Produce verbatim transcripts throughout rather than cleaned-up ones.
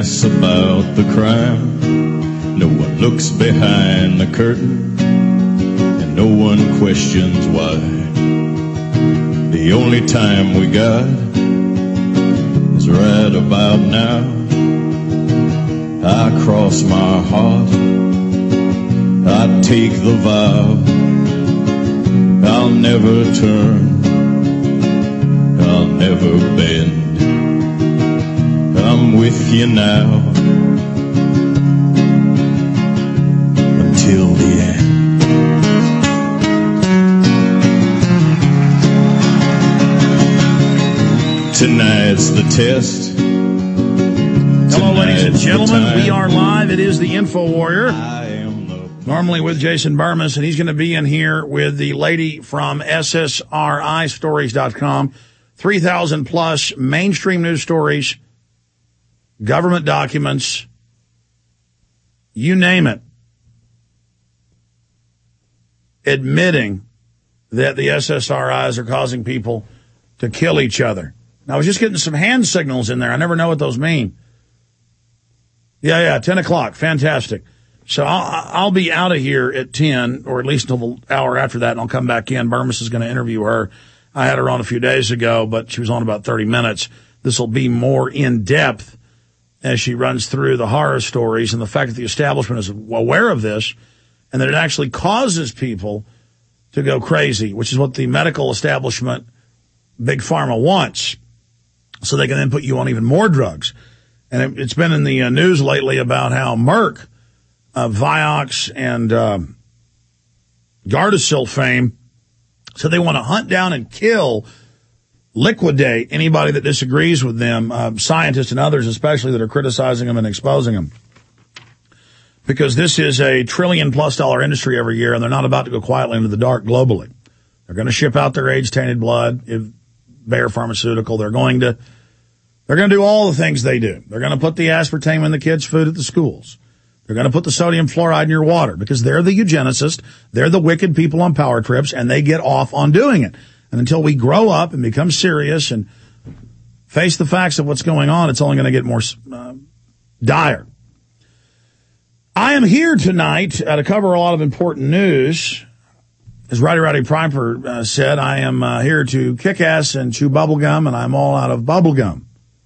talks about the crime. No one looks behind the curtain, and no one questions why. The only time we got is right about now. I cross my heart, I take the vow, I'll never turn, I'll never bend. I'm with you now until the end. Tonight's the test. Hello, ladies and gentlemen. We are live. It is the Info Warrior. Normally with Jason Burmis, and he's going to be in here with the lady from S S R I stories dot com. three thousand plus mainstream news stories, government documents, you name it, admitting that the S S R Is are causing people to kill each other. Now, I was just getting some hand signals in there. I never know what those mean. Yeah, yeah, ten o'clock. Fantastic. So I'll, I'll be out of here at ten, or at least until the hour after that, and I'll come back in. Burmis is going to interview her. I had her on a few days ago, but she was on about thirty minutes. This will be more in-depth as she runs through the horror stories and the fact that the establishment is aware of this and that it actually causes people to go crazy, which is what the medical establishment, Big Pharma, wants, so they can then put you on even more drugs. And it, it's been in the uh, news lately about how Merck, uh, Vioxx, and uh, Gardasil fame said they want to hunt down and kill, liquidate anybody that disagrees with them, uh, scientists and others especially that are criticizing them and exposing them. Because this is a trillion plus dollar industry every year, and they're not about to go quietly into the dark globally. They're going to ship out their AIDS-tainted blood, if Bayer Pharmaceutical. They're going to, they're going to do all the things they do. They're going to put the aspartame in the kids' food at the schools. They're going to put the sodium fluoride in your water because they're the eugenicists. They're the wicked people on power trips, and they get off on doing it. And until we grow up and become serious and face the facts of what's going on, it's only going to get more uh, dire. I am here tonight uh, to cover a lot of important news. As Roddy Roddy Piper uh, said, I am uh, here to kick ass and chew bubblegum, and I'm all out of bubblegum.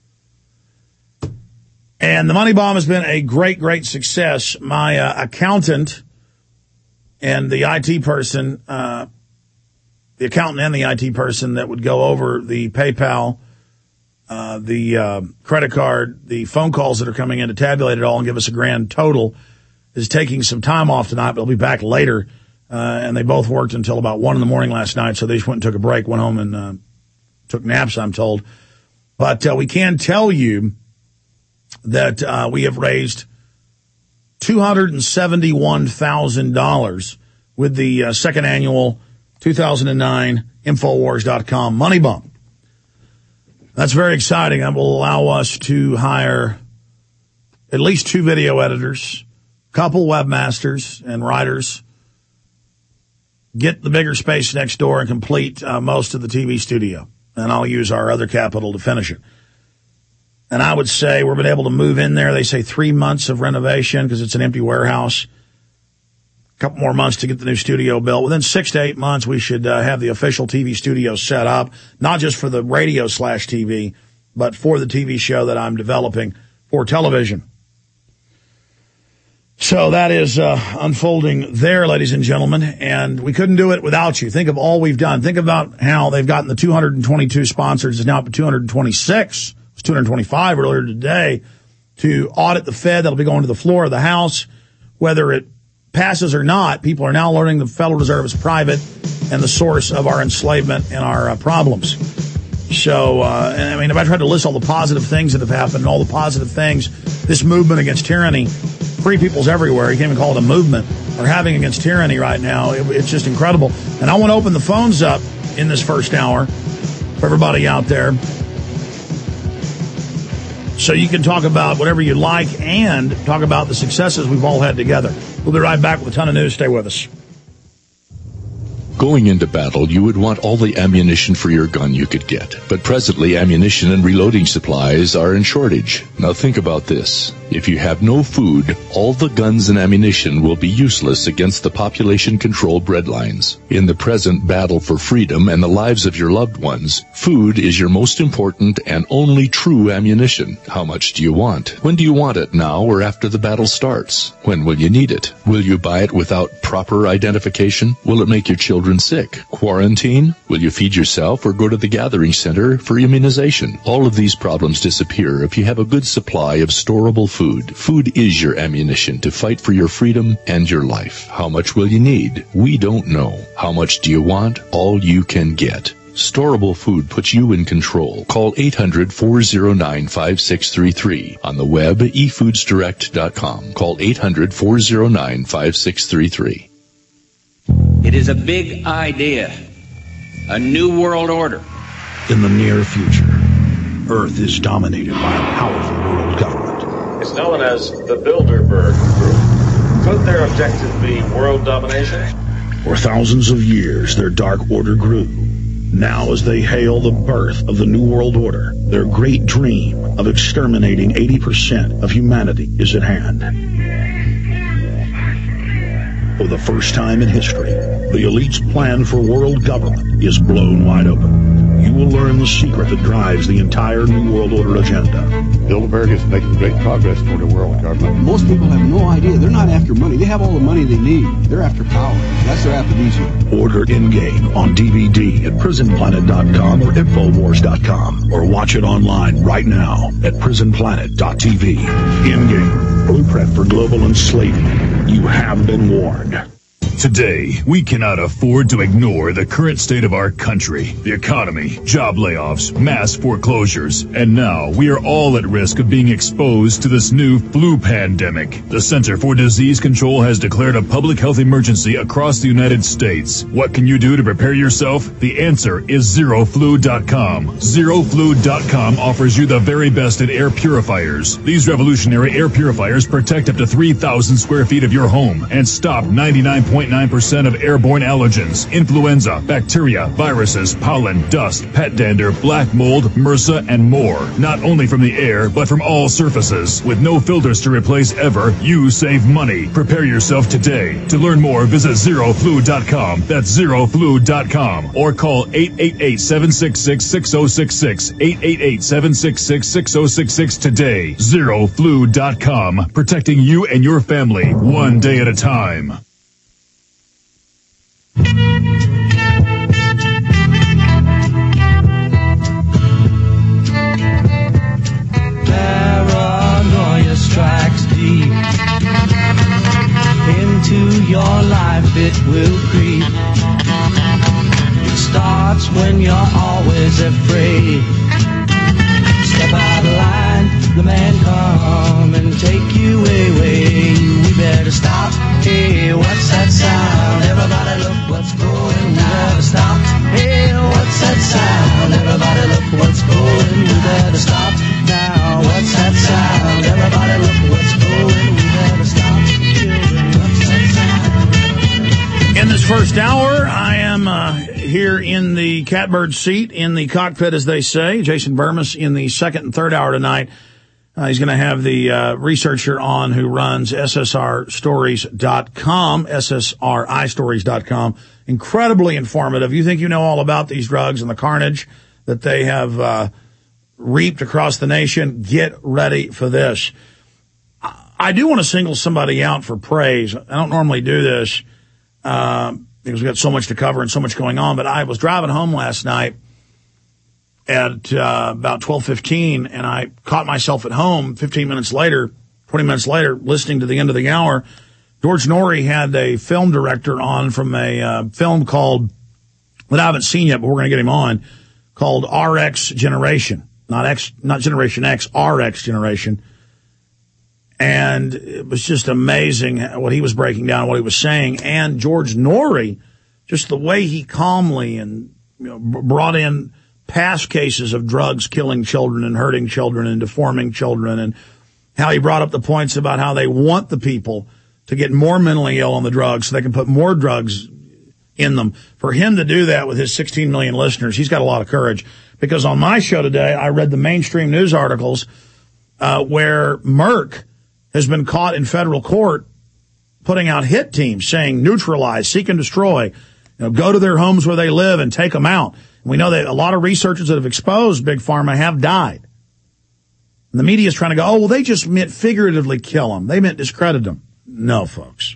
And the Money Bomb has been a great, great success. My uh, accountant and the I T person, uh, the accountant and the I T person that would go over the PayPal, uh, the uh, credit card, the phone calls that are coming in to tabulate it all and give us a grand total, is taking some time off tonight, but they'll be back later. Uh, and they both worked until about one in the morning last night, so they just went and took a break, went home and uh, took naps, I'm told. But uh, we can tell you that uh, we have raised two hundred seventy-one thousand dollars with the uh, second annual two thousand nine Infowars dot com Money Bump. That's very exciting. That will allow us to hire at least two video editors, a couple webmasters and writers, get the bigger space next door and complete uh, most of the T V studio. And I'll use our other capital to finish it. And I would say we've been able to move in there. They say three months of renovation because it's an empty warehouse. A couple more months to get the new studio built. Within six to eight months, we should uh, have the official T V studio set up, not just for the radio slash T V, but for the T V show that I'm developing for television. So that is uh, unfolding there, ladies and gentlemen, and we couldn't do it without you. Think of all we've done. Think about how they've gotten the two hundred twenty-two sponsors. It's now up to two hundred twenty-six. It was two hundred twenty-five earlier today to audit the Fed. That'll be going to the floor of the House. Whether it passes or not, people are now learning the Federal Reserve is private and the source of our enslavement and our uh, problems. So, uh, and I mean, if I tried to list all the positive things that have happened and all the positive things this movement against tyranny, free peoples everywhere, you can't even call it a movement, are having against tyranny right now, it, it's just incredible. And I want to open the phones up in this first hour for everybody out there, so you can talk about whatever you like and talk about the successes we've all had together. We'll be right back with a ton of news. Stay with us. Going into battle, you would want all the ammunition for your gun you could get. But presently, ammunition and reloading supplies are in shortage. Now think about this. If you have no food, all the guns and ammunition will be useless against the population-controlled breadlines. In the present battle for freedom and the lives of your loved ones, food is your most important and only true ammunition. How much do you want? When do you want it, now or after the battle starts? When will you need it? Will you buy it without proper identification? Will it make your children sick? Quarantine? Will you feed yourself or go to the gathering center for immunization? All of these problems disappear if you have a good supply of storable food. Food is your ammunition to fight for your freedom and your life. How much will you need? We don't know. How much do you want? All you can get. Storable food puts you in control. Call eight hundred, four oh nine, five six three three. On the web, e foods direct dot com. Call eight hundred, four oh nine, five six three three. It is a big idea, a new world order. In the near future, Earth is dominated by a powerful world government. It's known as the Bilderberg Group. Could their objective be world domination? For thousands of years, their dark order grew. Now, as they hail the birth of the New World Order, their great dream of exterminating eighty percent of humanity is at hand. For the first time in history, the elite's plan for world government is blown wide open. You will learn the secret that drives the entire New World Order agenda. Bilderberg is making great progress toward a world government. Most people have no idea. They're not after money. They have all the money they need. They're after power. That's their aphrodisiac. Order In-Game on D V D at prison planet dot com or infowars dot com, or watch it online right now at prison planet dot t v. In-Game, blueprint for global enslavement. You have been warned. Today, we cannot afford to ignore the current state of our country, the economy, job layoffs, mass foreclosures, and now we are all at risk of being exposed to this new flu pandemic. The Center for Disease Control has declared a public health emergency across the United States. What can you do to prepare yourself? The answer is zero flu dot com. zero flu dot com offers you the very best in air purifiers. These revolutionary air purifiers protect up to three thousand square feet of your home and stop ninety-nine point nine percent of airborne allergens, influenza, bacteria, viruses, pollen, dust, pet dander, black mold, MRSA, and more. Not only from the air, but from all surfaces. With no filters to replace ever, you save money. Prepare yourself today. To learn more, visit zero flu dot com. That's zero flu dot com. Or call eight eight eight, seven six six, six zero six six, eight eight eight, seven six six, six zero six six today. zero flu dot com. Protecting you and your family one day at a time. Paranoia strikes deep into your life, it will creep. It starts when you're always afraid. Step out of line, the man come and take you away. We better stop. Hey, what's that sound? Everybody look what's going down. We better stop. Hey, what's that sound? Everybody look what's going. We better stop now. What's that sound? Everybody look what's going. We better stop. Children, what's that sound? In this first hour, I am uh, here in the catbird seat, in the cockpit, as they say. Jason Burmis in the second and third hour tonight. Uh, he's going to have the uh, researcher on who runs S S R stories dot com, S S R I stories dot com. Incredibly informative. You think you know all about these drugs and the carnage that they have uh, reaped across the nation? Get ready for this. I, I do want to single somebody out for praise. I don't normally do this uh, because we've got so much to cover and so much going on, but I was driving home last night at uh, about twelve fifteen, and I caught myself at home fifteen minutes later, twenty minutes later, listening to the end of the hour. George Norrie had a film director on from a uh, film called, that I haven't seen yet, but we're going to get him on, called R X Generation. Not X, not Generation X, R X Generation. And it was just amazing what he was breaking down, what he was saying. And George Norrie, just the way he calmly and you know, brought in past cases of drugs killing children and hurting children and deforming children, and how he brought up the points about how they want the people to get more mentally ill on the drugs so they can put more drugs in them. For him to do that with his sixteen million listeners, he's got a lot of courage. Because on my show today, I read the mainstream news articles uh, where Merck has been caught in federal court putting out hit teams saying neutralize, seek and destroy, you know, go to their homes where they live and take them out. And we know that a lot of researchers that have exposed Big Pharma have died. And the media is trying to go, oh, well, they just meant figuratively kill them. They meant discredit them. No, folks.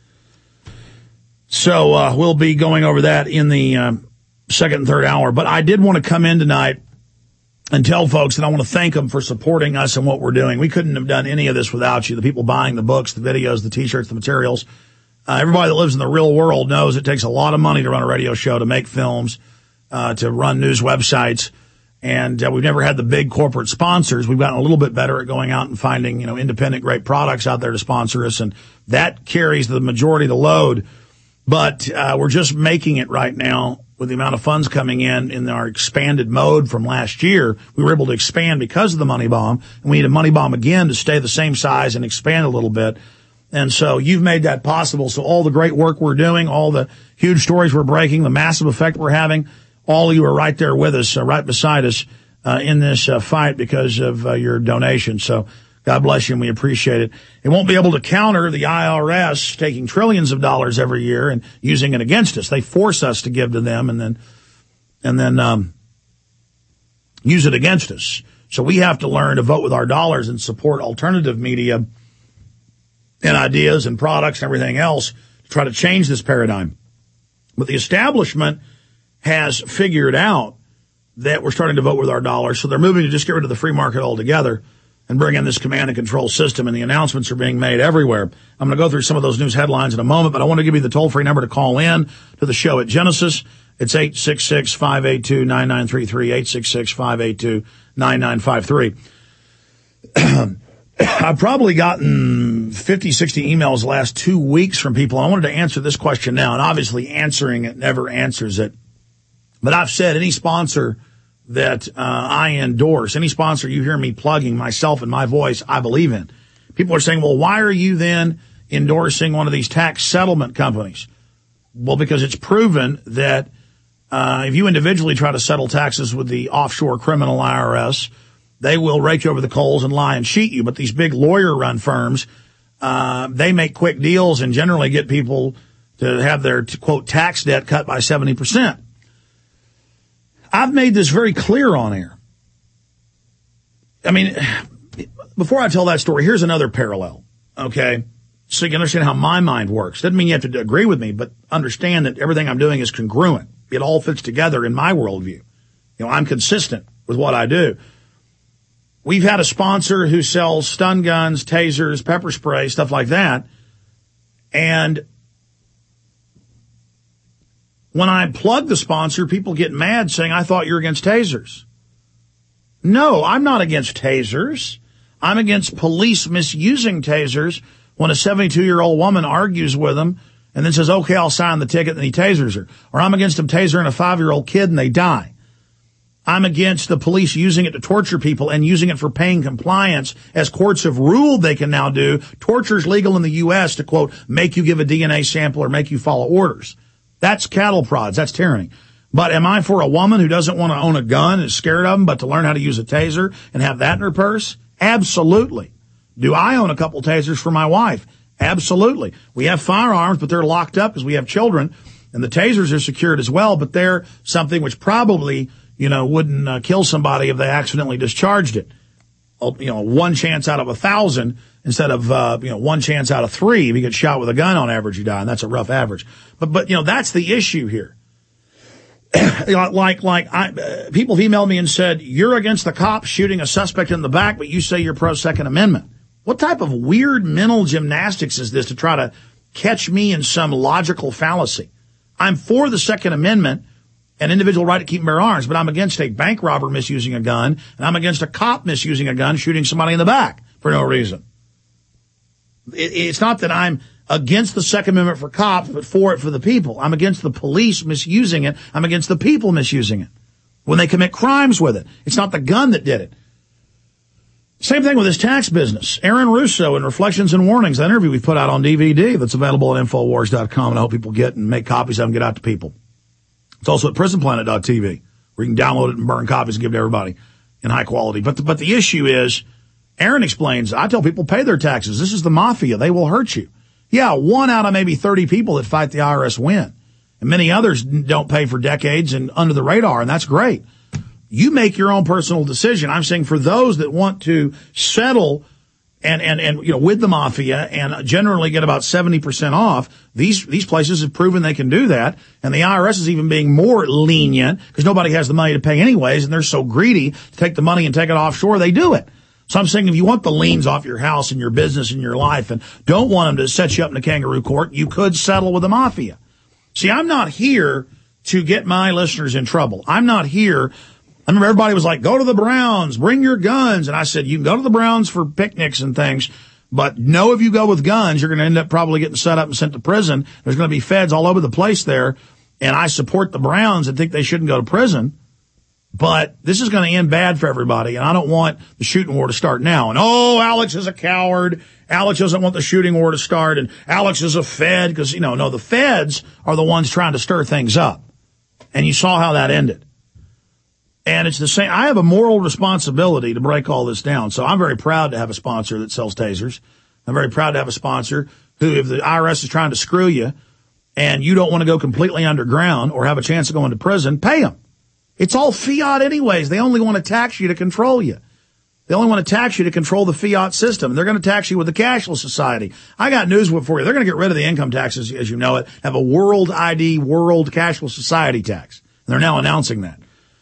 So uh, we'll be going over that in the uh, second and third hour. But I did want to come in tonight and tell folks that I want to thank them for supporting us and what we're doing. We couldn't have done any of this without you, the people buying the books, the videos, the T-shirts, the materials. Uh, everybody that lives in the real world knows it takes a lot of money to run a radio show, to make films, uh, to run news websites. And uh, we've never had the big corporate sponsors. We've gotten a little bit better at going out and finding, you know, independent great products out there to sponsor us. And that carries the majority of the load. But uh, we're just making it right now with the amount of funds coming in in our expanded mode from last year. We were able to expand because of the money bomb, and we need a money bomb again to stay the same size and expand a little bit. And so you've made that possible. So all the great work we're doing, all the huge stories we're breaking, the massive effect we're having, all of you are right there with us, uh, right beside us uh, in this uh, fight because of uh, your donation. So God bless you, and we appreciate it. It won't be able to counter the I R S taking trillions of dollars every year and using it against us. They force us to give to them and then and then um, use it against us. So we have to learn to vote with our dollars and support alternative media and ideas and products and everything else to try to change this paradigm. But the establishment has figured out that we're starting to vote with our dollars, so they're moving to just get rid of the free market altogether and bring in this command and control system, and the announcements are being made everywhere. I'm going to go through some of those news headlines in a moment, but I want to give you the toll-free number to call in to the show at Genesis. It's eight six six, five eight two, nine nine three three, eight six six, five eight two, nine nine five three. I've probably gotten fifty, sixty emails the last two weeks from people. I wanted to answer this question now, and obviously answering it never answers it. But I've said any sponsor that uh, I endorse, any sponsor you hear me plugging myself and my voice, I believe in. People are saying, well, why are you then endorsing one of these tax settlement companies? Well, because it's proven that uh, if you individually try to settle taxes with the offshore criminal I R S, they will rake you over the coals and lie and cheat you. But these big lawyer-run firms, uh, they make quick deals and generally get people to have their, quote, tax debt cut by seventy percent. I've made this very clear on air. I mean, before I tell that story, here's another parallel, okay? So you can understand how my mind works. Doesn't mean you have to agree with me, but understand that everything I'm doing is congruent. It all fits together in my worldview. You know, I'm consistent with what I do. We've had a sponsor who sells stun guns, tasers, pepper spray, stuff like that. And when I plug the sponsor, people get mad saying, I thought you were against tasers. No, I'm not against tasers. I'm against police misusing tasers when a seventy-two-year-old woman argues with them and then says, okay, I'll sign the ticket, and he tasers her. Or I'm against them tasering a five-year-old kid and they die. I'm against the police using it to torture people and using it for paying compliance, as courts have ruled they can now do. Torture is legal in the U S to, quote, make you give a D N A sample or make you follow orders. That's cattle prods. That's tyranny. But am I for a woman who doesn't want to own a gun and is scared of them, but to learn how to use a taser and have that in her purse? Absolutely. Do I own a couple tasers for my wife? Absolutely. We have firearms, but they're locked up because we have children, and the tasers are secured as well, but they're something which probably, you know, wouldn't uh, kill somebody if they accidentally discharged it. You know, one chance out of a thousand instead of, uh, you know, one chance out of three. If you get shot with a gun, on average, you die, and that's a rough average. But, but, you know, that's the issue here. like, like, I, uh, people have emailed me and said, you're against the cops shooting a suspect in the back, but you say you're pro-Second Amendment. What type of weird mental gymnastics is this to try to catch me in some logical fallacy? I'm for the Second Amendment, an individual right to keep and bear arms, but I'm against a bank robber misusing a gun, and I'm against a cop misusing a gun, shooting somebody in the back for no reason. It, it's not that I'm against the Second Amendment for cops, but for it for the people. I'm against the police misusing it. I'm against the people misusing it when they commit crimes with it. It's not the gun that did it. Same thing with this tax business. Aaron Russo in Reflections and Warnings, that interview we put out on D V D that's available at Infowars dot com, and I hope people get and make copies of them and get out to people. It's also at Prison Planet dot T V, where you can download it and burn copies and give to everybody in high quality. But the, but the issue is, Aaron explains, I tell people pay their taxes. This is the mafia. They will hurt you. Yeah, one out of maybe thirty people that fight the I R S win. And many others don't pay for decades and under the radar, and that's great. You make your own personal decision. I'm saying for those that want to settle and, and, and, you know, with the mafia and generally get about seventy percent off, these, these places have proven they can do that. And the I R S is even being more lenient because nobody has the money to pay anyways. And they're so greedy to take the money and take it offshore. They do it. So I'm saying if you want the liens off your house and your business and your life and don't want them to set you up in a kangaroo court, you could settle with the mafia. See, I'm not here to get my listeners in trouble. I'm not here. I remember everybody was like, go to the Browns, bring your guns. And I said, you can go to the Browns for picnics and things, but know if you go with guns, you're going to end up probably getting set up and sent to prison. There's going to be feds all over the place there. And I support the Browns and think they shouldn't go to prison. But this is going to end bad for everybody. And I don't want the shooting war to start now. And, oh, Alex is a coward. Alex doesn't want the shooting war to start. And Alex is a Fed because, you know, no, the feds are the ones trying to stir things up. And you saw how that ended. And it's the same. I have a moral responsibility to break all this down. So I'm very proud to have a sponsor that sells tasers. I'm very proud to have a sponsor who, if the I R S is trying to screw you and you don't want to go completely underground or have a chance of going to prison, pay them. It's all fiat anyways. They only want to tax you to control you. They only want to tax you to control the fiat system. They're going to tax you with the cashless society. I got news for you. They're going to get rid of the income taxes, as you know it, have a world I D, world cashless society tax. And they're now announcing that.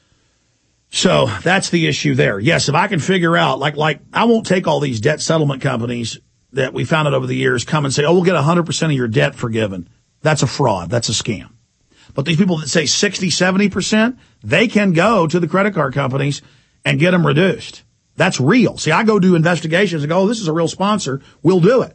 So that's the issue there. Yes, if I can figure out, like, like, I won't take all these debt settlement companies that we found out over the years come and say, oh, we'll get one hundred percent of your debt forgiven. That's a fraud. That's a scam. But these people that say sixty, seventy percent, they can go to the credit card companies and get them reduced. That's real. See, I go do investigations and go, oh, this is a real sponsor. We'll do it.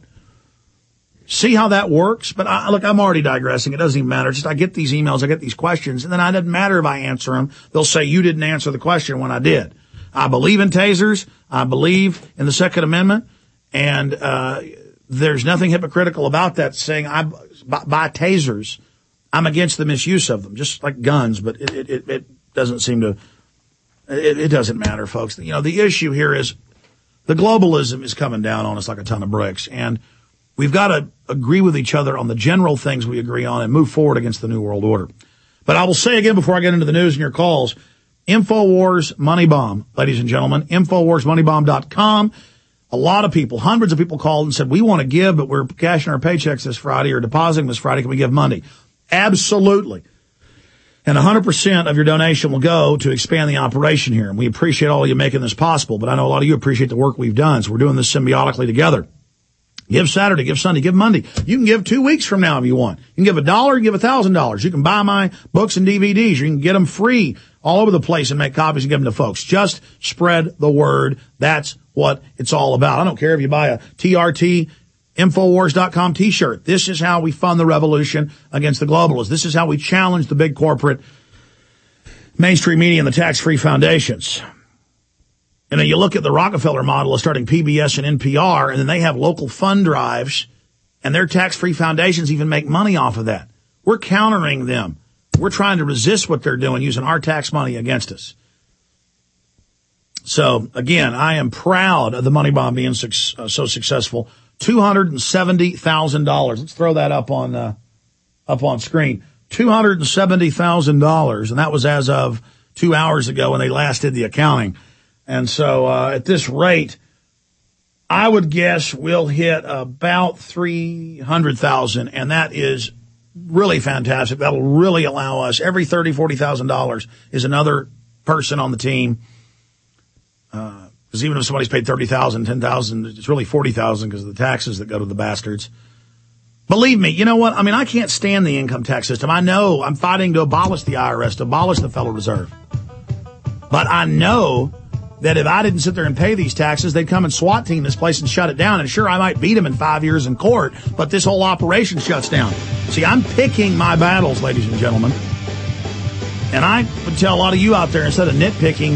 See how that works? But I, look, I'm already digressing. It doesn't even matter. It's just I get these emails, I get these questions, and then it doesn't matter if I answer them. They'll say you didn't answer the question when I did. I believe in tasers. I believe in the Second Amendment. And uh there's nothing hypocritical about that, saying I buy, buy tasers. I'm against the misuse of them, just like guns, but it, it, it doesn't seem to, it, it doesn't matter, folks. You know, the issue here is the globalism is coming down on us like a ton of bricks, and we've got to agree with each other on the general things we agree on and move forward against the New World Order. But I will say again before I get into the news and your calls, InfoWars Money Bomb, ladies and gentlemen, InfoWars Money Bomb dot com. A lot of people, hundreds of people called and said, we want to give, but we're cashing our paychecks this Friday or depositing this Friday. Can we give Monday? Absolutely. And one hundred percent of your donation will go to expand the operation here. And we appreciate all of you making this possible, but I know a lot of you appreciate the work we've done. So we're doing this symbiotically together. Give Saturday, give Sunday, give Monday. You can give two weeks from now if you want. You can give a dollar, you can give a thousand dollars. You can buy my books and D V Ds. You can get them free all over the place and make copies and give them to folks. Just spread the word. That's what it's all about. I don't care if you buy a T R T Infowars dot com t-shirt. This is how we fund the revolution against the globalists. This is how we challenge the big corporate mainstream media and the tax-free foundations. And then you look at the Rockefeller model of starting P B S and N P R, and then they have local fund drives, and their tax-free foundations even make money off of that. We're countering them. We're trying to resist what they're doing, using our tax money against us. So, again, I am proud of the Money Bomb being su- uh, so successful. two hundred seventy thousand dollars. Let's throw that up on uh, up on screen. two hundred seventy thousand dollars, and that was as of two hours ago when they last did the accounting. And so uh, at this rate, I would guess we'll hit about three hundred thousand dollars, and that is really fantastic. That'll really allow us. Every thirty thousand dollars, forty thousand dollars is another person on the team. Uh, because even if somebody's paid thirty thousand dollars, ten thousand dollars, it's really forty thousand dollars because of the taxes that go to the bastards. Believe me, you know what? I mean, I can't stand the income tax system. I know I'm fighting to abolish the I R S, to abolish the Federal Reserve. But I know that if I didn't sit there and pay these taxes, they'd come and SWAT team this place and shut it down. And sure, I might beat them in five years in court, but this whole operation shuts down. See, I'm picking my battles, ladies and gentlemen. And I would tell a lot of you out there, instead of nitpicking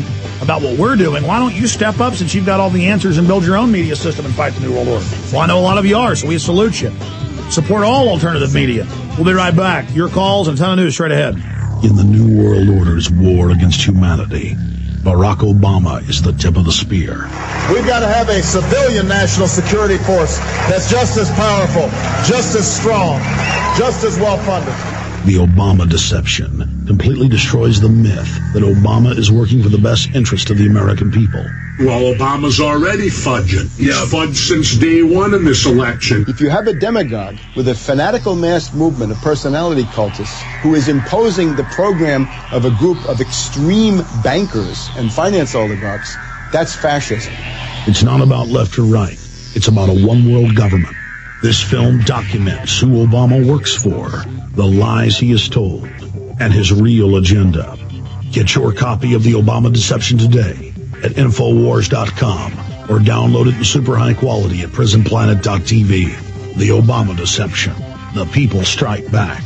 about what we're doing, why don't you step up since you've got all the answers and build your own media system and fight the New World Order? Well, I know a lot of you are, so we salute you. Support all alternative media. We'll be right back. Your calls and a ton of news straight ahead. In the New World Order's war against humanity, Barack Obama is the tip of the spear. We've got to have a civilian national security force that's just as powerful, just as strong, just as well-funded. The Obama deception completely destroys the myth that Obama is working for the best interest of the American people. Well, Obama's already fudging. He's yeah. fudged since day one in this election. If you have a demagogue with a fanatical mass movement of personality cultists who is imposing the program of a group of extreme bankers and finance oligarchs, that's fascism. It's not about left or right. It's about a one-world government. This film documents who Obama works for, the lies he has told, and his real agenda. Get your copy of The Obama Deception today at Infowars dot com or download it in super high quality at Prison Planet dot T V. The Obama Deception. The people strike back.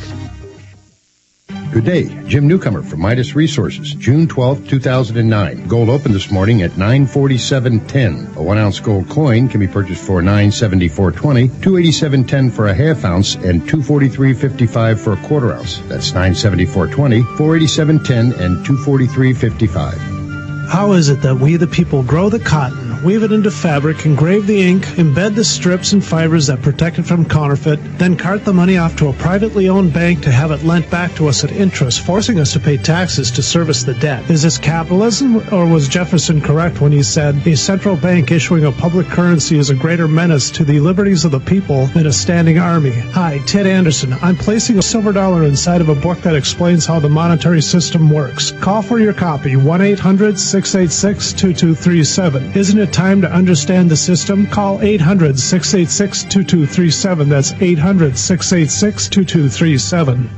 Good day. Jim Newcomer from Midas Resources, June twelfth, two thousand nine. Gold opened this morning at nine forty-seven ten. A one-ounce gold coin can be purchased for nine seventy-four twenty, two eighty-seven ten for a half ounce, and two forty-three fifty-five for a quarter ounce. That's nine seventy-four twenty, four eighty-seven ten, and two forty-three fifty-five. How is it that we the people grow the cotton, weave it into fabric, engrave the ink, embed the strips and fibers that protect it from counterfeit, then cart the money off to a privately owned bank to have it lent back to us at interest, forcing us to pay taxes to service the debt? Is this capitalism, or was Jefferson correct when he said, a central bank issuing a public currency is a greater menace to the liberties of the people than a standing army? Hi, Ted Anderson. I'm placing a silver dollar inside of a book that explains how the monetary system works. Call for your copy, one eight hundred six eight six two two three seven. Isn't it time to understand the system? Call eight hundred six eight six two two three seven. That's eight hundred six eight six two two three seven.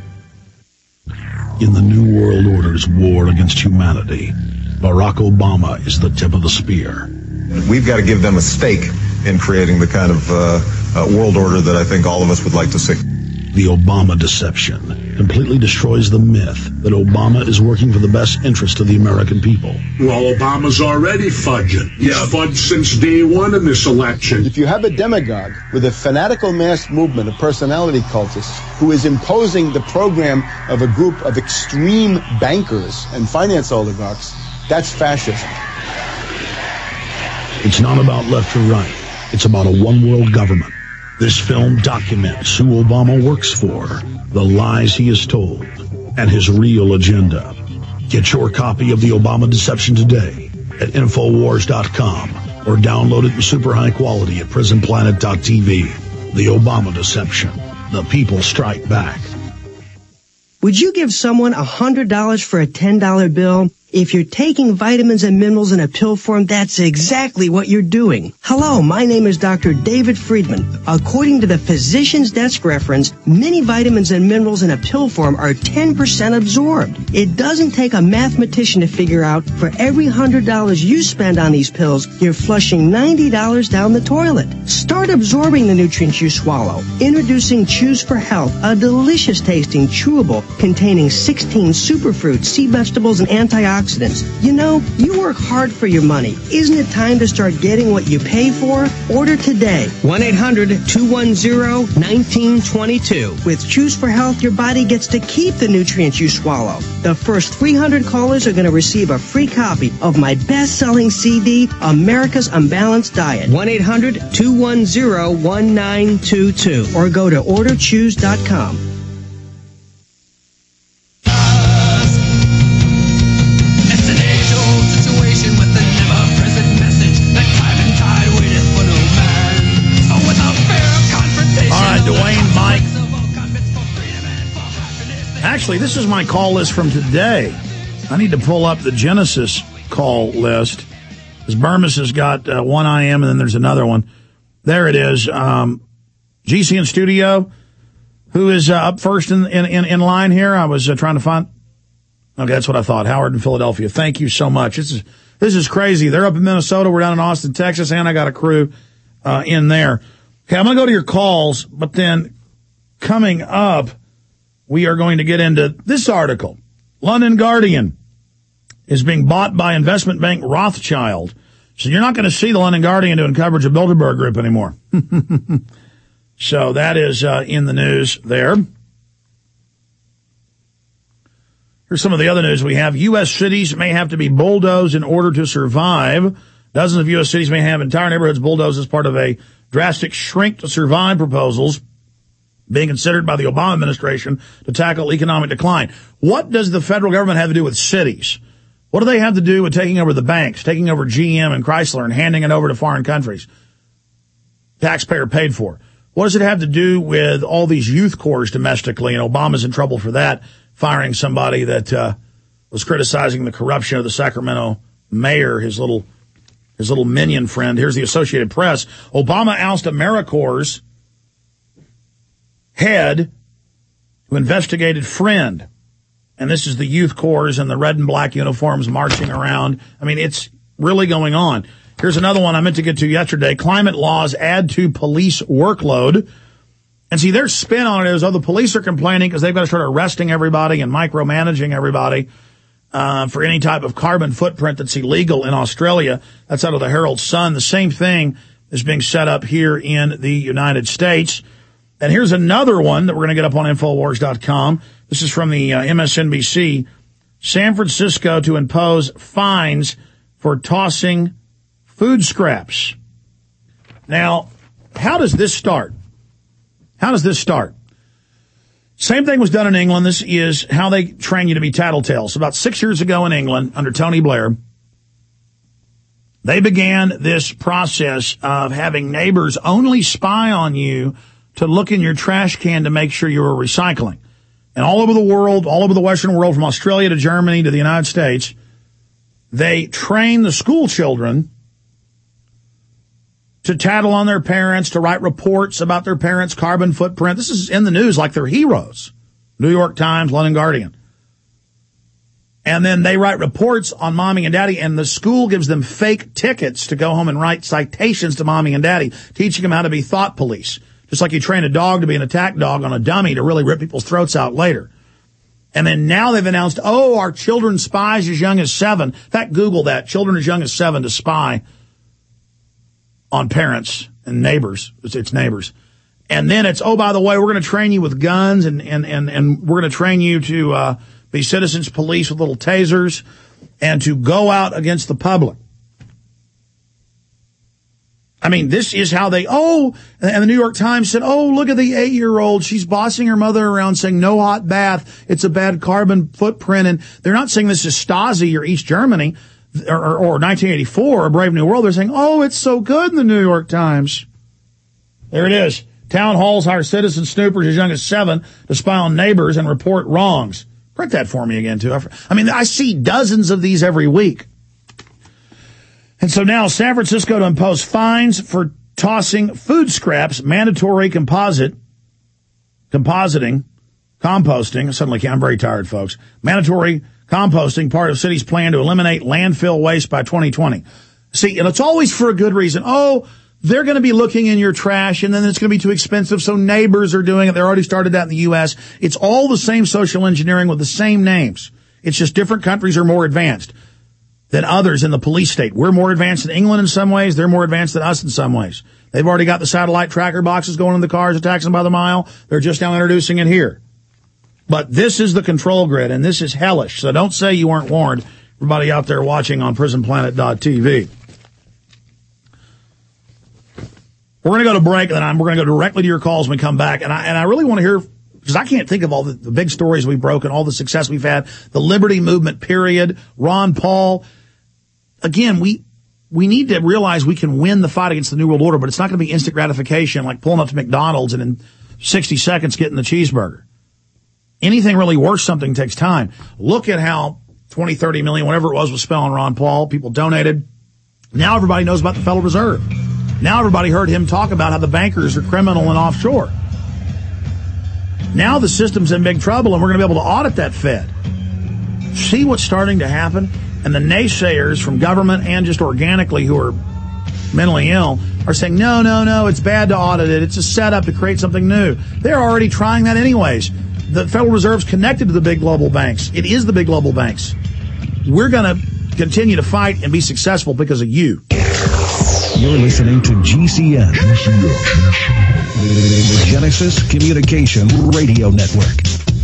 In the New World Order's war against humanity, Barack Obama is the tip of the spear. We've got to give them a stake in creating the kind of uh, uh, world order that I think all of us would like to see. The Obama deception completely destroys the myth that Obama is working for the best interest of the American people. Well, Obama's already fudging. He's yeah. fudged since day one in this election. If you have a demagogue with a fanatical mass movement of personality cultists who is imposing the program of a group of extreme bankers and finance oligarchs, that's fascism. It's not about left or right. It's about a one-world government. This film documents who Obama works for, the lies he has told, and his real agenda. Get your copy of The Obama Deception today at Infowars dot com or download it in super high quality at Prison Planet dot T V. The Obama Deception. The people strike back. Would you give someone one hundred dollars for a ten dollar bill? If you're taking vitamins and minerals in a pill form, that's exactly what you're doing. Hello, my name is Doctor David Friedman. According to the Physician's Desk reference, many vitamins and minerals in a pill form are ten percent absorbed. It doesn't take a mathematician to figure out for every one hundred dollars you spend on these pills, you're flushing ninety dollars down the toilet. Start absorbing the nutrients you swallow. Introducing Choose for Health, a delicious tasting chewable containing sixteen superfruits, sea vegetables, and antioxidants. You know, you work hard for your money. Isn't it time to start getting what you pay for? Order today. one eight hundred two one zero one nine two two. With Choose for Health, your body gets to keep the nutrients you swallow. The first three hundred callers are going to receive a free copy of my best-selling C D, America's Unbalanced Diet. one eight hundred two one zero one nine two two. Or go to order choose dot com. Actually, this is my call list from today. I need to pull up the Genesis call list. Because Burmis has got uh, one I M and then there's another one. There it is. Um, G C in studio. Who is uh, up first in, in, in line here? I was uh, trying to find. Okay, that's what I thought. Howard in Philadelphia. Thank you so much. This is this is crazy. They're up in Minnesota. We're down in Austin, Texas, and I got a crew uh, in there. Okay, I'm going to go to your calls, but then coming up, we are going to get into this article. London Guardian is being bought by investment bank Rothschild. So you're not going to see the London Guardian doing coverage of Bilderberg Group anymore. So that is uh, in the news there. Here's some of the other news we have. U S cities may have to be bulldozed in order to survive. Dozens of U S cities may have entire neighborhoods bulldozed as part of a drastic shrink to survive proposals being considered by the Obama administration to tackle economic decline. What does the federal government have to do with cities? What do they have to do with taking over the banks, taking over G M and Chrysler and handing it over to foreign countries? Taxpayer paid for. What does it have to do with all these youth corps domestically? And Obama's in trouble for that, firing somebody that uh, was criticizing the corruption of the Sacramento mayor, his little his little minion friend. Here's the Associated Press. Obama ousted AmeriCorps' head who investigated Friend. And this is the youth corps and the red and black uniforms marching around. I mean, it's really going on. Here's another one I meant to get to yesterday. Climate laws add to police workload. And see, their spin on it is, oh, the police are complaining because they've got to start arresting everybody and micromanaging everybody uh, for any type of carbon footprint that's illegal in Australia. That's out of the Herald Sun. The same thing is being set up here in the United States. And here's another one that we're going to get up on Infowars dot com. This is from the uh, M S N B C. San Francisco to impose fines for tossing food scraps. Now, how does this start? How does this start? Same thing was done in England. This is how they train you to be tattletales. About six years ago in England, under Tony Blair, they began this process of having neighbors only spy on you to look in your trash can to make sure you were recycling. And all over the world, all over the Western world, from Australia to Germany to the United States, they train the school children to tattle on their parents, to write reports about their parents' carbon footprint. This is in the news like they're heroes. New York Times, London Guardian. And then they write reports on mommy and daddy, and the school gives them fake tickets to go home and write citations to mommy and daddy, teaching them how to be thought police. Just like you train a dog to be an attack dog on a dummy to really rip people's throats out later. And then now they've announced, oh, our children spies as young as seven. In fact, Google that. Children as young as seven to spy on parents and neighbors. It's, it's neighbors. And then it's, oh, by the way, we're going to train you with guns and, and, and, and we're going to train you to uh, be citizens police with little tasers and to go out against the public. I mean, this is how they, oh, and the New York Times said, oh, look at the eight-year-old. She's bossing her mother around saying no hot bath. It's a bad carbon footprint. And they're not saying this is Stasi or East Germany or, or, or nineteen eighty-four or Brave New World. They're saying, oh, it's so good in the New York Times. There it is. Town halls hire citizen snoopers as young as seven to spy on neighbors and report wrongs. Print that for me again, too. I mean, I see dozens of these every week. And so now San Francisco to impose fines for tossing food scraps, mandatory composite, compositing, composting. Suddenly, I'm very tired, folks. Mandatory composting, part of city's plan to eliminate landfill waste by twenty twenty. See, and it's always for a good reason. Oh, they're going to be looking in your trash, and then it's going to be too expensive, so neighbors are doing it. They already started that in the U S. It's all the same social engineering with the same names. It's just different countries are more advanced than others in the police state. We're more advanced than England in some ways. They're more advanced than us in some ways. They've already got the satellite tracker boxes going in the cars, attacking them by the mile. They're just now introducing it here. But this is the control grid, and this is hellish. So don't say you weren't warned, everybody out there watching on prison planet dot t v. We're going to go to break, and then we're going to go directly to your calls when we come back. And I, and I really want to hear, because I can't think of all the, the big stories we've broken, all the success we've had, the liberty movement period, Ron Paul. Again, we we need to realize we can win the fight against the New World Order, but it's not going to be instant gratification like pulling up to McDonald's and in sixty seconds getting the cheeseburger. Anything really worth something takes time. Look at how twenty, thirty million, whatever it was, was spent on Ron Paul. People donated. Now everybody knows about the Federal Reserve. Now everybody heard him talk about how the bankers are criminal and offshore. Now the system's in big trouble, and we're going to be able to audit that Fed. See what's starting to happen? And the naysayers from government and just organically who are mentally ill are saying, no, no, no, it's bad to audit it. It's a setup to create something new. They're already trying that anyways. The Federal Reserve's connected to the big global banks. It is the big global banks. we're going to continue to fight and be successful because of you. You're listening to G C N, G C N. The Genesis Communication Radio Network.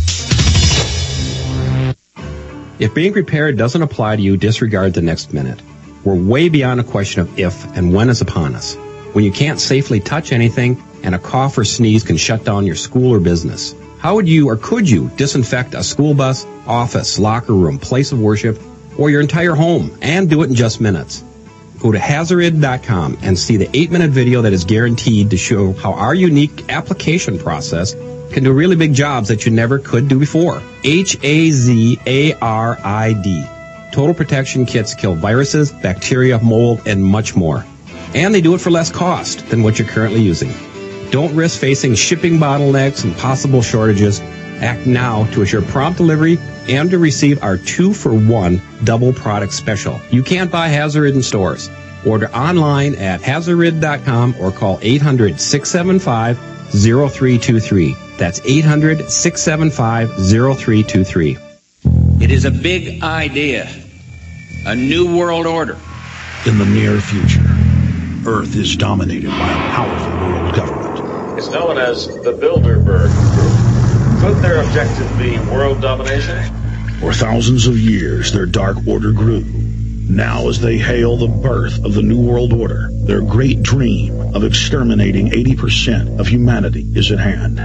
If being prepared doesn't apply to you, disregard the next minute. We're way beyond a question of if and when is upon us. When you can't safely touch anything and a cough or sneeze can shut down your school or business. How would you or could you disinfect a school bus, office, locker room, place of worship, or your entire home and do it in just minutes? Go to Hazarid dot com and see the eight-minute video that is guaranteed to show how our unique application process can do really big jobs that you never could do before. H A Z A R I D. Total protection kits kill viruses, bacteria, mold, and much more. And they do it for less cost than what you're currently using. Don't risk facing shipping bottlenecks and possible shortages. Act now to assure prompt delivery and to receive our two-for-one double product special. You can't buy Hazarid in stores. Order online at Hazarid dot com or call eight hundred, six seven five, zero three two three. That's eight hundred, six seven five, zero three two three. It is a big idea. A new world order. In the near future, Earth is dominated by a powerful world government. It's known as the Bilderberg Group. Could their objective be world domination? For thousands of years, their dark order grew. Now, as they hail the birth of the New World Order, their great dream of exterminating eighty percent of humanity is at hand.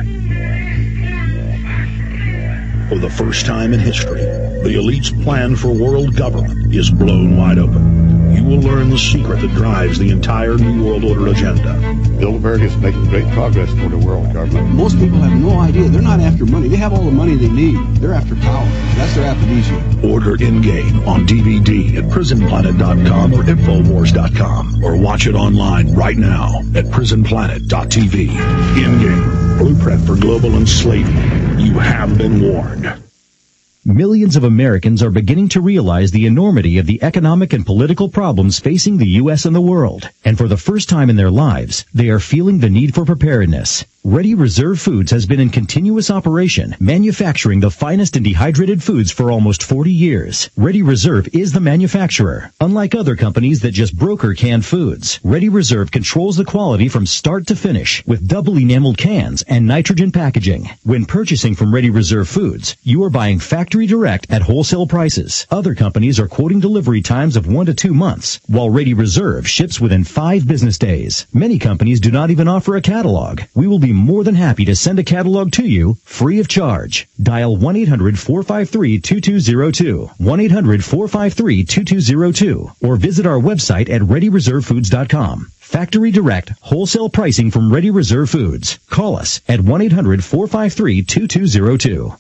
For the first time in history, the elite's plan for world government is blown wide open. You will learn the secret that drives the entire New World Order agenda. Bilderberg is making great progress toward a world government. Most people have no idea. They're not after money. They have all the money they need. They're after power. That's their aphrodisiac. Order In-Game on D V D at prison planet dot com or infowars dot com, or watch it online right now at prison planet dot t v. In-Game, blueprint for global enslavement. You have been warned. Millions of Americans are beginning to realize the enormity of the economic and political problems facing the U S and the world. And for the first time in their lives, they are feeling the need for preparedness. Ready Reserve Foods has been in continuous operation, manufacturing the finest and dehydrated foods for almost forty years. Ready Reserve is the manufacturer. Unlike other companies that just broker canned foods, Ready Reserve controls the quality from start to finish with double enameled cans and nitrogen packaging. When purchasing from Ready Reserve Foods, you are buying factory direct at wholesale prices. Other companies are quoting delivery times of one to two months, while Ready Reserve ships within five business days. Many companies do not even offer a catalog. We will be more than happy to send a catalog to you free of charge. Dial one eight hundred, four five three, two two zero two, one eight hundred, four five three, two two zero two, or visit our website at ready reserve foods dot com. Factory direct, wholesale pricing from Ready Reserve Foods. Call us at one eight hundred, four five three, two two zero two.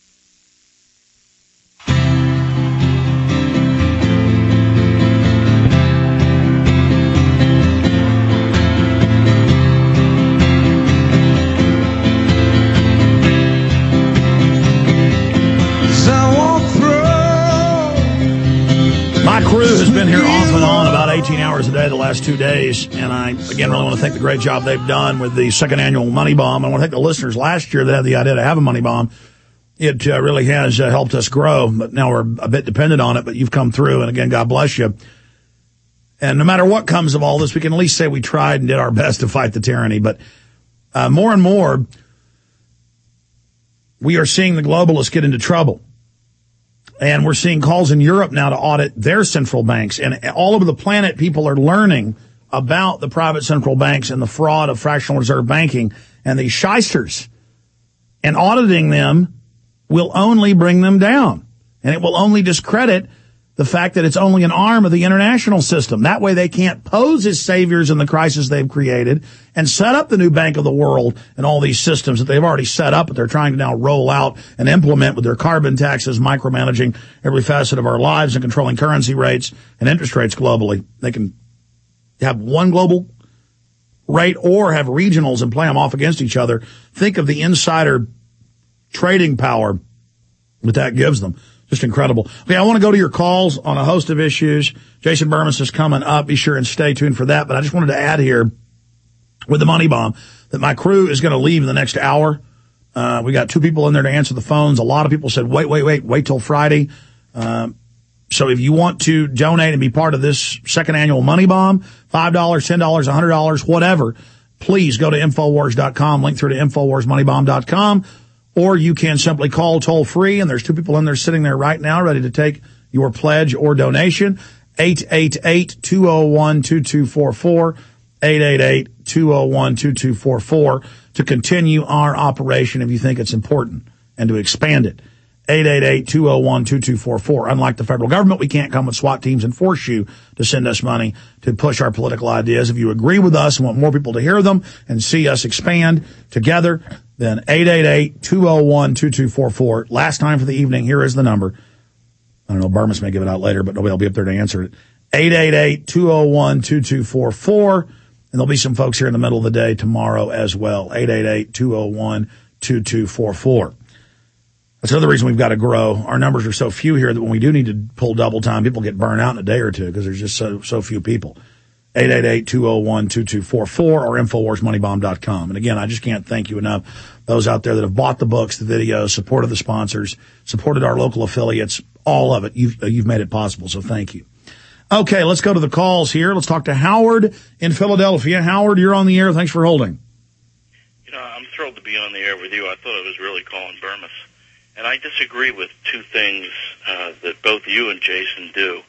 My crew has been here off and on about eighteen hours a day the last two days, and I, again, really want to thank the great job they've done with the second annual Money Bomb. I want to thank the listeners last year that had the idea to have a Money Bomb. It uh, really has uh, helped us grow, but now we're a bit dependent on it, but you've come through, and again, God bless you. And no matter what comes of all this, we can at least say we tried and did our best to fight the tyranny, but uh, more and more, we are seeing the globalists get into trouble. And we're seeing calls in Europe now to audit their central banks. And all over the planet, people are learning about the private central banks and the fraud of fractional reserve banking and these shysters. And auditing them will only bring them down. And it will only discredit the fact that it's only an arm of the international system. That way they can't pose as saviors in the crisis they've created and set up the new Bank of the World and all these systems that they've already set up, but they're trying to now roll out and implement with their carbon taxes, micromanaging every facet of our lives and controlling currency rates and interest rates globally. They can have one global rate or have regionals and play them off against each other. Think of the insider trading power that that gives them. Just incredible. Okay, I want to go to your calls on a host of issues. Jason Bermas is coming up. Be sure and stay tuned for that. But I just wanted to add here with the Money Bomb that my crew is going to leave in the next hour. Uh, we got two people in there to answer the phones. A lot of people said, wait, wait, wait, wait till Friday. Um, So if you want to donate and be part of this second annual Money Bomb, five dollars, ten dollars, one hundred dollars, whatever, please go to Infowars dot com, link through to Infowars Money Bomb dot com, or you can simply call toll free, and there's two people in there sitting there right now ready to take your pledge or donation, eight eight eight, two oh one, two two four four, eight eight eight, two oh one, two two four four, to continue our operation if you think it's important, and to expand it. eight eight eight, two oh one, two two four four. Unlike the federal government, we can't come with SWAT teams and force you to send us money to push our political ideas. If you agree with us and want more people to hear them and see us expand together, then eight eight eight, two oh one, two two four four. Last time for the evening, here is the number. I don't know, Burmis may give it out later, but nobody will be up there to answer it. eight eight eight, two oh one, two two four four. And there'll be some folks here in the middle of the day tomorrow as well. eight eight eight, two oh one, two two four four. That's another reason we've got to grow. Our numbers are so few here that when we do need to pull double time, people get burned out in a day or two because there's just so so few people. eight eight eight, two oh one, two two four four or Infowars Money Bomb dot com. And again, I just can't thank you enough. Those out there that have bought the books, the videos, supported the sponsors, supported our local affiliates, all of it. You've, you've made it possible, so thank you. Okay, let's go to the calls here. Let's talk to Howard in Philadelphia. Howard, you're on the air. Thanks for holding. You know, I'm thrilled to be on the air with you. I thought I was really calling Burmis. And I disagree with two things uh, that both you and Jason do.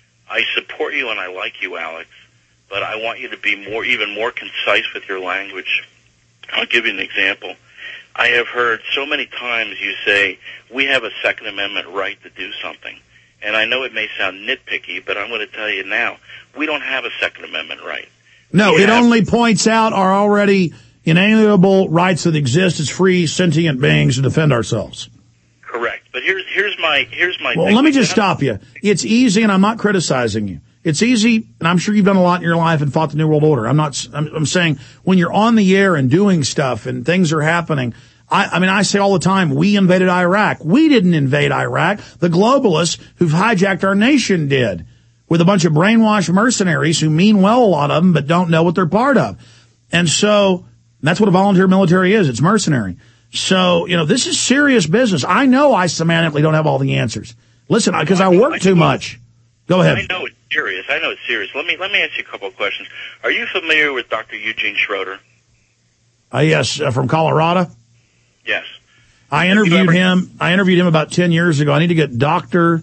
I support you and I like you, Alex, but I want you to be more, even more concise with your language. I'll give you an example. I have heard so many times you say, we have a Second Amendment right to do something. And I know it may sound nitpicky, but I'm going to tell you now, we don't have a Second Amendment right. No, we it have- only points out our already inalienable rights that exist as free, sentient beings to defend ourselves. Correct. But here's here's my here's my Well, thing. let me just stop you. It's easy, and I'm not criticizing you. It's easy, and I'm sure you've done a lot in your life and fought the New World Order. I'm not, I'm, I'm saying when you're on the air and doing stuff and things are happening, I, I mean, I say all the time, we invaded Iraq. We didn't invade Iraq. The globalists who've hijacked our nation did, with a bunch of brainwashed mercenaries who mean well, a lot of them, but don't know what they're part of. And so that's what a volunteer military is. It's mercenary. So, you know, this is serious business. I know I semantically don't have all the answers. Listen, because I work too much. Go ahead. I know it's serious. I know it's serious. Let me let me ask you a couple of questions. Are you familiar with Doctor Eugene Schroeder? Uh, yes, uh, from Colorado. Yes. I interviewed him. I interviewed him about ten years ago. I need to get Doctor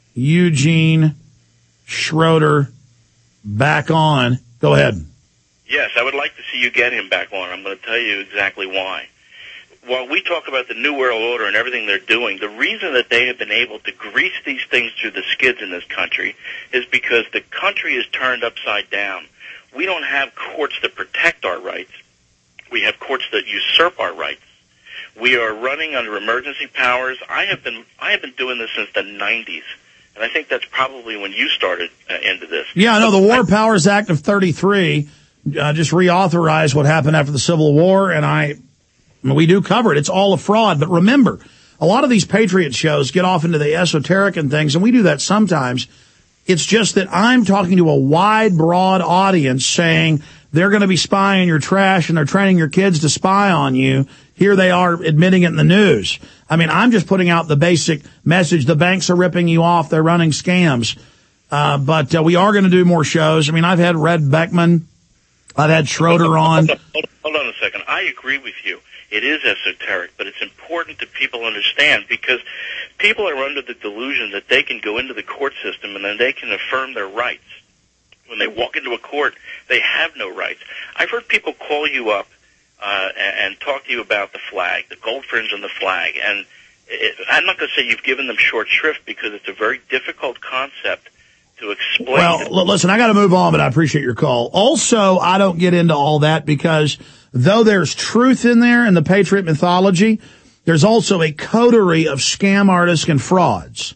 Eugene Schroeder back on. Go ahead. Yes, I would like to see you get him back on. I'm going to tell you exactly why. While we talk about the New World Order and everything they're doing, the reason that they have been able to grease these things through the skids in this country is because the country is turned upside down. We don't have courts that protect our rights. We have courts that usurp our rights. We are running under emergency powers. I have been I have been doing this since the nineties, and I think that's probably when you started uh, into this. Yeah, I know the War Powers Act of thirty-three uh, just reauthorized what happened after the Civil War, and I. We do cover it. It's all a fraud. But remember, a lot of these Patriot shows get off into the esoteric and things, and we do that sometimes. It's just that I'm talking to a wide, broad audience saying they're going to be spying your trash and they're training your kids to spy on you. Here they are admitting it in the news. I mean, I'm just putting out the basic message. The banks are ripping you off. They're running scams. Uh, but uh, we are going to do more shows. I mean, I've had Red Beckman. I've had Schroeder on. Hold on, hold on, hold on a second. I agree with you. It is esoteric, but it's important that people understand because people are under the delusion that they can go into the court system and then they can affirm their rights. When they walk into a court, they have no rights. I've heard people call you up uh, and, and talk to you about the flag, the gold fringe on the flag. And it, I'm not going to say you've given them short shrift because it's a very difficult concept to explain. Well, l- listen, I got to move on, but I appreciate your call. Also, I don't get into all that because though there's truth in there in the Patriot mythology, there's also a coterie of scam artists and frauds.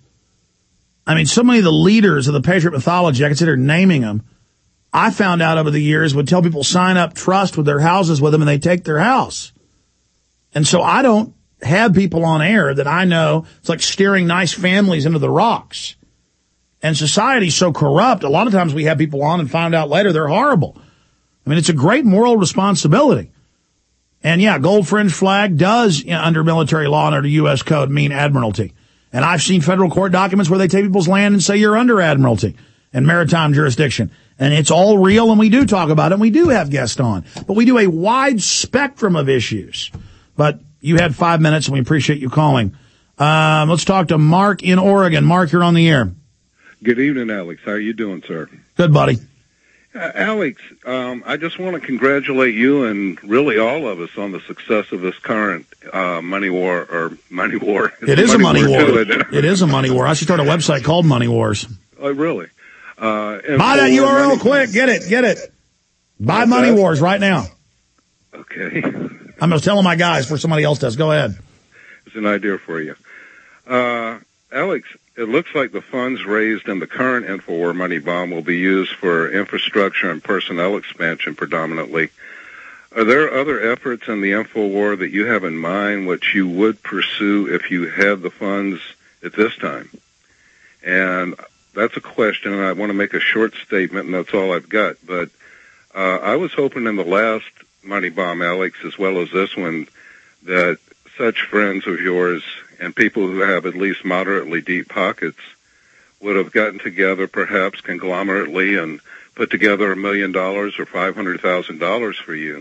I mean, so many of the leaders of the Patriot mythology, I consider naming them, I found out over the years would tell people sign up trust with their houses with them and they take their house. And so I don't have people on air that I know. It's like steering nice families into the rocks. And society's so corrupt, a lot of times we have people on and find out later they're horrible. I mean, it's a great moral responsibility. And yeah, gold fringe flag does, you know, under military law and under U S code mean admiralty. And I've seen federal court documents where they take people's land and say you're under admiralty and maritime jurisdiction. And it's all real, and we do talk about it, and we do have guests on. But we do a wide spectrum of issues. But you had five minutes, and we appreciate you calling. Um, let's talk to Mark in Oregon. Mark, you're on the air. Good evening, Alex. How are you doing, sir? Good, buddy. Uh, Alex, um, I just want to congratulate you and really all of us on the success of this current uh, money war, or money war. It's it is a money war. war. It is a money war. I should start a website called Money Wars. Oh, really? Uh, Buy that U R L quick. Get it. Get it. Buy What's Money that? Wars right now. Okay. I'm just telling my guys before somebody else does. Go ahead. It's an idea for you. Uh, Alex, it looks like the funds raised in the current InfoWar money bomb will be used for infrastructure and personnel expansion predominantly. Are there other efforts in the InfoWar that you have in mind which you would pursue if you had the funds at this time? And that's a question, and I want to make a short statement, and that's all I've got. But uh, I was hoping in the last money bomb, Alex, as well as this one, that such friends of yours and people who have at least moderately deep pockets would have gotten together, perhaps conglomerately, and put together a million dollars or five hundred thousand dollars for you.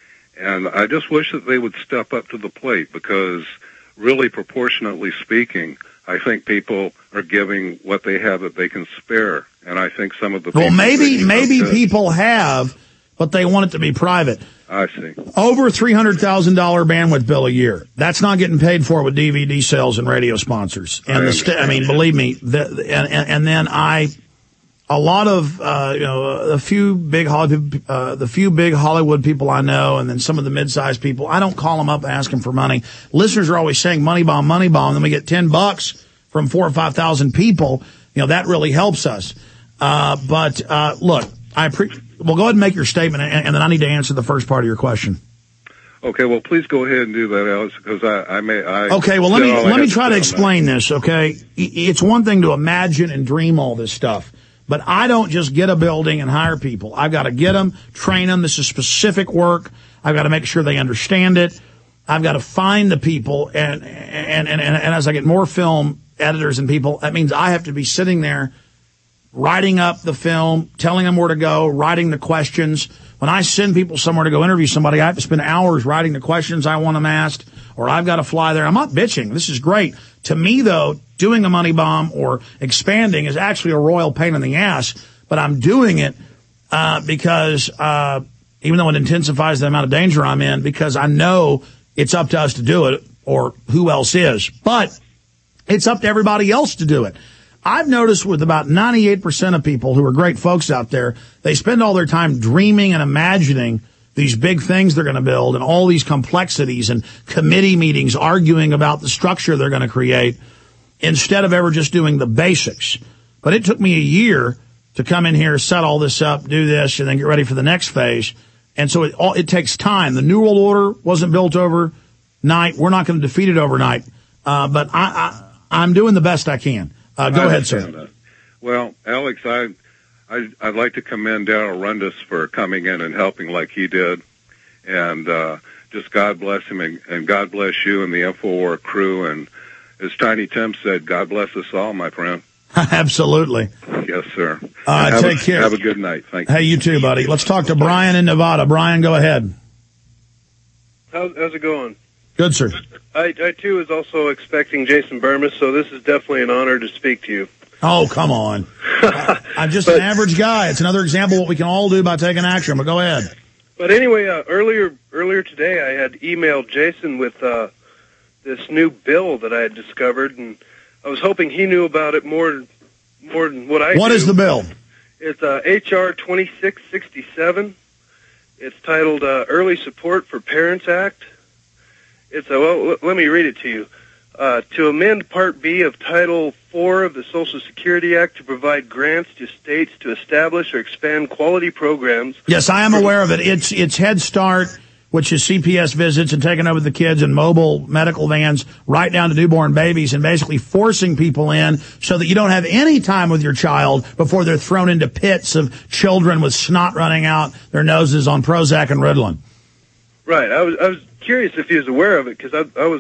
And I just wish that they would step up to the plate, because really, proportionately speaking, I think people are giving what they have that they can spare. And I think some of the well, people maybe maybe this, people have, but they want it to be private. I see. Over three hundred thousand dollars bandwidth bill a year. That's not getting paid for with D V D sales and radio sponsors. And I, the st- I mean, believe me, the, and, and and then I, a lot of uh, you know, a few big Hollywood, uh, the few big Hollywood people I know, and then some of the mid-sized people. I don't call them up and ask them for money. Listeners are always saying money bomb, money bomb. Then we get ten bucks from four or five thousand people. You know, that really helps us. Uh, but uh, look, I pre- well, go ahead and make your statement, and, and then I need to answer the first part of your question. Okay, well, please go ahead and do that, Alex, because I, I may. I okay, well, let me let me try to to explain this. Okay, it's one thing to imagine and dream all this stuff, but I don't just get a building and hire people. I've got to get them, train them. This is specific work. I've got to make sure they understand it. I've got to find the people, and and and and, and as I get more film editors and people, that means I have to be sitting there writing up the film, telling them where to go, writing the questions. When I send people somewhere to go interview somebody, I have to spend hours writing the questions I want them asked, or I've got to fly there. I'm not bitching. This is great. To me, though, doing a money bomb or expanding is actually a royal pain in the ass, but I'm doing it uh, because uh, even though it intensifies the amount of danger I'm in, because I know it's up to us to do it, or who else is. But it's up to everybody else to do it. I've noticed with about ninety-eight percent of people who are great folks out there, they spend all their time dreaming and imagining these big things they're going to build and all these complexities and committee meetings arguing about the structure they're going to create instead of ever just doing the basics. But it took me a year to come in here, set all this up, do this, and then get ready for the next phase. And so it all, it takes time. The New World Order wasn't built overnight. We're not going to defeat it overnight. Uh, but I, I, I'm doing the best I can. Uh, go I ahead, sir. That. Well, Alex, I, I, I'd like to commend Darrell Rundis for coming in and helping like he did. And uh, just God bless him, and, and God bless you and the InfoWar crew. And as Tiny Tim said, God bless us all, my friend. Absolutely. Yes, sir. Uh, take a, care. Have a good night. Thank you. Hey, you too, buddy. Let's talk to Brian in Nevada. Brian, go ahead. How's, how's it going? Good, sir. I, I, too, was also expecting Jason Burmis, so this is definitely an honor to speak to you. Oh, come on. I'm just but, an average guy. It's another example of what we can all do by taking action, but go ahead. But anyway, uh, earlier earlier today I had emailed Jason with uh, this new bill that I had discovered, and I was hoping he knew about it more, more than what I What do. is the bill? It's uh, H R twenty-six sixty-seven. It's titled uh, Early Support for Parents Act. It's a, well, let me read it to you. Uh, to amend Part B of Title four of the Social Security Act to provide grants to states to establish or expand quality programs. Yes, I am aware of it. It's it's Head Start, which is C P S visits and taking over the kids in mobile medical vans right down to newborn babies, and basically forcing people in so that you don't have any time with your child before they're thrown into pits of children with snot running out their noses on Prozac and Ritalin. Right. I was I was curious if he was aware of it, because I, I was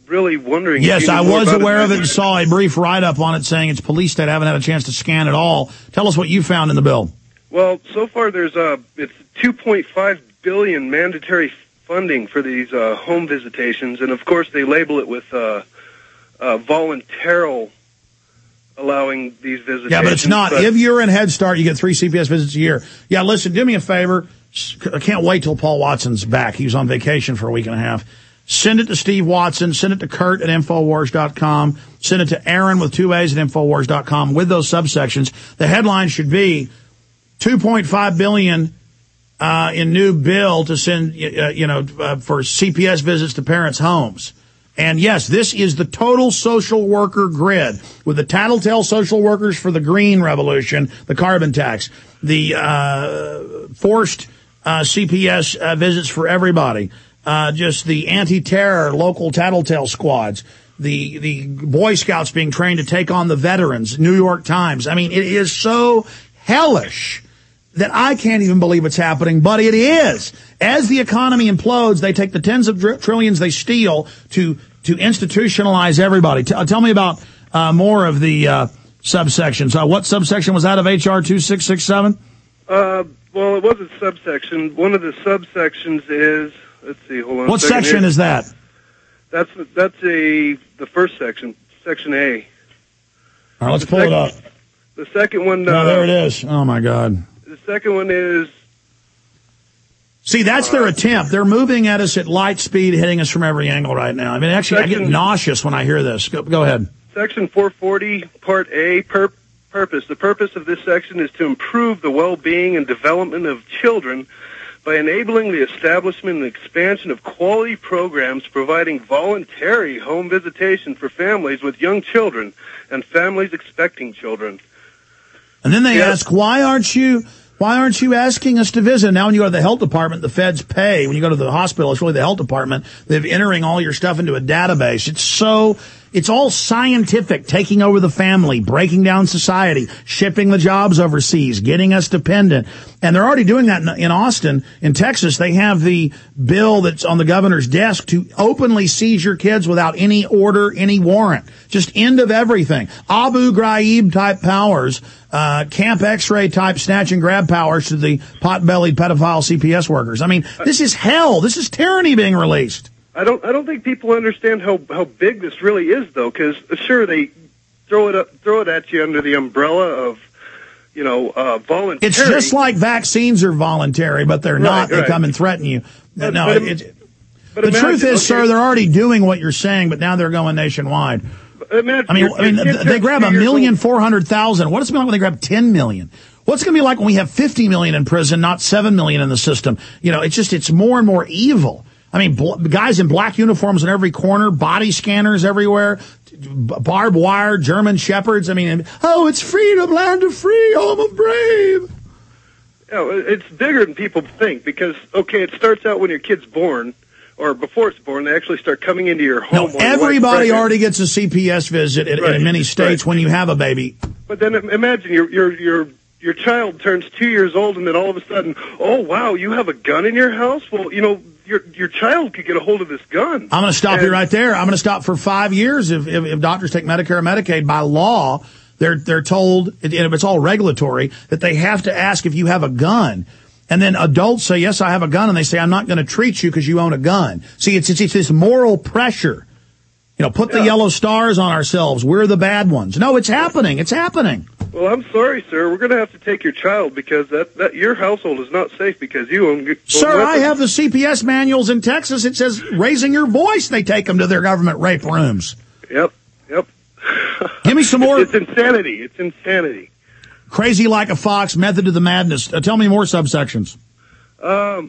really wondering. if Yes, you knew I more was about aware of it and saw a brief write-up on it saying it's police state. I haven't had a chance to scan it all. Tell us what you found in the bill. Well, so far there's uh, it's two point five billion mandatory funding for these uh, home visitations, and of course they label it with uh, uh, voluntary allowing these visitations. Yeah, but it's not. But if you're in Head Start, you get three C P S visits a year. Yeah, listen, do me a favor. I can't wait till Paul Watson's back. He was on vacation for a week and a half. Send it to Steve Watson. Send it to Kurt at Infowars dot com. Send it to Aaron with two A's at Infowars dot com with those subsections. The headline should be two point five billion dollars uh, in new bill to send, uh, you know, uh, for C P S visits to parents' homes. And yes, this is the total social worker grid with the tattletale social workers for the green revolution, the carbon tax, the uh, forced uh, C P S uh, visits for everybody, uh, just the anti-terror local tattletale squads, the the Boy Scouts being trained to take on the veterans, New York Times. I mean, it is so hellish that I can't even believe it's happening, but it is. As the economy implodes, they take the tens of dr- trillions they steal to to institutionalize everybody. T- tell me about uh, more of the uh, subsections. Uh, what subsection was out of H R twenty-six sixty-seven? Uh, well, it was a subsection. One of the subsections is, let's see, hold on. What a second section here. is that? That's that's a the first section, section A. All right, let's The pull sec- it up. The second one. Oh, Uh, there it is. Oh, my God. The second one is. See, that's their attempt. They're moving at us at light speed, hitting us from every angle right now. I mean, actually, I get Section- nauseous when I hear this. Go, go ahead. Section four forty, Part A, pur- purpose. The purpose of this section is to improve the well-being and development of children by enabling the establishment and expansion of quality programs providing voluntary home visitation for families with young children and families expecting children. And then they Yep. ask, why aren't you, why aren't you asking us to visit? Now, when you go to the health department, the feds pay. When you go to the hospital, it's really the health department. They're entering all your stuff into a database. It's so, it's all scientific, taking over the family, breaking down society, shipping the jobs overseas, getting us dependent. And they're already doing that in, in Austin, in Texas. They have the bill that's on the governor's desk to openly seize your kids without any order, any warrant. Just end of everything. Abu Ghraib type powers, uh, Camp X-ray type snatch and grab powers to the pot-bellied pedophile C P S workers. I mean, this is hell. This is tyranny being released. I don't. I don't think people understand how how big this really is, though. Because sure, they throw it up, throw it at you under the umbrella of, you know, uh, voluntary. It's just like vaccines are voluntary, but they're Right, not. They right. come and threaten you. But- no, but- it, it, but the imagine, truth is, okay, sir, they're already doing what you're saying, but now they're going nationwide. Imagine I mean, your- I mean, your kid they turns grab two a years million old. four hundred thousand. What is it going to be like when they grab ten million? What's it going to be like when we have fifty million in prison, not seven million in the system? You know, it's just, it's more and more evil. I mean, bl- guys in black uniforms in every corner, body scanners everywhere, b- barbed wire, German shepherds. I mean, oh, it's freedom, land of free, home of brave. You know, it's bigger than people think because, okay, it starts out when your kid's born, or before it's born, they actually start coming into your home. No, while your wife's everybody pregnant. already gets a C P S visit in, Right, in many states right. when you have a baby. But then imagine your your your your child turns two years old, and then all of a sudden, oh wow, you have a gun in your house. Well, you know, your your child could get a hold of this gun. I'm going to stop you And- right there. I'm going to stop for five years if, if, if doctors take Medicare or Medicaid by law. They're they're told, and it's all regulatory, that they have to ask if you have a gun. And then adults say, yes, I have a gun. And they say, I'm not going to treat you because you own a gun. See, it's, it's, it's this moral pressure. You know, put the Yeah. yellow stars on ourselves. We're the bad ones. No, it's happening. It's happening. Well, I'm sorry, sir. We're going to have to take your child because that, that your household is not safe because you own. own Sir, I weapons. have the C P S manuals in Texas. It says raising your voice. They take them to their government rape rooms. Yep, yep. Give me some more. It's insanity. It's insanity. Crazy like a fox, method to the madness. Uh, tell me more subsections. Um.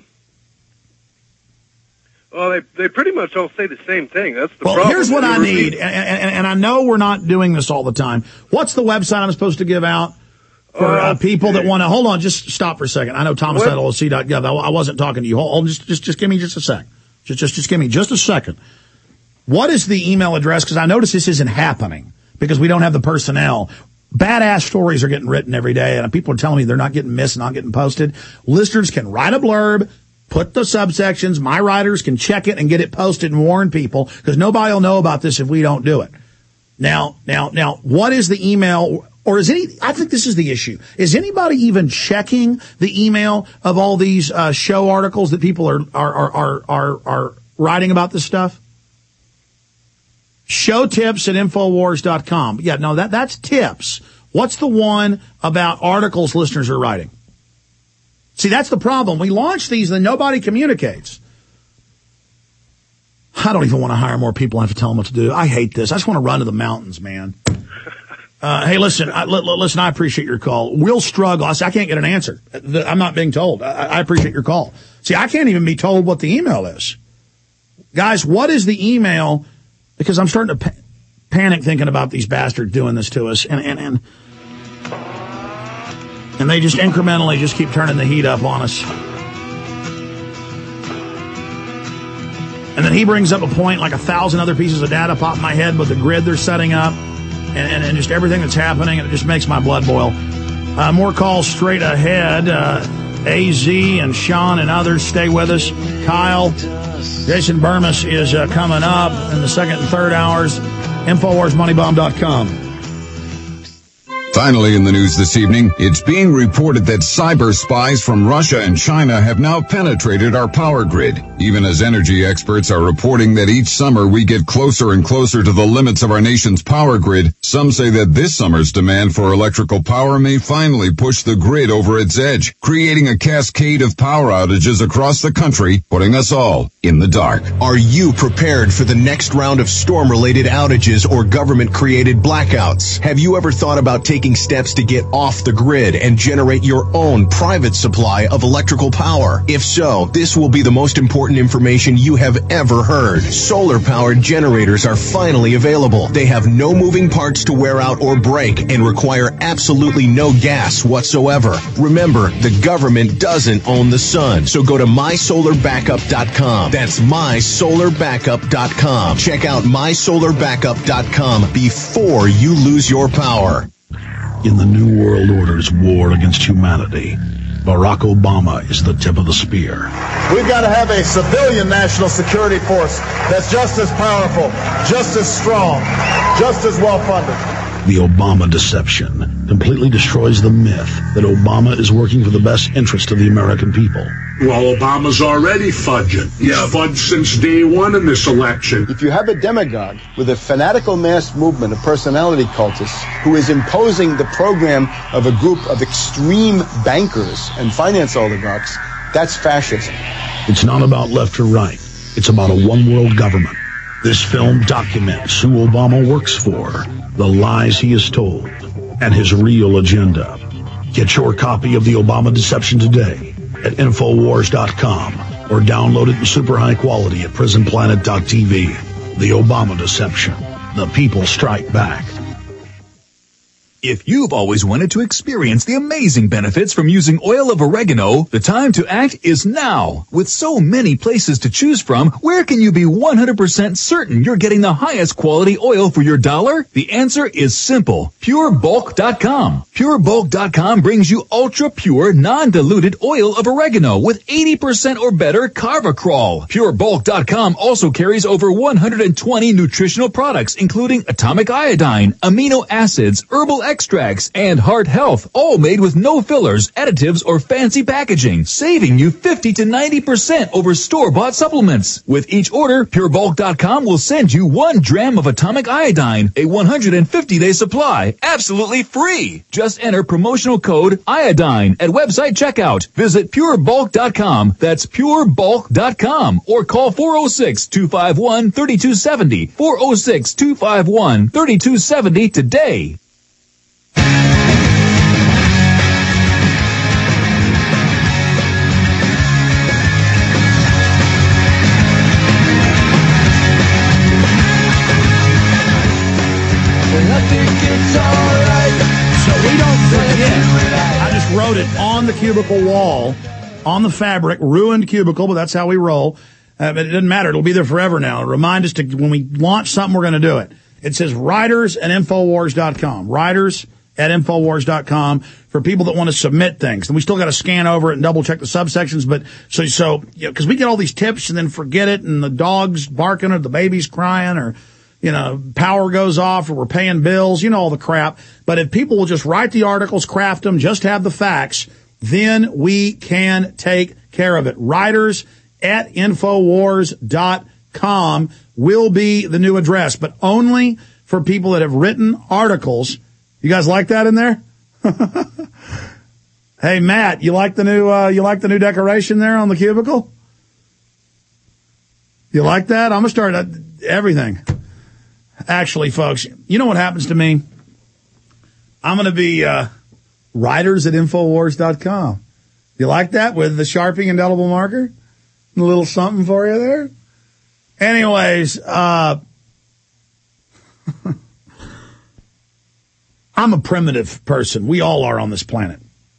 Well, they they pretty much all say the same thing. That's the Well, problem. here's what They I repeat- need, and, and, and I know we're not doing this all the time. What's the website I'm supposed to give out for uh, Uh, people that want to? Hold on, just stop for a second. I know thomas at L O C dot gov. I, I wasn't talking to you. Hold, hold just, just, just give me just a sec. Just, just, just give me just a second. What is the email address? Because I notice this isn't happening because we don't have the personnel. Badass stories are getting written every day, and people are telling me they're not getting missed, not getting posted. Listeners can write a blurb, Put the subsections. My writers can check it and get it posted and warn people, because nobody will know about this if we don't do it. Now, now, now, what is the email? Or is any, I think this is the issue. Is anybody even checking the email of all these uh, show articles that people are, are, are, are, are, are writing about this stuff? Show tips at Infowars dot com. Yeah, no, that, that's tips. What's the one about articles listeners are writing? See, that's the problem. We launch these and nobody communicates. I don't even want to hire more people. I have to tell them what to do. I hate this. I just want to run to the mountains, man. Uh, hey, listen, I, l- listen, I appreciate your call. We'll struggle. I, say, I can't get an answer. I'm not being told. I, I appreciate your call. See, I can't even be told what the email is. Guys, what is the email? Because I'm starting to pa- panic thinking about these bastards doing this to us. And, and, and, and they just incrementally just keep turning the heat up on us. And then he brings up a point, like a thousand other pieces of data pop in my head with the grid they're setting up. And, and, and just everything that's happening, and it just makes my blood boil. Uh, more calls straight ahead. Uh, A Z and Sean and others, stay with us. Kyle, Jason Burmis is uh, coming up in the second and third hours. Infowars Money Bomb dot com. Finally in the news this evening, it's being reported that cyber spies from Russia and China have now penetrated our power grid. Even as energy experts are reporting that each summer we get closer and closer to the limits of our nation's power grid, some say that this summer's demand for electrical power may finally push the grid over its edge, creating a cascade of power outages across the country, putting us all in the dark. Are you prepared for the next round of storm-related outages or government-created blackouts? Have you ever thought about taking steps to get off the grid and generate your own private supply of electrical power? If so, this will be the most important information you have ever heard. Solar-powered generators are finally available. They have no moving parts to wear out or break and require absolutely no gas whatsoever. Remember, the government doesn't own the sun, so go to my solar backup dot com. That's my solar backup dot com. Check out my solar backup dot com before you lose your power. In the New World Order's war against humanity, Barack Obama is the tip of the spear. We've got to have a civilian national security force that's just as powerful, just as strong, just as well-funded. The Obama deception completely destroys the myth that Obama is working for the best interest of the American people. Well, Obama's already fudging. He's yeah. fudged since day one in this election. If you have a demagogue with a fanatical mass movement of personality cultists who is imposing the program of a group of extreme bankers and finance oligarchs, that's fascism. It's not about left or right. It's about a one-world government. This film documents who Obama works for, the lies he has told, and his real agenda. Get your copy of The Obama Deception today at Infowars dot com or download it in super high quality at Prison Planet dot T V. The Obama Deception. The people strike back. If you've always wanted to experience the amazing benefits from using oil of oregano, the time to act is now. With so many places to choose from, where can you be one hundred percent certain you're getting the highest quality oil for your dollar? The answer is simple. Pure Bulk dot com. Pure Bulk dot com brings you ultra-pure, non-diluted oil of oregano with eighty percent or better Carvacrol. Pure Bulk dot com also carries over one hundred twenty nutritional products, including atomic iodine, amino acids, herbal extracts, and heart health, all made with no fillers, additives, or fancy packaging, saving you fifty to ninety percent over store-bought supplements. With each order, Pure Bulk dot com will send you one dram of atomic iodine, a one hundred fifty day supply, absolutely free. Just enter promotional code iodine at website checkout. Visit Pure Bulk dot com. That's Pure Bulk dot com, or call four oh six, two five one, three two seven oh, four oh six, two five one, three two seven oh today. I just wrote it on the cubicle wall, on the fabric, ruined cubicle, but that's how we roll. Uh, but it doesn't matter. It'll be there forever now. Remind us to, when we launch something, we're going to do it. It says writers at Infowars dot com. Writers at Infowars dot com for people that want to submit things. And we still got to scan over it and double check the subsections. But so, so, you know, cause we get all these tips and then forget it, and the dog's barking or the baby's crying or, you know, power goes off or we're paying bills, you know, all the crap. But if people will just write the articles, craft them, just have the facts, then we can take care of it. Writers at Infowars dot com will be the new address, but only for people that have written articles. You guys like that in there? Hey, Matt, you like the new, uh, you like the new decoration there on the cubicle? You like that? I'm going to start uh, everything. Actually, folks, you know what happens to me? I'm going to be, uh, writers at Infowars dot com. You like that with the Sharpie indelible marker? A little something for you there? Anyways, uh, I'm a primitive person. We all are on this planet.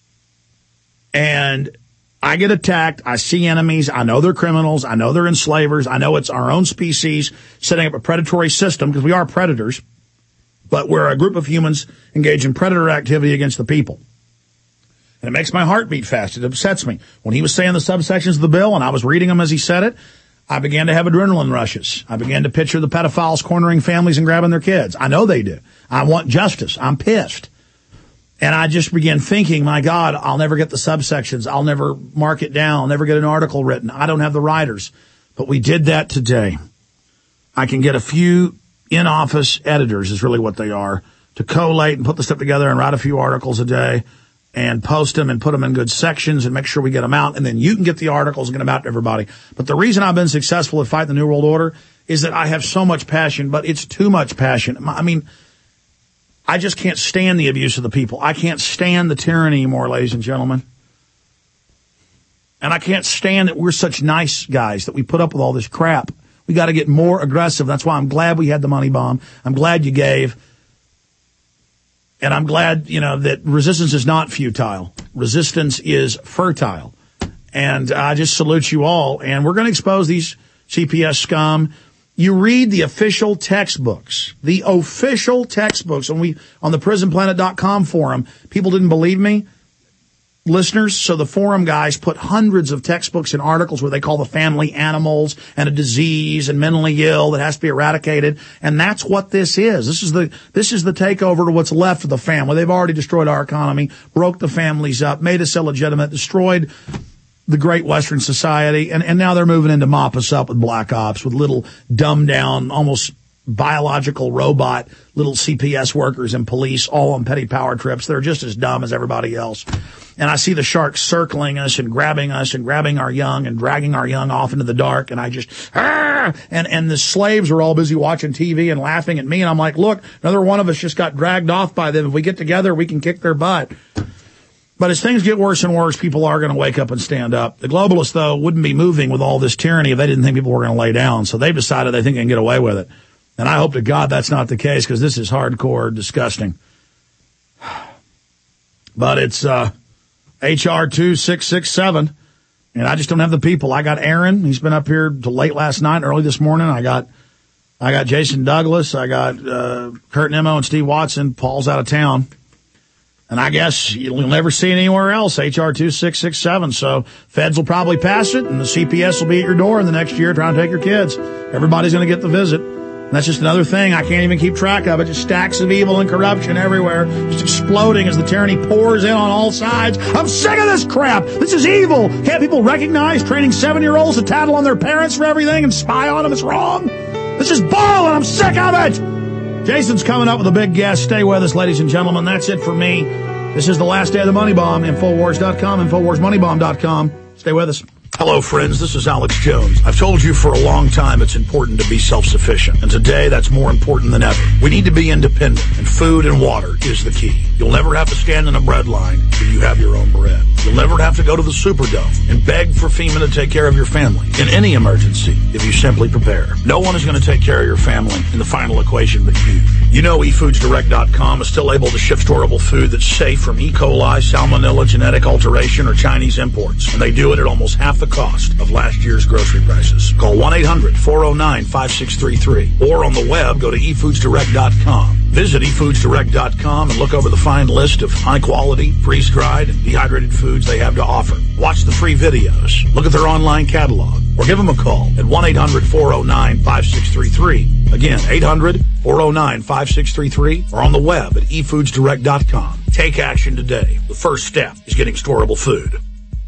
And I get attacked. I see enemies. I know they're criminals. I know they're enslavers. I know it's our own species setting up a predatory system, because we are predators. But we're a group of humans engaged in predator activity against the people. And it makes my heart beat fast. It upsets me. When he was saying the subsections of the bill and I was reading them as he said it, I began to have adrenaline rushes. I began to picture the pedophiles cornering families and grabbing their kids. I know they do. I want justice. I'm pissed. And I just began thinking, my God, I'll never get the subsections. I'll never mark it down. I'll never get an article written. I don't have the writers. But we did that today. I can get a few in-office editors, is really what they are, to collate and put the stuff together and write a few articles a day and post them and put them in good sections and make sure we get them out. And then you can get the articles and get them out to everybody. But the reason I've been successful at fighting the New World Order is that I have so much passion, but it's too much passion. I mean, I just can't stand the abuse of the people. I can't stand the tyranny anymore, ladies and gentlemen. And I can't stand that we're such nice guys, that we put up with all this crap. We got to get more aggressive. That's why I'm glad we had the money bomb. I'm glad you gave. And I'm glad, you know, that resistance is not futile. Resistance is fertile. And I just salute you all. And we're going to expose these C P S scum. You read the official textbooks, the official textbooks. And we, on the prison planet dot com forum, people didn't believe me. Listeners, so the forum guys put hundreds of textbooks and articles where they call the family animals and a disease and mentally ill that has to be eradicated. And that's what this is. This is the, this is the takeover to what's left of the family. They've already destroyed our economy, broke the families up, made us illegitimate, destroyed the great Western society. And, and now they're moving in to mop us up with black ops, with little dumbed down, almost biological robot little C P S workers and police all on petty power trips. They're just as dumb as everybody else. And I see the sharks circling us and grabbing us and grabbing our young and dragging our young off into the dark. And I just, ah! and, and the slaves are all busy watching T V and laughing at me. And I'm like, look, another one of us just got dragged off by them. If we get together, we can kick their butt. But as things get worse and worse, people are going to wake up and stand up. The globalists, though, wouldn't be moving with all this tyranny if they didn't think people were going to lay down. So they've decided they think they can get away with it. And I hope to God that's not the case, because this is hardcore disgusting. But it's uh H R two six six seven, and I just don't have the people. I got Aaron. He's been up here till late last night, early this morning. I got I got Jason Douglas. I got uh Kurt Nimmo and Steve Watson. Paul's out of town. And I guess you'll never see it anywhere else, H R two six six seven. So feds will probably pass it, and the C P S will be at your door in the next year trying to take your kids. Everybody's going to get the visit. And that's just another thing. I can't even keep track of it. Just stacks of evil and corruption everywhere, just exploding as the tyranny pours in on all sides. I'm sick of this crap. This is evil. Can't people recognize training seven-year-olds to tattle on their parents for everything and spy on them is wrong? This is bull, and I'm sick of it. Jason's coming up with a big guest. Stay with us, ladies and gentlemen. That's it for me. This is the last day of the Money Bomb. Infowars dot com, Infowars Money Bomb dot com. Stay with us. Hello, friends. This is Alex Jones. I've told you for a long time it's important to be self-sufficient. And today, that's more important than ever. We need to be independent, and food and water is the key. You'll never have to stand in a bread line if you have your own bread. You'll never have to go to the Superdome and beg for FEMA to take care of your family in any emergency if you simply prepare. No one is going to take care of your family in the final equation but you. You know e foods direct dot com is still able to ship storable food that's safe from E. coli, salmonella, genetic alteration, or Chinese imports. And they do it at almost half the cost of last year's grocery prices. Call one eight hundred four oh nine five six three three or on the web, go to e foods direct dot com. Visit e foods direct dot com and look over the fine list of high-quality, freeze-dried, and dehydrated foods they have to offer. Watch the free videos, look at their online catalog, or give them a call at one eight hundred four oh nine five six three three. Again, eight hundred four oh nine five six three three, or on the web at e foods direct dot com. Take action today. The first step is getting storable food.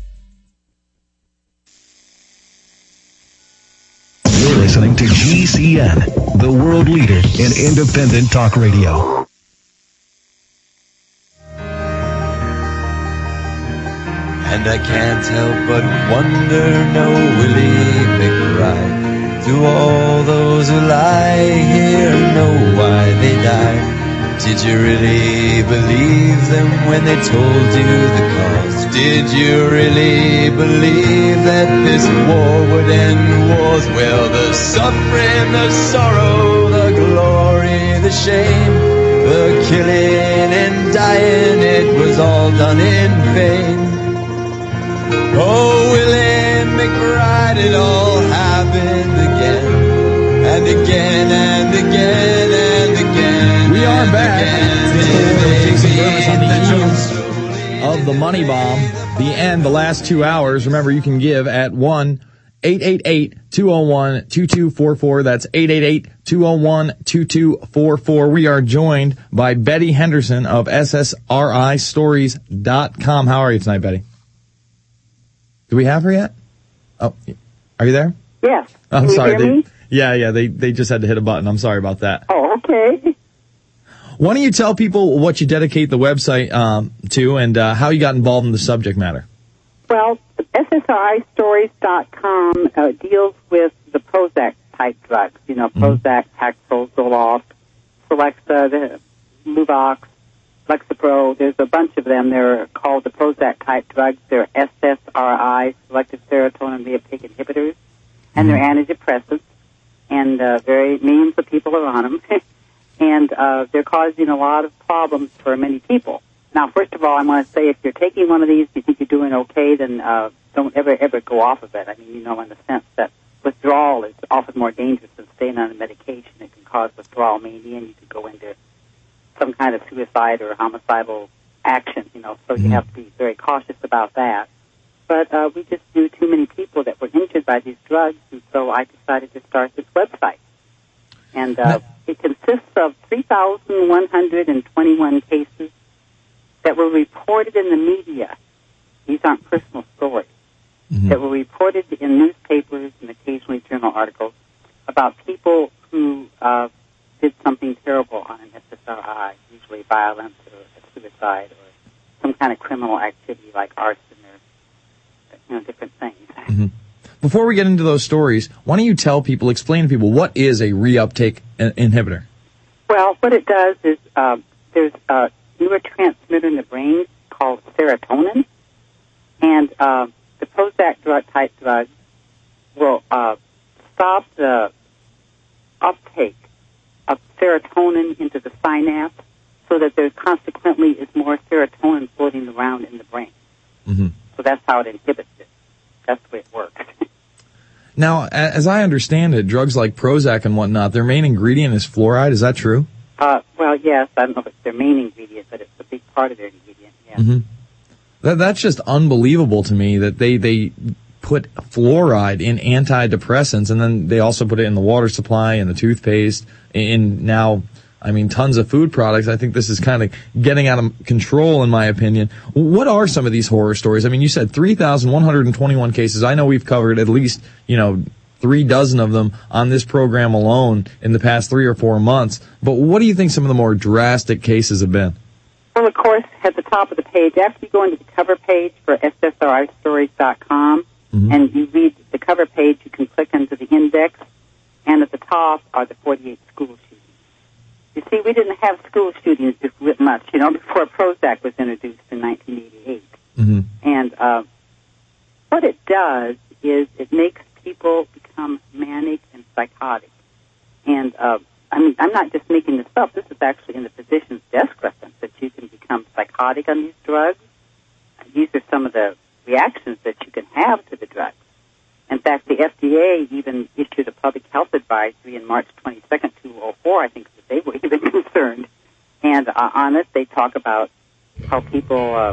You're listening to G C N, the world leader in independent talk radio. And I can't help but wonder, no Willie McBride, do all those who lie here know why they died? Did you really believe them when they told you the cause? Did you really believe that this war would end wars? Well, the suffering, the sorrow, the glory, the shame, the killing and dying, it was all done in vain. Oh, Willie McBride, it all happened again, and again, and again, and again. We are back. Jason Burris on the eve of the Money Bomb, the end, the last two hours. Remember, you can give at one eight eight eight two oh one two two four four. That's eight eight eight two oh one two two four four. We are joined by Betty Henderson of S S R I stories dot com. How are you tonight, Betty? Do we have her yet? Oh, are you there? Yes. I'm Can you sorry. hear They, me? yeah, yeah. They they just had to hit a button. I'm sorry about that. Oh, okay. Why don't you tell people what you dedicate the website um, to and uh, how you got involved in the subject matter? Well, S S R I stories dot com uh, deals with the Prozac type drugs. You know, Prozac, Paxil, Zoloft, Celexa, the Luvox, Lexapro. There's a bunch of them. They're called the Prozac type drugs. They're S S R I, selective serotonin reuptake inhibitors, and they're antidepressants. And uh, very millions of people are on them. And uh, they're causing a lot of problems for many people. Now, first of all, I want to say if you're taking one of these, you think you're doing okay, then uh, don't ever, ever go off of it. I mean, you know, in the sense that withdrawal is often more dangerous than staying on a medication. It can cause withdrawal mania, and you could go into some kind of suicide or homicidal action, you know, so you have to be very cautious about that. But uh, we just knew too many people that were injured by these drugs, and so I decided to start this website. And uh, it consists of three thousand one hundred twenty-one cases that were reported in the media. These aren't personal stories. Mm-hmm. That were reported in newspapers and occasionally journal articles about people who uh, did something terrible on an S S R I, usually violence or a suicide or some kind of criminal activity like arson or, you know, different things. Mm-hmm. Before we get into those stories, why don't you tell people, explain to people, what is a reuptake in- inhibitor? Well, what it does is uh, there's a neurotransmitter in the brain called serotonin, and uh, the Prozac drug type drug will uh, stop the uptake of serotonin into the synapse so that there consequently is more serotonin floating around in the brain. Mm-hmm. So that's how it inhibits it. That's the way it works. Now, as I understand it, drugs like Prozac and whatnot, their main ingredient is fluoride. Is that true? Uh, well, yes. I don't know if it's their main ingredient, but it's a big part of their ingredient, yeah. Mm-hmm. That, that's just unbelievable to me that they, they put fluoride in antidepressants, and then they also put it in the water supply and the toothpaste, in now, I mean, tons of food products. I think this is kind of getting out of control, in my opinion. What are some of these horror stories? I mean, you said three thousand one hundred twenty-one cases. I know we've covered at least, you know, three dozen of them on this program alone in the past three or four months. But what do you think some of the more drastic cases have been? Well, of course, at the top of the page, after you go into the cover page for S S R I stories dot com, mm-hmm. and you read the cover page, you can click into the index, and at the top are the forty-eight school shootings. You see, we didn't have school shootings much, you know, before Prozac was introduced in nineteen eighty-eight. Mm-hmm. And uh, what it does is it makes people become manic and psychotic. And, uh, I mean, I'm not just making this up. This is actually in the physician's desk reference, that you can become psychotic on these drugs. These are some of the reactions that you can have to the drugs. In fact, the F D A even issued a public health advisory in March twenty-second, two thousand four, I think, that they were even concerned And uh, on it, they talk about how people uh,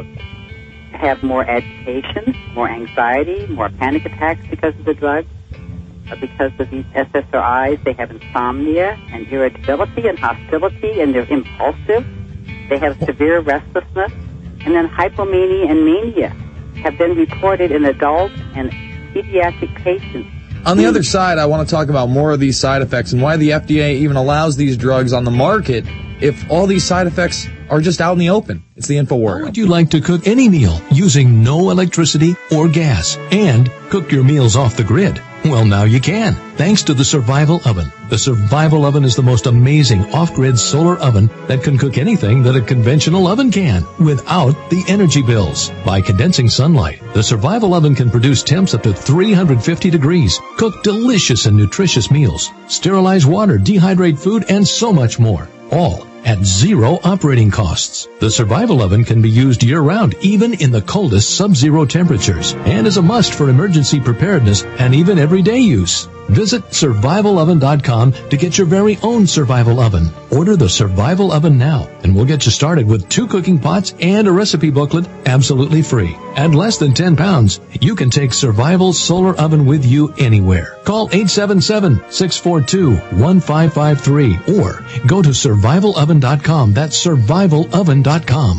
have more agitation, more anxiety, more panic attacks because of the drugs. Uh, because of these S S R Is, they have insomnia and irritability and hostility, and they're impulsive. They have severe restlessness. And then hypomania and mania have been reported in adults and pediatric patients. On the other side, I want to talk about more of these side effects and why the F D A even allows these drugs on the market if all these side effects are just out in the open. It's the InfoWars. Would you like to cook any meal using no electricity or gas and cook your meals off the grid? Well, now you can, thanks to the Survival Oven. The Survival Oven is the most amazing off-grid solar oven that can cook anything that a conventional oven can without the energy bills. By condensing sunlight, the Survival Oven can produce temps up to three hundred fifty degrees, cook delicious and nutritious meals, sterilize water, dehydrate food, and so much more. All at zero operating costs. The Survival Oven can be used year-round, even in the coldest sub-zero temperatures, and is a must for emergency preparedness and even everyday use. Visit survival oven dot com to get your very own Survival Oven. Order the Survival Oven now, and we'll get you started with two cooking pots and a recipe booklet absolutely free. At less than ten pounds, you can take Survival Solar Oven with you anywhere. Call eight seven seven, six four two, one five five three or go to survival oven dot com. That's survival oven dot com.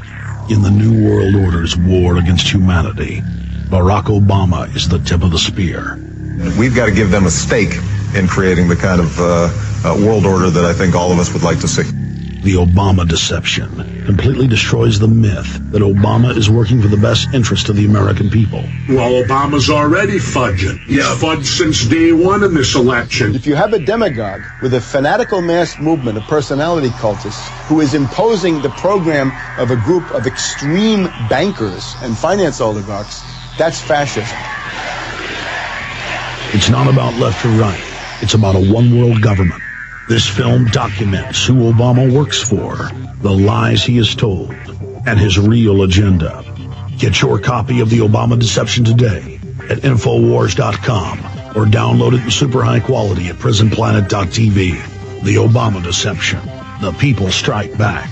In the New World Order's war against humanity, Barack Obama is the tip of the spear. We've got to give them a stake in creating the kind of uh, uh, world order that I think all of us would like to see. The Obama deception completely destroys the myth that Obama is working for the best interest of the American people. Well, Obama's already fudging. He's yeah. fudged since day one in this election. If you have a demagogue with a fanatical mass movement of personality cultists who is imposing the program of a group of extreme bankers and finance oligarchs, that's fascism. It's not about left or right. It's about a one-world government. This film documents who Obama works for, the lies he has told, and his real agenda. Get your copy of The Obama Deception today at infowars dot com or download it in super high quality at prison planet dot t v. The Obama Deception. The people strike back.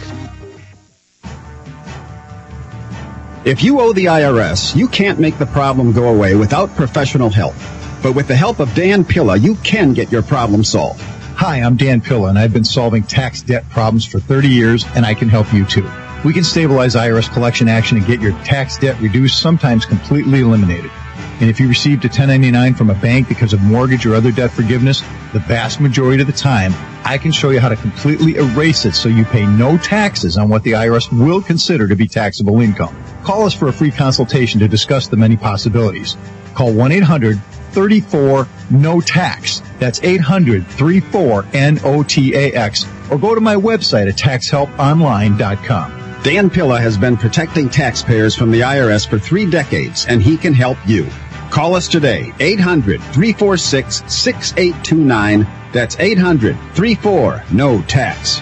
If you owe the I R S, you can't make the problem go away without professional help. But with the help of Dan Pilla, you can get your problem solved. Hi, I'm Dan Pilla, and I've been solving tax debt problems for thirty years, and I can help you too. We can stabilize I R S collection action and get your tax debt reduced, sometimes completely eliminated. And if you received a ten ninety-nine from a bank because of mortgage or other debt forgiveness, the vast majority of the time, I can show you how to completely erase it so you pay no taxes on what the I R S will consider to be taxable income. Call us for a free consultation to discuss the many possibilities. Call one eight hundred, three four, N O T A X. That's eight hundred, three four, N O T A X. Or go to my website at tax help online dot com. Dan Pilla has been protecting taxpayers from the I R S for three decades, and he can help you. Call us today, eight hundred, three four six, six eight two nine. That's eight hundred, three four, N O T A X.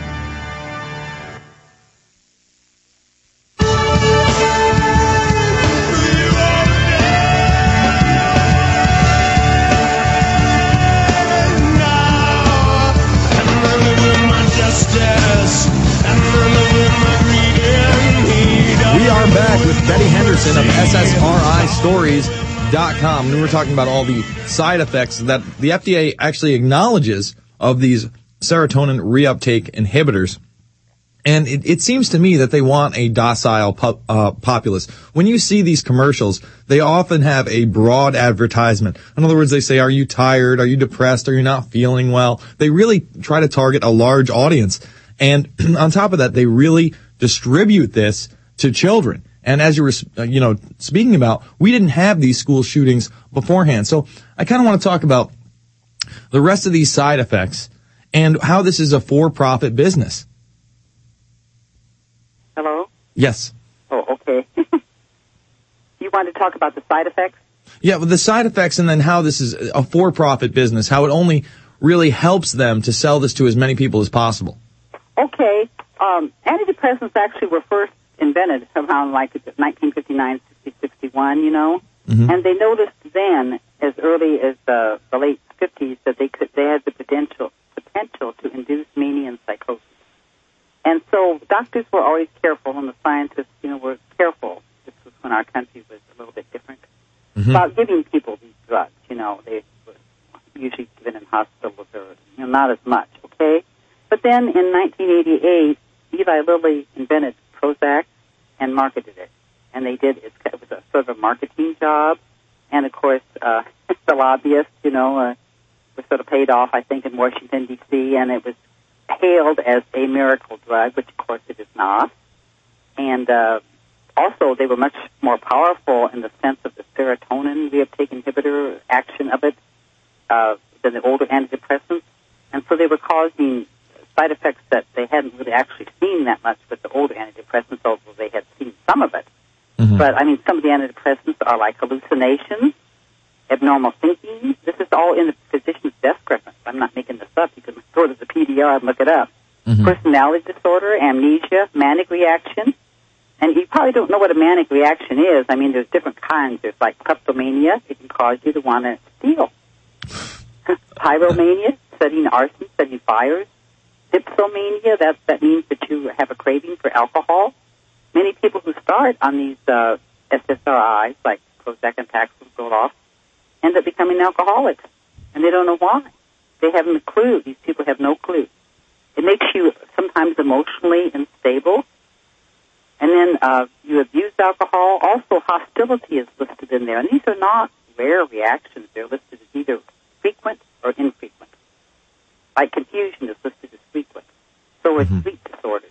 Betty Henderson of S S R I stories dot com. We were talking about all the side effects that the F D A actually acknowledges of these serotonin reuptake inhibitors. And it, it seems to me that they want a docile pu- uh, populace. When you see these commercials, they often have a broad advertisement. In other words, they say, are you tired? Are you depressed? Are you not feeling well? They really try to target a large audience. And on top of that, they really distribute this to children. And as you were, you know, speaking about, we didn't have these school shootings beforehand. So I kind of want to talk about the rest of these side effects and how this is a for-profit business. Hello? Yes. Oh, okay. You want to talk about the side effects? Yeah, well, the side effects and then how this is a for-profit business, how it only really helps them to sell this to as many people as possible. Okay. Um, antidepressants actually were first invented around like nineteen fifty-nine, sixty, sixty-one, you know, mm-hmm. and they noticed then, as early as the, the late fifties, that they could they had the potential potential to induce mania and psychosis. And so doctors were always careful, and the scientists, you know, were careful. This was when our country was a little bit different mm-hmm. about giving people these drugs. You know, they were usually given in hospitals or, you know, not as much, okay? But then in nineteen eighty-eight, Eli Lilly invented Prozac and marketed it. And they did, it was a sort of a marketing job. And, of course, uh, the lobbyists, you know, uh, were sort of paid off, I think, in Washington, D C, and it was hailed as a miracle drug, which, of course, it is not. And uh, also, they were much more powerful in the sense of the serotonin reuptake inhibitor action of it uh, than the older antidepressants. And so they were causing side effects that they hadn't really actually seen that much with the older antidepressants, although they had seen some of it. Mm-hmm. But, I mean, some of the antidepressants are like hallucinations, abnormal thinking. This is all in the physician's desk reference. I'm not making this up. You can go to the P D R and look it up. Mm-hmm. Personality disorder, amnesia, manic reaction. And you probably don't know what a manic reaction is. I mean, there's different kinds. There's like kleptomania. It can cause you to want to steal. Pyromania, setting arson, setting fires. Dipsomania, that, that means that you have a craving for alcohol. Many people who start on these uh, S S R Is, like Prozac and Paxil, Zoloft, end up becoming alcoholics, and they don't know why. They haven't a clue. These people have no clue. It makes you sometimes emotionally unstable, and then uh, you abuse alcohol. Also, hostility is listed in there, and these are not rare reactions. They're listed as either frequent or infrequent. Like confusion is listed as frequent. So is mm-hmm. sleep disorders.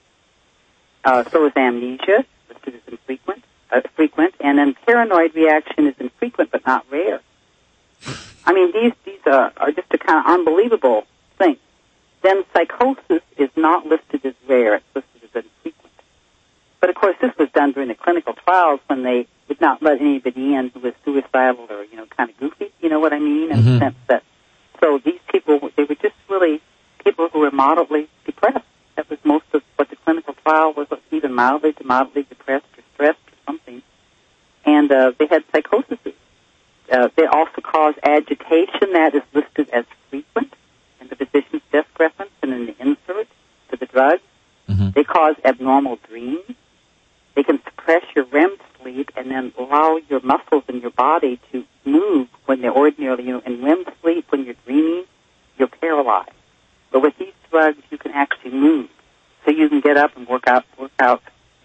Uh, so is amnesia, listed as infrequent, uh, frequent, and then paranoid reaction is infrequent but not rare. I mean, these these are, are just a kind of unbelievable thing. Then psychosis is not listed as rare; it's listed as infrequent. But of course, this was done during the clinical trials when they did not let anybody in who was suicidal or, you know, kind of goofy. You know what I mean? In mm-hmm. the sense that so these people, they were just really people who were moderately depressed. That was most of what the clinical trial was, even mildly to moderately depressed or stressed or something. And uh, they had psychosis. Uh, they also cause agitation that is listed as frequent in the physician's desk reference and in the insert to the drug. Mm-hmm. They cause abnormal dreams. They can suppress your R E M sleep and then allow your muscles in your body to move when they're ordinarily, you know, in R E M sleep, when you're dreaming, you're paralyzed. But with these drugs, you can actually move. So you can get up and work out, work out,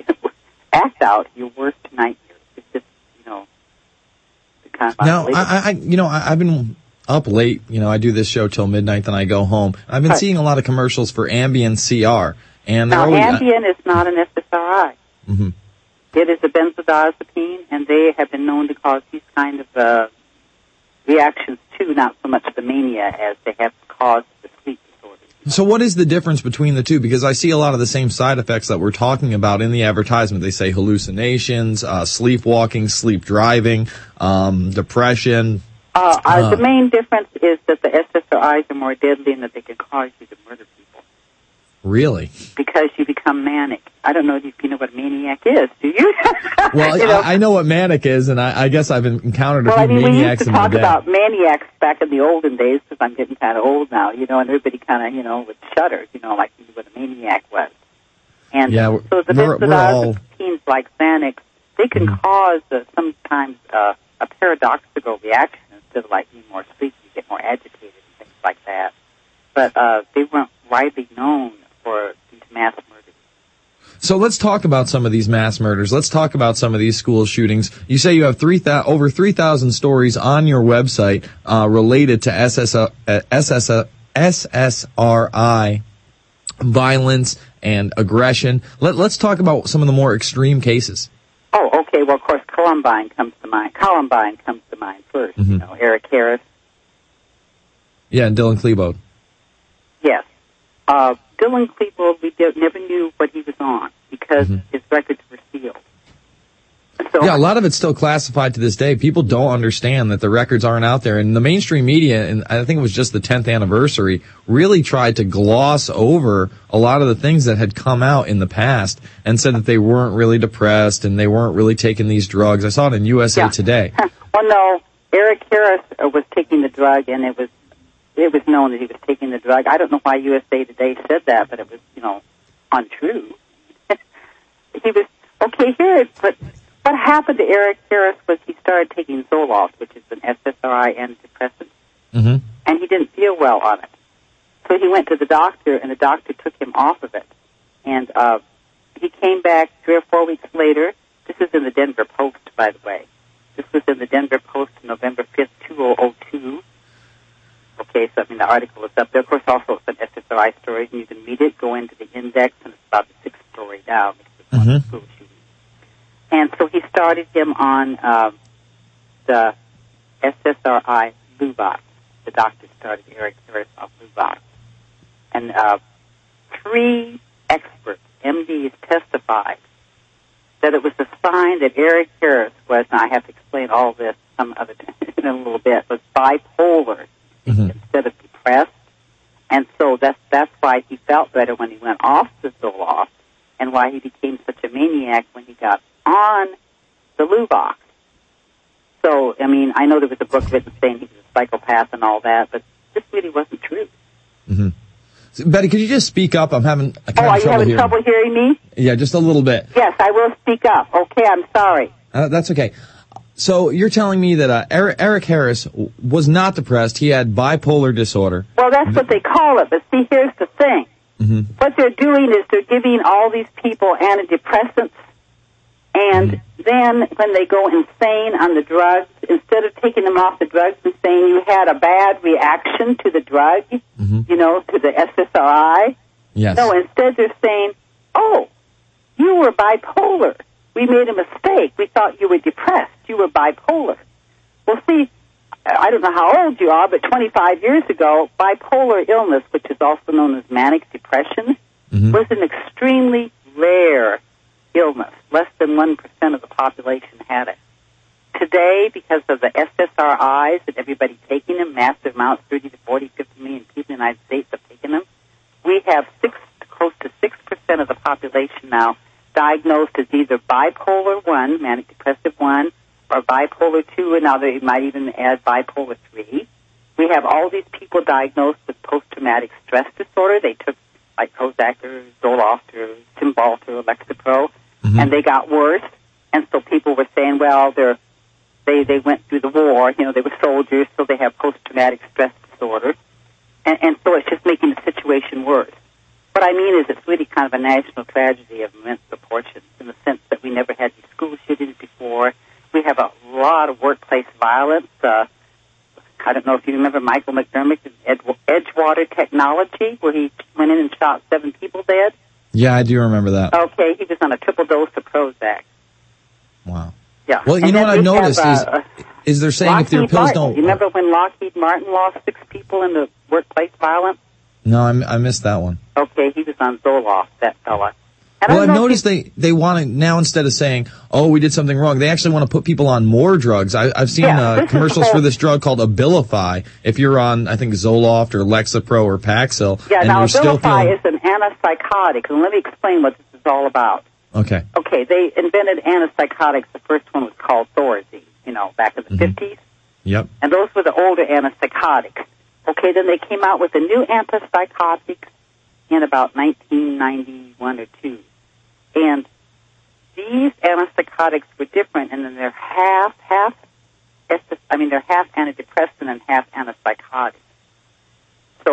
act out your worst nightmares. It's just, you know, the kind of now, I, I, you know, I, I've been up late. You know, I do this show till midnight, then I go home. I've been right. seeing a lot of commercials for Ambien C R. And now, always, Ambien is not an S S R I. Mm-hmm. It is a benzodiazepine, and they have been known to cause these kind of uh, reactions too, not so much the mania as they have caused the sleep disorders. So what is the difference between the two? Because I see a lot of the same side effects that we're talking about in the advertisement. They say hallucinations, uh, sleepwalking, sleep driving, um, depression. Uh, uh, uh, the main difference is that the S S R Is are more deadly and that they can cause you to murder people. Really? Because you become manic. I don't know if you know what a maniac is, do you? Well, you know? I, I know what manic is, and I, I guess I've encountered a well, few I mean, maniacs in we used to my talk day. about maniacs back in the olden days, because I'm getting kind of old now, you know, and everybody kind of, you know, would shudder, you know, like what a maniac was. And yeah, so the we're, we're all... benzodiazepines like Xanax, they can mm-hmm. cause uh, sometimes uh, a paradoxical reaction. Instead of like being more sleepy, you get more agitated and things like that. But uh, they weren't widely known for these mass murders. So let's talk about some of these mass murders. Let's talk about some of these school shootings. You say you have three th- over three thousand stories on your website uh, related to S S uh, S S uh, S S R I violence and aggression. Let, let's talk about some of the more extreme cases. Oh, okay. Well, of course, Columbine comes to mind. Columbine comes to mind first. Mm-hmm. You know, Eric Harris. Yeah, and Dylan Klebold. Yes. Uh, Dylan Klebold, we did, never knew what he was on because mm-hmm. his records were sealed. So, yeah, a lot of it's still classified to this day. People don't understand that the records aren't out there. And the mainstream media, and I think it was just the tenth anniversary, really tried to gloss over a lot of the things that had come out in the past and said that they weren't really depressed and they weren't really taking these drugs. I saw it in U S A yeah. Today. Well, no, Eric Harris was taking the drug, and it was it was known that he was taking the drug. I don't know why U S A Today said that, but it was, you know, untrue. He was, okay, here, but what happened to Eric Harris was he started taking Zoloft, which is an S S R I antidepressant, Mm-hmm. and he didn't feel well on it. So he went to the doctor, and the doctor took him off of it. And uh, he came back three or four weeks later. This is in the Denver Post, by the way. This was in the Denver Post November fifth, two thousand two. Okay, so I mean the article is up there. Of course, also it's an S S R I story, and you can read it. Go into the index, and it's about the sixth story down. Mm-hmm. School shooting. And so he started him on uh, the S S R I Luvox. The doctor started Eric Harris on Luvox. And uh, three experts, M Ds, testified that it was a sign that Eric Harris was, and I have to explain all this some other time in a little bit, was bipolar mm-hmm. instead of depressed. And so that's, that's why he felt better when he went off the Zoloft, and why he became such a maniac when he got on the Luvox. So, I mean, I know there was a book written saying he was a psychopath and all that, but this really wasn't true. Mm-hmm. So, Betty, could you just speak up? I'm having a kind oh, of are you trouble having hearing. trouble hearing me? Yeah, just a little bit. Yes, I will speak up. Okay, I'm sorry. Uh, that's okay. So you're telling me that uh, Eric, Eric Harris w- was not depressed. He had bipolar disorder. Well, that's what they call it, but see, here's the thing. Mm-hmm. What they're doing is they're giving all these people antidepressants, and mm-hmm. then when they go insane on the drugs, instead of taking them off the drugs and saying you had a bad reaction to the drug, mm-hmm. you know, to the S S R I, yes. no, instead they're saying, oh, you were bipolar. We made a mistake. We thought you were depressed. You were bipolar. Well, see, I don't know how old you are, but twenty-five years ago, bipolar illness, which is also known as manic depression, mm-hmm. was an extremely rare illness. Less than one percent of the population had it. Today, because of the S S R Is and everybody taking them, massive amounts, thirty to forty, fifty million people in the United States have taken them, we have six, close to six percent of the population now diagnosed as either bipolar one, manic depressive one, or bipolar two, and now they might even add bipolar three. We have all these people diagnosed with post-traumatic stress disorder. They took like Prozac or Zoloft or Cymbalta or Lexapro, mm-hmm. and they got worse. And so people were saying, well, they're, they they went through the war. You know, they were soldiers, so they have post-traumatic stress disorder. And, and so it's just making the situation worse. What I mean is it's really kind of a national tragedy of immense proportions in the sense that we never had these school shootings before. We have a lot of workplace violence. Uh, I don't know if you remember Michael McDermott in Ed- Edgewater Technology, where he went in and shot seven people dead. Yeah, I do remember that. Okay, he was on a triple dose of Prozac. Wow. Yeah. Well, you and know what I've noticed have, is, uh, is they're saying Lockheed if their pills Martin. don't... You remember when Lockheed Martin lost six people in the workplace violence? No, I, I missed that one. Okay, he was on Zoloft, that fella. And Well, I've know noticed they, they want to, now instead of saying, oh, we did something wrong, they actually want to put people on more drugs. I, I've seen Yeah, uh, this commercials is- for this drug called Abilify. If you're on, I think, Zoloft or Lexapro or Paxil, Yeah, and now you're still Abilify feeling... is an antipsychotic, and let me explain what this is all about. Okay. Okay, they invented antipsychotics. The first one was called Thorazine, you know, back in the Mm-hmm. fifties. Yep. And those were the older antipsychotics. Okay, then they came out with a new antipsychotic in about nineteen ninety-one or two. And these antipsychotics were different, and then they're half, half, I mean, they're half antidepressant and half antipsychotic. So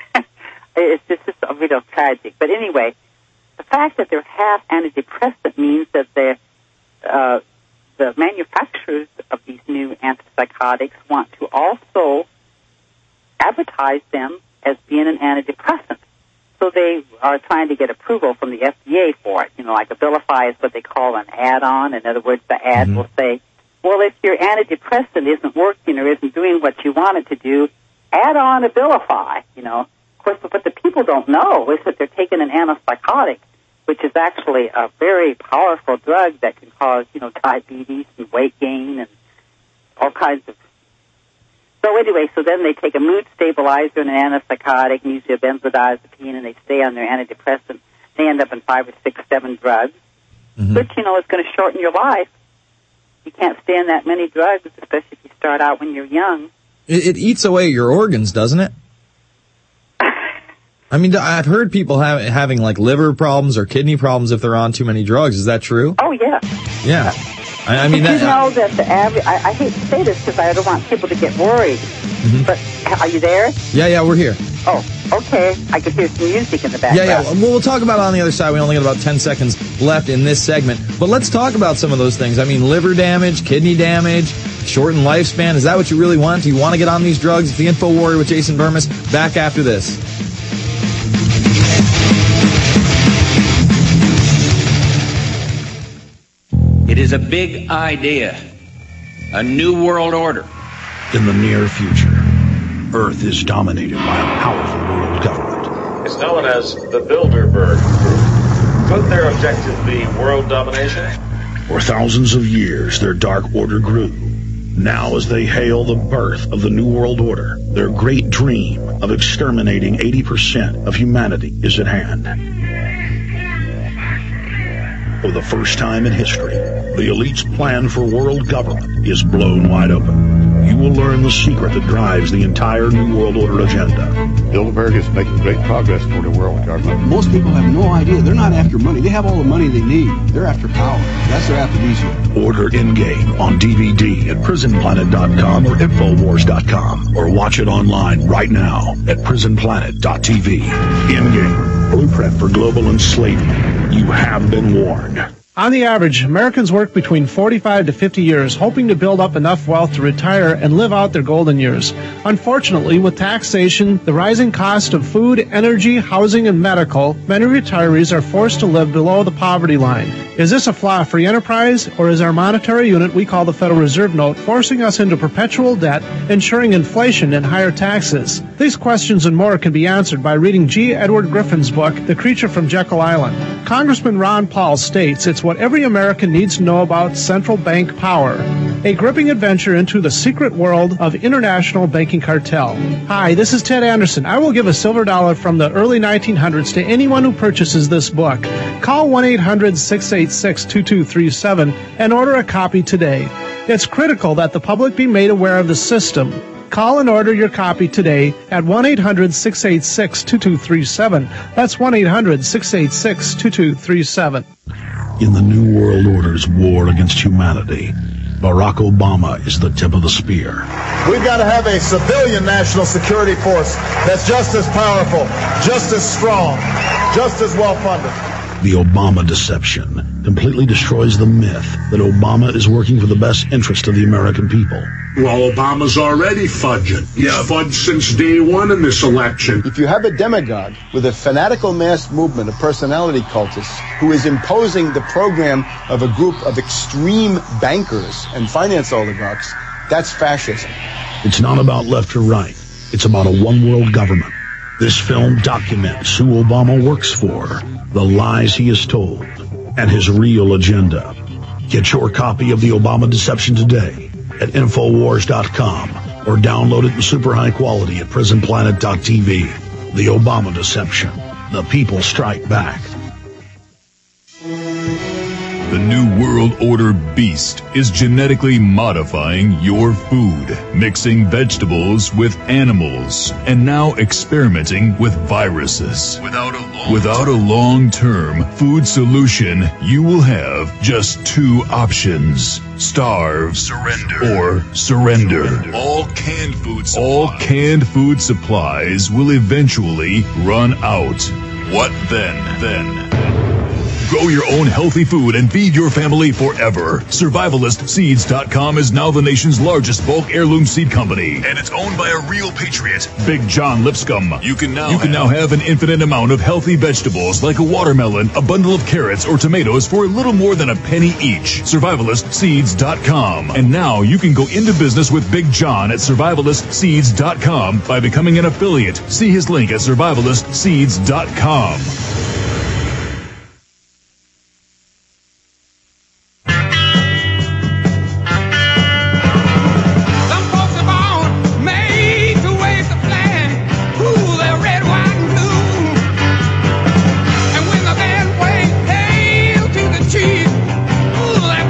it's just, it's a real tragic. But anyway, the fact that they're half antidepressant means that they're, uh, the manufacturers of these new antipsychotics want to also advertise them as being an antidepressant. So they are trying to get approval from the F D A for it. You know, like Abilify is what they call an add-on. In other words, the ad Mm-hmm. will say, well, if your antidepressant isn't working or isn't doing what you want it to do, add on Abilify. You know, of course, what the people don't know is that they're taking an antipsychotic, which is actually a very powerful drug that can cause, you know, diabetes and weight gain and all kinds of. So anyway, so then they take a mood stabilizer and an antipsychotic, and usually a benzodiazepine, and they stay on their antidepressant. They end up in five or six, seven drugs, Mm-hmm. which, you know, is going to shorten your life. You can't stand that many drugs, especially if you start out when you're young. It, it eats away your organs, doesn't it? I mean, I've heard people have, having like liver problems or kidney problems if they're on too many drugs. Is that true? Oh, yeah. Yeah. I, I mean, Did that, you know that the average, I, I hate to say this because I don't want people to get worried, mm-hmm. but are you there? Yeah, yeah, we're here. Oh, okay. I could hear some music in the Yeah, background. yeah. Well, we'll talk about it on the other side. We only got about ten seconds left in this segment. But let's talk about some of those things. I mean, liver damage, kidney damage, shortened lifespan. Is that what you really want? Do you want to get on these drugs? It's the Info Warrior with Jason Burmis. Back after this. It is a big idea. A new world order. In the near future, Earth is dominated by a powerful world government. It's known as the Bilderberg Group. Could their objective be world domination? For thousands of years, their dark order grew. Now, as they hail the birth of the New World Order, their great dream of exterminating eighty percent of humanity is at hand. For the first time in history, the elite's plan for world government is blown wide open. You will learn the secret that drives the entire New World Order agenda. Bilderberg is making great progress toward a world government. Most people have no idea. They're not after money. They have all the money they need. They're after power. That's their aphrodisiac. Order Endgame on D V D at prison planet dot com or infowars dot com, or watch it online right now at prison planet dot t v. Endgame, blueprint for global enslavement. You have been warned. On the average, Americans work between forty-five to fifty years, hoping to build up enough wealth to retire and live out their golden years. Unfortunately, with taxation, the rising cost of food, energy, housing, and medical, many retirees are forced to live below the poverty line. Is this a flaw-free enterprise, or is our monetary unit we call the Federal Reserve Note forcing us into perpetual debt, ensuring inflation and higher taxes? These questions and more can be answered by reading G. Edward Griffin's book, The Creature from Jekyll Island. Congressman Ron Paul states it's what every American needs to know about central bank power. A gripping adventure into the secret world of international banking cartel. Hi, this is Ted Anderson. I will give a silver dollar from the early nineteen hundreds to anyone who purchases this book. Call one eight hundred six eight six two two three seven and order a copy today. It's critical that the public be made aware of the system. Call and order your copy today at one eight hundred six eight six two two three seven. That's one eight hundred six eight six two two three seven. In the New World Order's war against humanity, Barack Obama is the tip of the spear. We've got to have a civilian national security force that's just as powerful, just as strong, just as well funded. The Obama deception completely destroys the myth that Obama is working for the best interest of the American people. Well, Obama's already fudging. He's yeah. fudged since day one in this election. If you have a demagogue with a fanatical mass movement of personality cultists who is imposing the program of a group of extreme bankers and finance oligarchs, that's fascism. It's not about left or right. It's about a one-world government. This film documents who Obama works for, the lies he has told, and his real agenda. Get your copy of The Obama Deception today at infowars dot com or download it in super high quality at prison planet dot t v. The Obama Deception. The people strike back. The New World Order beast is genetically modifying your food, mixing vegetables with animals, and now experimenting with viruses. Without a long Without a long-term food solution, you will have just two options. Starve, surrender, or surrender. All canned food supplies. All canned food supplies will eventually run out. What then? Then grow your own healthy food and feed your family forever. Survivalist Seeds dot com is now the nation's largest bulk heirloom seed company, and it's owned by a real patriot, Big John Lipscomb. You can now you can have, now have an infinite amount of healthy vegetables like a watermelon, a bundle of carrots, or tomatoes for a little more than a penny each. Survivalist Seeds dot com. And now you can go into business with Big John at Survivalist Seeds dot com by becoming an affiliate. See his link at Survivalist Seeds dot com.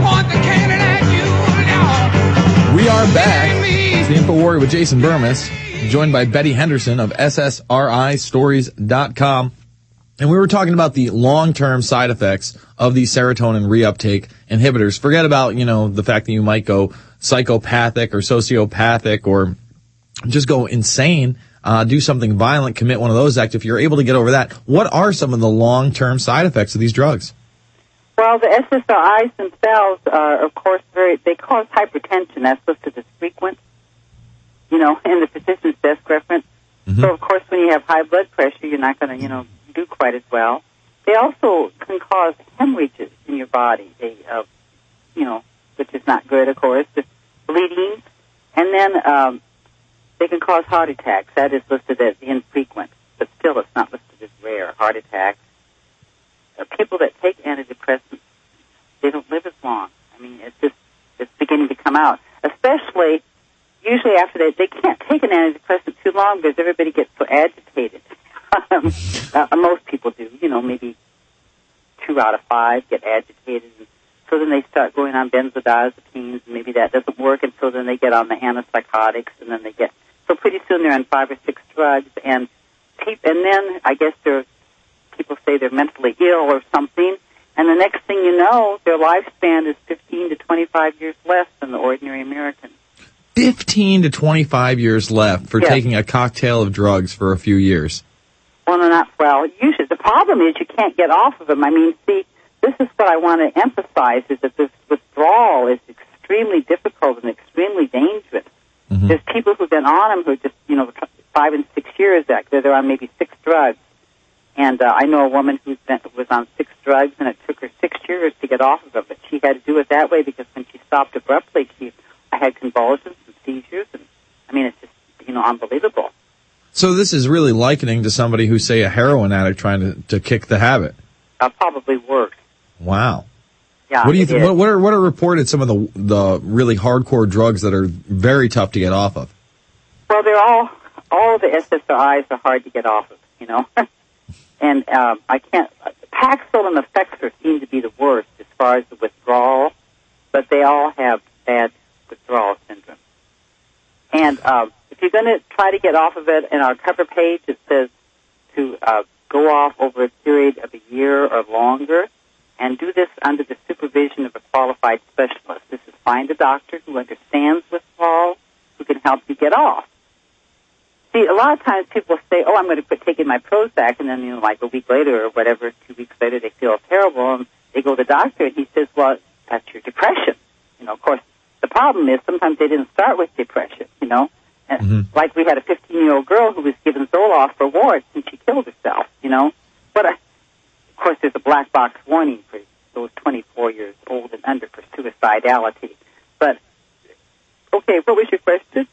With Jason Burmis. joined by Betty Henderson of S S R I stories dot com. And we were talking about the long-term side effects of these serotonin reuptake inhibitors. Forget about, you know, the fact that you might go psychopathic or sociopathic or just go insane, uh, do something violent, commit one of those acts. If you're able to get over that, what are some of the long-term side effects of these drugs? Well, the S S R Is themselves are, of course, very, they cause hypertension. That's listed as frequent, you know, in the physician's desk reference. Mm-hmm. So, of course, when you have high blood pressure, you're not going to, you know, do quite as well. They also can cause hemorrhages in your body, they, uh, you know, which is not good, of course, just bleeding. And then um, they can cause heart attacks. That is listed as infrequent, but still it's not listed as rare. Heart attacks. Uh, people that take antidepressants, they don't live as long. I mean, it's just it's beginning to come out, especially usually after they, they can't take an antidepressant too long because everybody gets so agitated. um, uh, most people do, you know, maybe two out of five get agitated, and so then they start going on benzodiazepines, and maybe that doesn't work, and so then they get on the antipsychotics, and then they get, so pretty soon they're on five or six drugs, and pe- and then I guess they're, people say they're mentally ill or something, and the next thing you know, their lifespan is fifteen to twenty-five years less than the ordinary American. fifteen to twenty-five years left for yes. taking a cocktail of drugs for a few years. Well, no, not well. Usually, the problem is you can't get off of them. I mean, see, this is what I want to emphasize: is that this withdrawal is extremely difficult and extremely dangerous. Mm-hmm. There's people who've been on them who just, you know, five and six years. Actually, they're on maybe six drugs. And uh, I know a woman who was on six drugs, and it took her six years to get off of them. But she had to do it that way because when she stopped abruptly, she had convulsions and seizures, and I mean, it's just, you know, unbelievable. So this is really likening to somebody who's, say, a heroin addict trying to, to kick the habit. Uh, probably worse. Wow. Yeah. What do you think? What, what are what are reported some of the the really hardcore drugs that are very tough to get off of? Well, they're all all the S S R Is are hard to get off of, you know. and um, I can't. Paxil and Effexor seem to be the worst as far as the withdrawal, but they all have bad withdrawal syndrome. And um, if you're going to try to get off of it, in our cover page it says to uh, go off over a period of a year or longer, and do this under the supervision of a qualified specialist. This is find a doctor who understands withdrawal, who can help you get off. See, a lot of times people say, oh, I'm going to quit taking my Prozac, and then, you know, like a week later or whatever, two weeks later, they feel terrible, and they go to the doctor, and he says, well, that's your depression. You know, of course, the problem is sometimes they didn't start with depression, you know. And mm-hmm. Like we had a fifteen-year-old girl who was given Zoloft for warts, and she killed herself, you know. But, uh, of course, there's a black box warning for those twenty-four years old and under for suicidality. But, okay, what was your question?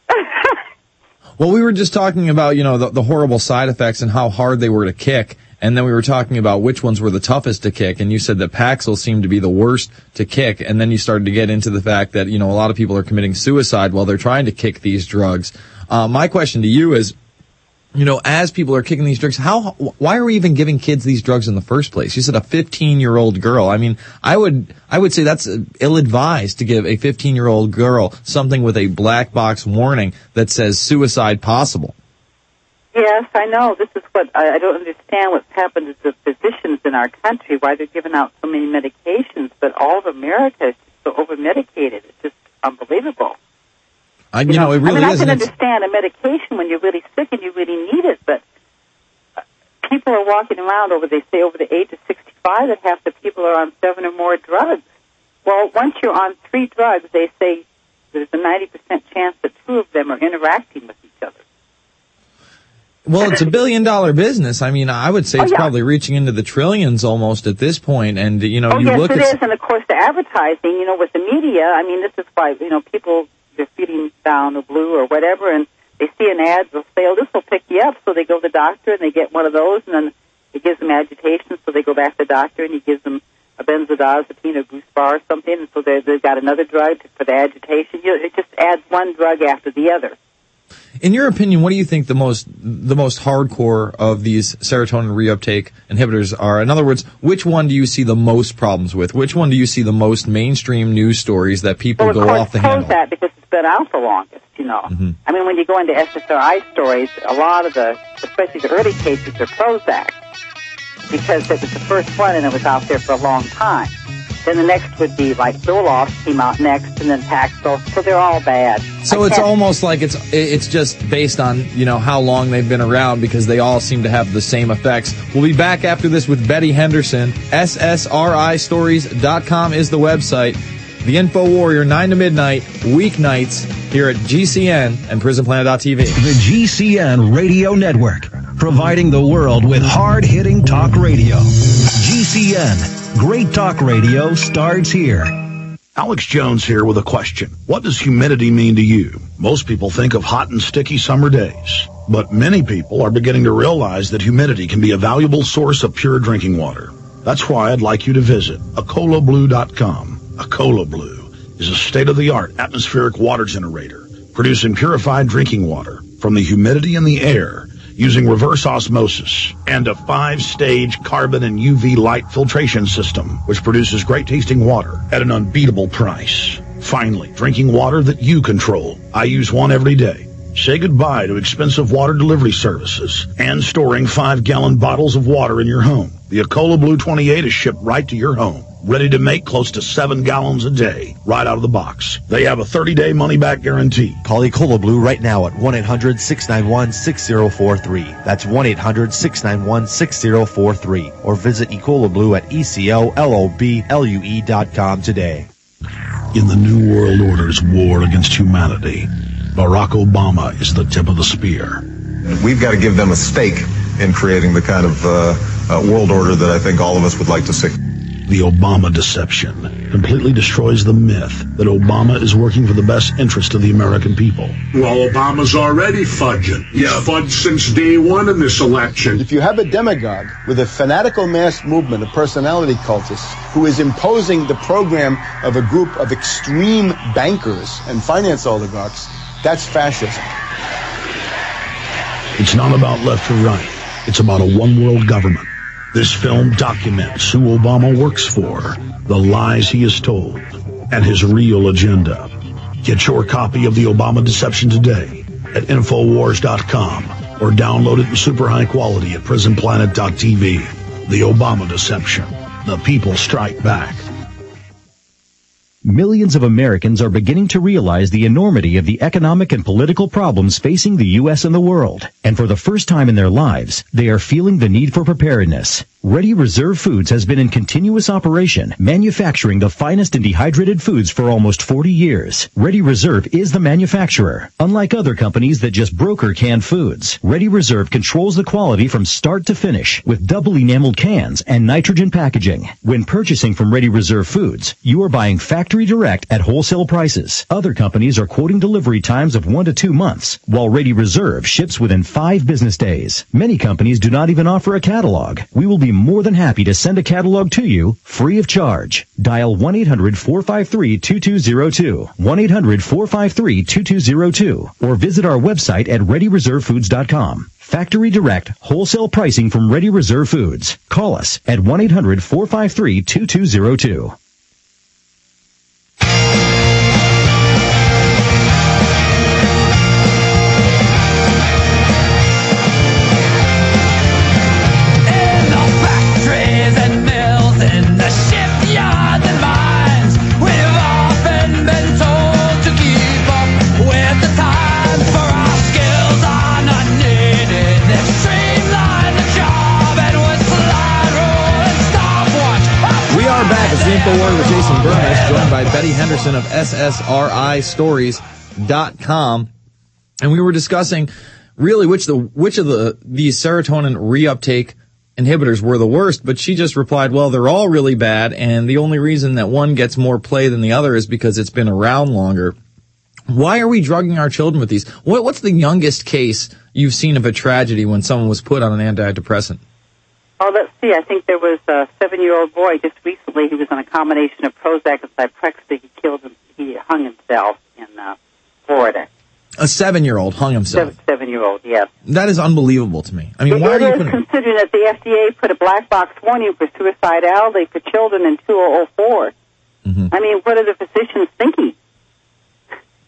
Well, we were just talking about, you know, the, the horrible side effects and how hard they were to kick. And then we were talking about which ones were the toughest to kick. And you said that Paxil seemed to be the worst to kick. And then you started to get into the fact that, you know, a lot of people are committing suicide while they're trying to kick these drugs. Uh, my question to you is, you know, as people are kicking these drugs, how, why are we even giving kids these drugs in the first place? You said a fifteen-year-old girl. I mean, I would, I would say that's ill-advised to give a fifteen-year-old girl something with a black box warning that says suicide possible. Yes, I know. This is what, I, I don't understand what's happened to the physicians in our country, why they're giving out so many medications, but all of America is so over-medicated. It's just unbelievable. I, you, you know, know, it really I mean, is. I can understand a medication when you're really sick and you really need it, but people are walking around over, they say, over the age of sixty-five, that half the people are on seven or more drugs. Well, once you're on three drugs, they say there's a ninety percent chance that two of them are interacting with each other. Well, it's a billion-dollar business. I mean, I would say it's oh, yeah. probably reaching into the trillions almost at this point. And, you know, oh, you yes, look it at... is, and of course the advertising, you know, with the media, I mean, this is why, you know, people... they're feeling down or blue or whatever, and they see an ad, they'll say, oh, this will pick you up, so they go to the doctor and they get one of those, and then it gives them agitation, so they go back to the doctor and he gives them a benzodiazepine or Buspar or something, and so they've got another drug for the agitation. You know, it just adds one drug after the other. In your opinion, what do you think the most the most hardcore of these serotonin reuptake inhibitors are? In other words, which one do you see the most problems with? Which one do you see the most mainstream news stories that people well, go off the handle? Prozac, because it's been out the longest, you know. Mm-hmm. I mean, when you go into S S R I stories, a lot of the, especially the early cases, are Prozac, because it was the first one and it was out there for a long time. Then the next would be like Zoloft came out next, and then Paxil. So they're all bad. So I it's can't- almost like it's it's just based on, you know, how long they've been around, because they all seem to have the same effects. We'll be back after this with Betty Henderson. S S R I stories dot com is the website. The Info Warrior, nine to midnight, weeknights, here at G C N and Prison Planet dot T V. The G C N Radio Network, providing the world with hard-hitting talk radio. G C N, great talk radio starts here. Alex Jones here with a question. What does humidity mean to you? Most people think of hot and sticky summer days, but many people are beginning to realize that humidity can be a valuable source of pure drinking water. That's why I'd like you to visit Acola Blue dot com. Acola Blue is a state-of-the-art atmospheric water generator, producing purified drinking water from the humidity in the air using reverse osmosis and a five-stage carbon and U V light filtration system, which produces great-tasting water at an unbeatable price. Finally, drinking water that you control. I use one every day. Say goodbye to expensive water delivery services and storing five-gallon bottles of water in your home. The Acola Blue twenty-eight is shipped right to your home, ready to make close to seven gallons a day, right out of the box. They have a thirty-day money-back guarantee. Call Ecola Blue right now at one eight hundred six nine one six zero four three. That's one eight hundred six nine one six zero four three. Or visit Ecola Blue at E C O L O B L U E dot com today. In the New World Order's war against humanity, Barack Obama is the tip of the spear. We've got to give them a stake in creating the kind of uh, uh, world order that I think all of us would like to see. The Obama deception completely destroys the myth that Obama is working for the best interest of the American people. Well, Obama's already fudging. He's fudged since day one in this election. If you have a demagogue with a fanatical mass movement of personality cultists who is imposing the program of a group of extreme bankers and finance oligarchs, that's fascism. It's not about left or right. It's about a one-world government. This film documents who Obama works for, the lies he has told, and his real agenda. Get your copy of The Obama Deception today at Infowars dot com or download it in super high quality at Prison Planet dot T V. The Obama Deception. The people strike back. Millions of Americans are beginning to realize the enormity of the economic and political problems facing the U S and the world. And for the first time in their lives, they are feeling the need for preparedness. Ready Reserve Foods has been in continuous operation, manufacturing the finest and dehydrated foods for almost forty years. Ready Reserve is the manufacturer. Unlike other companies that just broker canned foods, Ready Reserve controls the quality from start to finish with double enameled cans and nitrogen packaging. When purchasing from Ready Reserve Foods, you are buying factory direct at wholesale prices. Other companies are quoting delivery times of one to two months, while Ready Reserve ships within five business days. Many companies do not even offer a catalog. We will be more than happy to send a catalog to you free of charge. Dial one eight hundred four five three two two zero two, one eight hundred four five three two two zero two, or visit our website at ready reserve foods dot com. Factory direct, wholesale pricing from Ready Reserve Foods. Call us at one eight hundred four five three two two zero two. Infowars with Jason Burness, joined by Betty Henderson of S S R I stories dot com, and we were discussing really which the which of the these serotonin reuptake inhibitors were the worst. But she just replied, "Well, they're all really bad, and the only reason that one gets more play than the other is because it's been around longer." Why are we drugging our children with these? What, what's the youngest case you've seen of a tragedy when someone was put on an antidepressant? Oh, let's see. I think there was a seven-year-old boy just recently. He was on a combination of Prozac and Zyprexa. He killed him. He hung himself in uh, Florida. A seven-year-old hung himself. Seven, seven-year-old, yes. That is unbelievable to me. I mean, it, why it are you is putting... considering that the F D A put a black box warning for suicidality for children in two thousand four. Mm-hmm. I mean, what are the physicians thinking?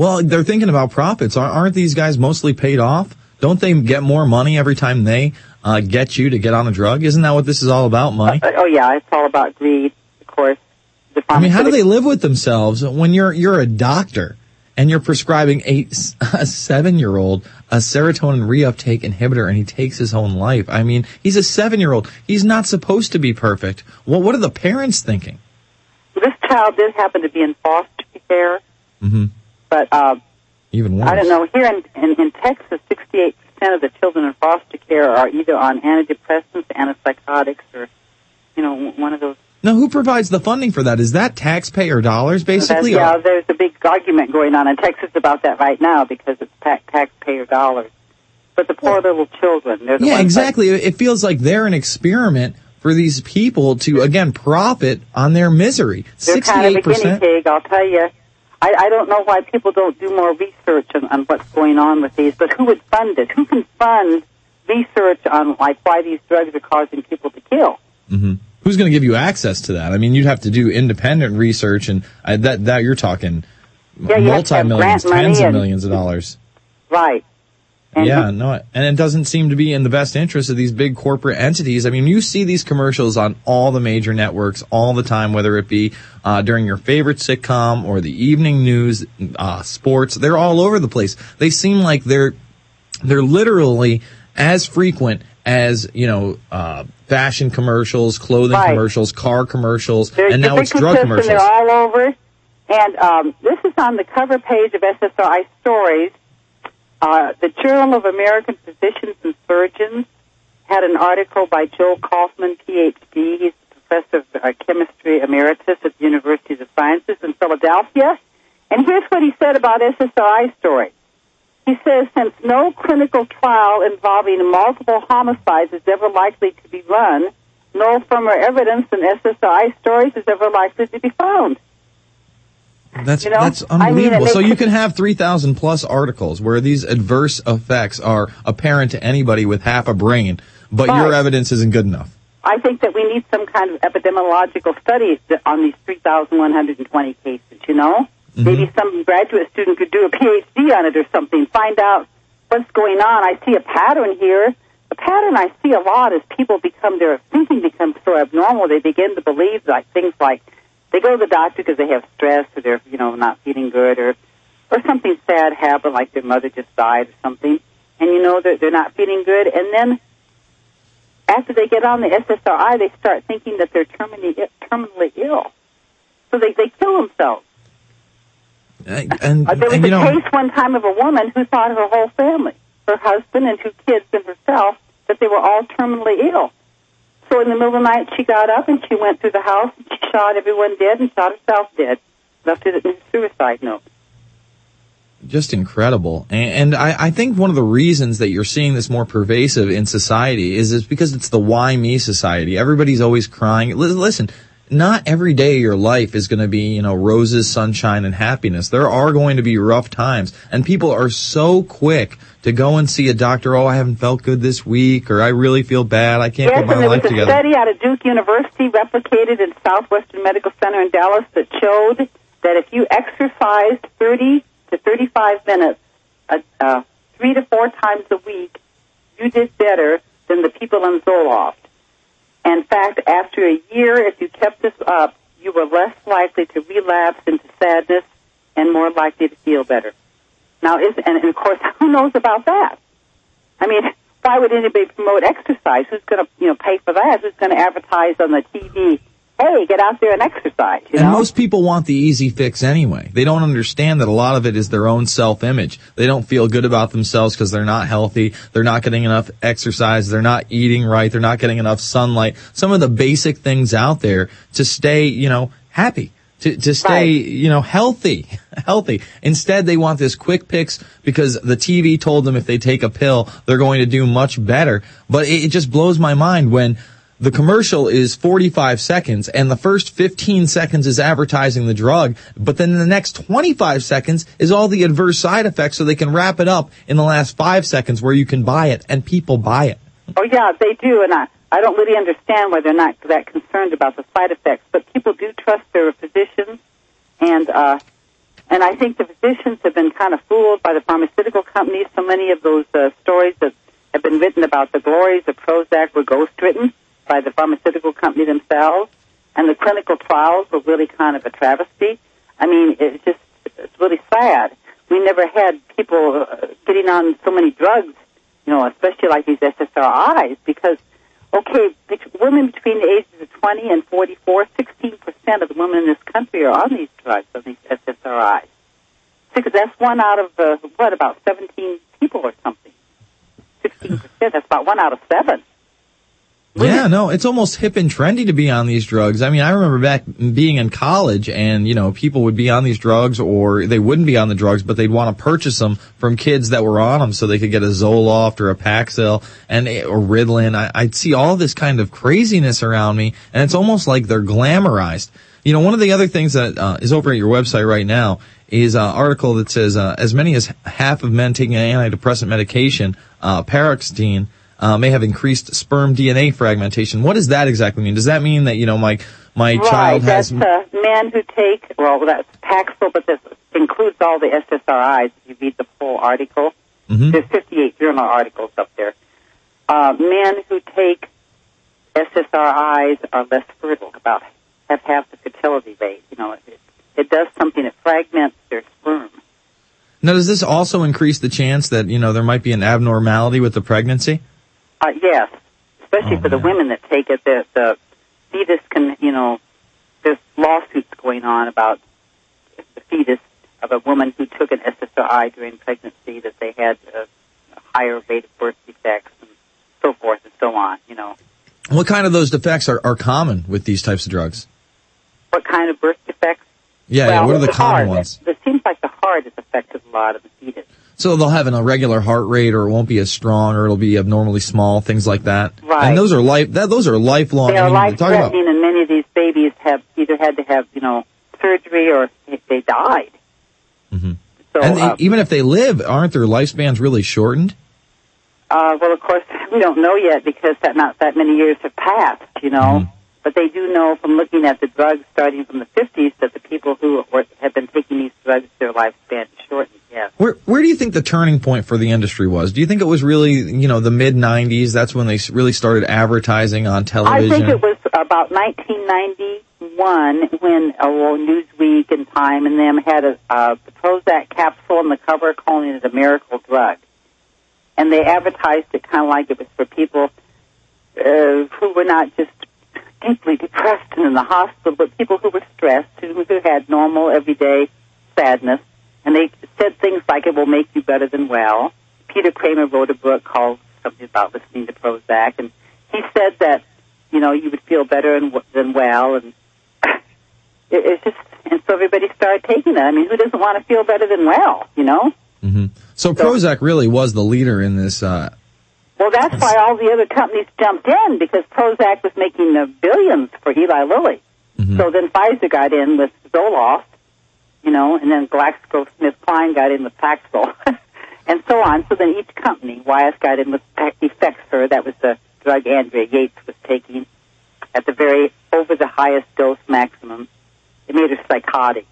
Well, they're thinking about profits. Aren't these guys mostly paid off? Don't they get more money every time they uh, get you to get on a drug? Isn't that what this is all about, money? Uh, oh, yeah, it's all about greed, of course. The I mean, how do they live with themselves when you're you're a doctor and you're prescribing a, a seven-year-old a serotonin reuptake inhibitor and he takes his own life? I mean, he's a seven-year-old. He's not supposed to be perfect. Well, what are the parents thinking? This child did happen to be in foster care, mm-hmm. but uh, even worse. I don't know. Here in, in, in Texas, sixty-eight percent of the children in foster care are either on antidepressants, antipsychotics, or, you know, one of those. Now, who provides the funding for that? Is that taxpayer dollars, basically? That's, yeah, there's a big argument going on in Texas about that right now because it's ta- taxpayer dollars. But the poor little children, they're the Yeah, ones exactly. It feels like they're an experiment for these people to, again, profit on their misery. They're kind of a guinea sixty-eight percent. pig, I'll tell you. I, I don't know why people don't do more research on, on what's going on with these, but who would fund it? Who can fund research on, like, why these drugs are causing people to kill? Mm-hmm. Who's going to give you access to that? I mean, you'd have to do independent research, and uh, that that you're talking Yeah, you have to have multi-millions, grant money tens of and- millions of dollars. Right. And Yeah, no, and it doesn't seem to be in the best interest of these big corporate entities. I mean, you see these commercials on all the major networks all the time, whether it be uh, during your favorite sitcom or the evening news, uh, sports. They're all over the place. They seem like they're they're literally as frequent as, you know, uh, fashion commercials, clothing Right. commercials, car commercials, They're and now it's drug ubiquitous, commercials. And they're all over. And um, this is on the cover page of S S R I Stories. Uh, the Journal of American Physicians and Surgeons had an article by Joel Kaufman, P H D. He's professor of uh, chemistry emeritus at the University of the Sciences in Philadelphia. And here's what he said about S S R I Stories. He says, since no clinical trial involving multiple homicides is ever likely to be run, no firmer evidence than S S R I Stories is ever likely to be found. That's You know, that's I mean, unbelievable. it So makes- you can have three thousand plus articles where these adverse effects are apparent to anybody with half a brain, but your Right. evidence isn't good enough. I think that we need some kind of epidemiological studies that- on these three thousand one hundred twenty cases, you know? Mm-hmm. Maybe some graduate student could do a P H D on it or something, find out what's going on. I see a pattern here. The pattern I see a lot is people become, their thinking becomes so abnormal, they begin to believe like things like they go to the doctor because they have stress or they're, you know, not feeling good or, or something sad happened, like their mother just died or something, and you know that they're not feeling good, and then after they get on the S S R I, they start thinking that they're terminally, terminally ill. So they, they kill themselves. And, and, Uh, there was and, you a know, case one time of a woman who thought her whole family, her husband and two kids and herself, that they were all terminally ill. So in the middle of the night, she got up and she went through the house and she shot everyone dead and shot herself dead. Left it in a suicide note. just incredible. And, and I, I think one of the reasons that you're seeing this more pervasive in society is, is because it's the why me society. Everybody's always crying. L- listen, not every day of your life is going to be, you know, roses, sunshine, and happiness. There are going to be rough times. And people are so quick to go and see a doctor. Oh, I haven't felt good this week, or I really feel bad. I can't Yes, put my and there life was a together. study out of Duke University replicated in Southwestern Medical Center in Dallas that showed that if you exercised thirty to thirty-five minutes, uh, uh, three to four times a week, you did better than the people in Zoloft. In fact, after a year, if you kept this up, you were less likely to relapse into sadness and more likely to feel better. Now, is and, and of course, who knows about that? I mean, why would anybody promote exercise? Who's going to, you know, pay for that? Who's going to advertise on the T V? Hey, get out there and exercise. You And know? most people want the easy fix anyway. They don't understand that a lot of it is their own self-image. They don't feel good about themselves because they're not healthy. They're not getting enough exercise. They're not eating right. They're not getting enough sunlight. Some of the basic things out there to stay, you know, happy. To, to stay, Right. you know, healthy, healthy. Instead, they want this quick fix because the T V told them if they take a pill, they're going to do much better. But it, it just blows my mind when the commercial is forty-five seconds and the first fifteen seconds is advertising the drug, but then the next twenty-five seconds is all the adverse side effects so they can wrap it up in the last five seconds where you can buy it, and people buy it. Oh, yeah, they do, and I, I don't really understand why they're not that concerned about the side effects, but people do trust their physicians, and uh, And I think the physicians have been kind of fooled by the pharmaceutical companies. So many of those uh, stories that have been written about the glories of Prozac were ghost-written by the pharmaceutical company themselves. And the clinical trials were really kind of a travesty. I mean, it's just, it's really sad. We never had people uh, getting on so many drugs, you know, especially like these S S R Is, because, okay, women between the ages of twenty and forty-four, sixteen percent of the women in this country are on these drugs, on these S S R Is. That's one out of, uh, what, about seventeen people or something. sixteen percent, that's about one out of seven. Yeah, no, it's almost hip and trendy to be on these drugs. I mean, I remember back being in college and, you know, people would be on these drugs or they wouldn't be on the drugs, but they'd want to purchase them from kids that were on them so they could get a Zoloft or a Paxil and, or Ritalin. I, I'd see all this kind of craziness around me, and it's almost like they're glamorized. You know, one of the other things that uh, is over at your website right now is an article that says uh, as many as half of men taking an antidepressant medication, uh, paroxetine, Uh, may have increased sperm D N A fragmentation. What does that exactly mean? Does that mean that, you know, my my right, child has... Right, that's uh, men who take, well, that's Paxil, but this includes all the S S R Is. If you read the full article, mm-hmm. There's fifty-eight journal articles up there. Uh, men who take S S R Is are less fertile, about have half the fertility rate. You know, it, it does something that fragments their sperm. Now, does this also increase the chance that, you know, there might be an abnormality with the pregnancy? Uh, yes, especially oh, for the man. women that take it. The, the fetus can, you know, there's lawsuits going on about the fetus of a woman who took an S S R I during pregnancy, that they had a, a higher rate of birth defects and so forth and so on, you know. What kind of those defects are, are common with these types of drugs? What kind of birth defects? Yeah, well, yeah. What are the, the common heart. ones? It, it seems like the heart is affected a lot of the fetus. So they'll have an irregular heart rate, or it won't be as strong, or it'll be abnormally small, things like that. Right. And those are life. That, those are lifelong. They are I mean, life-threatening, and many of these babies have either had to have, you know, surgery or they died. Mm-hmm. So, and they, uh, even if they live, aren't their lifespans really shortened? Uh, well, of course, we don't know yet because that not that many years have passed, you know. Mm-hmm. But they do know from looking at the drugs starting from the fifties that the people who were, have been taking these drugs, their lifespan is shortened, yes. Where, where do you think the turning point for the industry was? Do you think it was really, you know, the mid nineties? That's when they really started advertising on television? I think it was about nineteen ninety-one when uh, well, Newsweek and Time and them had a uh, the Prozac capsule on the cover calling it a miracle drug. And they advertised it kind of like it was for people uh, who were not just deeply depressed and in the hospital, but people who were stressed, who, who had normal, everyday sadness. And they said things like, it will make you better than well. Peter Kramer wrote a book called something about listening to Prozac, and he said that, you know, you would feel better and, than well, and it, it's just, and so everybody started taking that. I mean, who doesn't want to feel better than well, you know? Mm-hmm. So, so Prozac really was the leader in this, uh, Well, that's why all the other companies jumped in, because Prozac was making uh, billions for Eli Lilly. Mm-hmm. So then Pfizer got in with Zoloft, you know, and then GlaxoSmithKline got in with Paxil, and so on. So then each company, Wyeth got in with Effexor, that was the drug Andrea Yates was taking, at the very, over the highest dose maximum. It made her psychotic.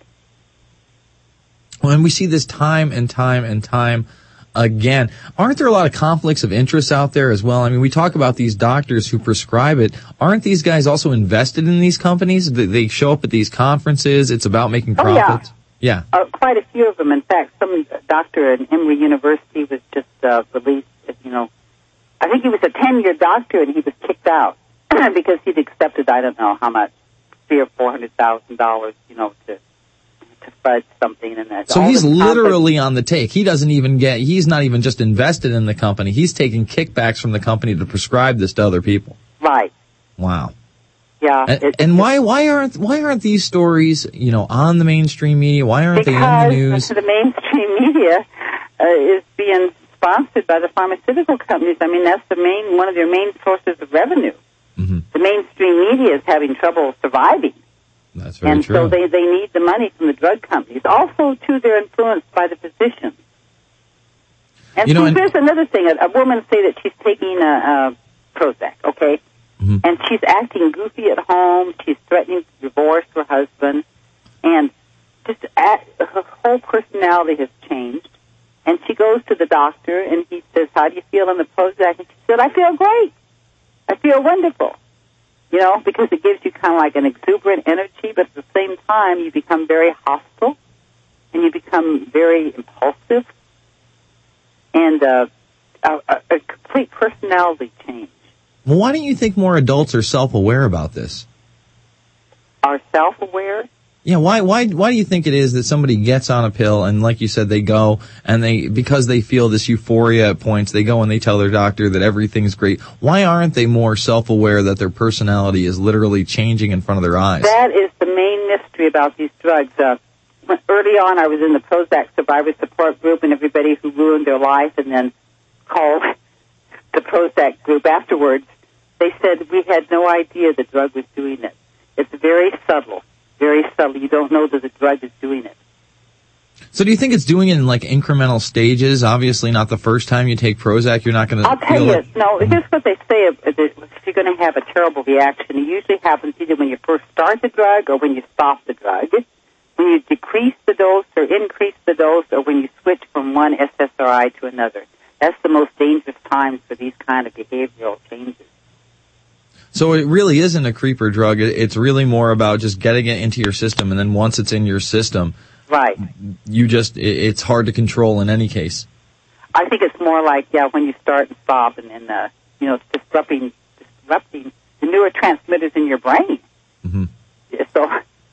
Well, and we see this time and time and time again. Aren't there a lot of conflicts of interest out there as well? I mean, we talk about these doctors who prescribe it. Aren't these guys also invested in these companies? They show up at these conferences. It's about making profits. Oh, yeah. Yeah. Uh, quite a few of them. In fact, some doctor at Emory University was just uh, released, you know, I think he was a ten-year doctor, and he was kicked out because he'd accepted, I don't know how much, three or four hundred thousand dollars, you know, to to fudge something. And that. So he's literally on the take. He doesn't even get, he's not even just invested in the company. He's taking kickbacks from the company to prescribe this to other people. Right. Wow. Yeah. And, it, and why, why aren't, why aren't these stories, you know, on the mainstream media? Why aren't they in the news? Because the mainstream media uh, is being sponsored by the pharmaceutical companies. I mean, that's the main, one of their main sources of revenue. Mm-hmm. The mainstream media is having trouble surviving. That's very and true. so they, they need the money from the drug companies. Also, too, they're influenced by the physicians. And you know, see, and here's another thing. A, a woman say that she's taking a, a Prozac, okay? Mm-hmm. And she's acting goofy at home. She's threatening to divorce her husband. And just act, her whole personality has changed. And she goes to the doctor, and he says, how do you feel on the Prozac? And she said, I feel great. I feel wonderful. You know, because it gives you kind of like an exuberant energy, but at the same time, you become very hostile, and you become very impulsive, and uh, a, a, a complete personality change. Well, why don't you think more adults are self-aware about this? Are self-aware? Yeah, why why why do you think it is that somebody gets on a pill and, like you said, they go and they, because they feel this euphoria at points, they go and they tell their doctor that everything's great. Why aren't they more self-aware that their personality is literally changing in front of their eyes? That is the main mystery about these drugs. Uh, early on, I was in the Prozac Survivor Support Group, and everybody who ruined their life and then called the Prozac group afterwards, they said we had no idea the drug was doing it. It's very subtle. Very subtle. You don't know that the drug is doing it. So do you think it's doing it in like incremental stages? Obviously not the first time you take Prozac, you're not going to I'll tell you, it. no, here's what they say. If you're going to have a terrible reaction, it usually happens either when you first start the drug or when you stop the drug. When you decrease the dose or increase the dose, or when you switch from one S S R I to another. That's the most dangerous times for these kind of behavioral changes. So it really isn't a creeper drug. It's really more about just getting it into your system, and then once it's in your system, right, you just, it's hard to control in any case. I think it's more like, yeah, when you start and stop, and then, uh, you know, it's disrupting, disrupting the neurotransmitters in your brain. Mm-hmm. So,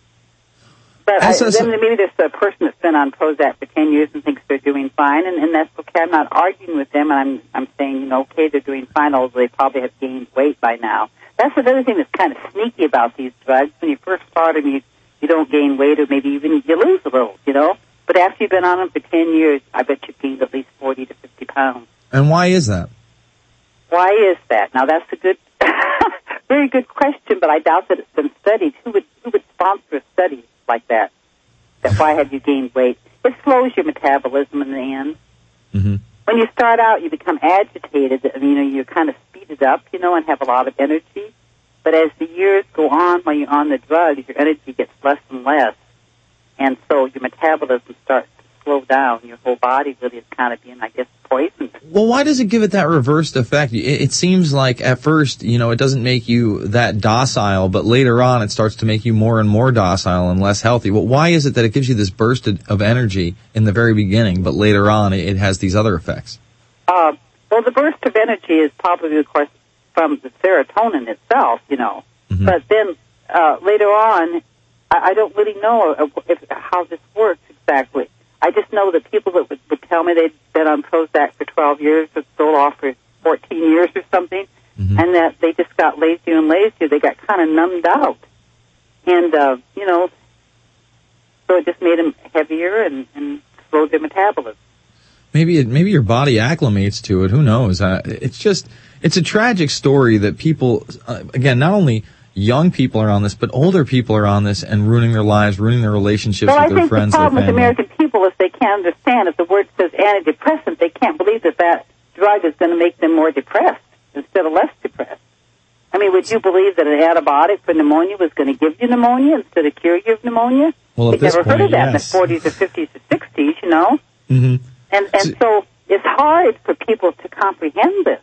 but I, so, so, then maybe there's a person that's been on Prozac for ten years and thinks they're doing fine, and, and that's okay. I'm not arguing with them, and I'm, I'm saying, you know, okay, they're doing fine, although they probably have gained weight by now. That's another thing that's kind of sneaky about these drugs. When you first start them, you, you don't gain weight, or maybe even you lose a little, you know. But after you've been on them for ten years, I bet you've gained at least forty to fifty pounds. And why is that? Why is that? Now, that's a good, very good question, but I doubt that it's been studied. Who would, who would sponsor a study like that? That why have you gained weight? It slows your metabolism in the end. Mm-hmm. When you start out, you become agitated, and, you know, you're kind of speeded up, you know, and have a lot of energy. But as the years go on, while you're on the drug, your energy gets less and less. And so your metabolism starts to slow down. Your whole body really is kind of being, I guess, poisoned. Well, why does it give it that reversed effect? It, it seems like at first, you know, it doesn't make you that docile, but later on it starts to make you more and more docile and less healthy. Well, why is it that it gives you this burst of energy in the very beginning, but later on it, it has these other effects? Uh, well, the burst of energy is probably, of course, from the serotonin itself, you know. Mm-hmm. But then uh, later on, I, I don't really know if, how this works exactly. I just know that people that would, would tell me they'd been on Prozac for twelve years, or sold off for fourteen years or something, mm-hmm. and that they just got lazier and lazier. They got kind of numbed out. And, uh, you know, so it just made them heavier and, and slowed their metabolism. Maybe it, maybe your body acclimates to it. Who knows? Uh, it's just, it's a tragic story that people, uh, again, not only young people are on this, but older people are on this and ruining their lives, ruining their relationships well, with I their friends, their family. Well, I think the problem with American people is they can't understand if the word says antidepressant, they can't believe that that drug is going to make them more depressed instead of less depressed. I mean, would you believe that an antibiotic for pneumonia was going to give you pneumonia instead of cure you of pneumonia? Well, We've never point, heard of that yes. in the forties or fifties or sixties, you know? Mm-hmm. And, and so it's hard for people to comprehend this.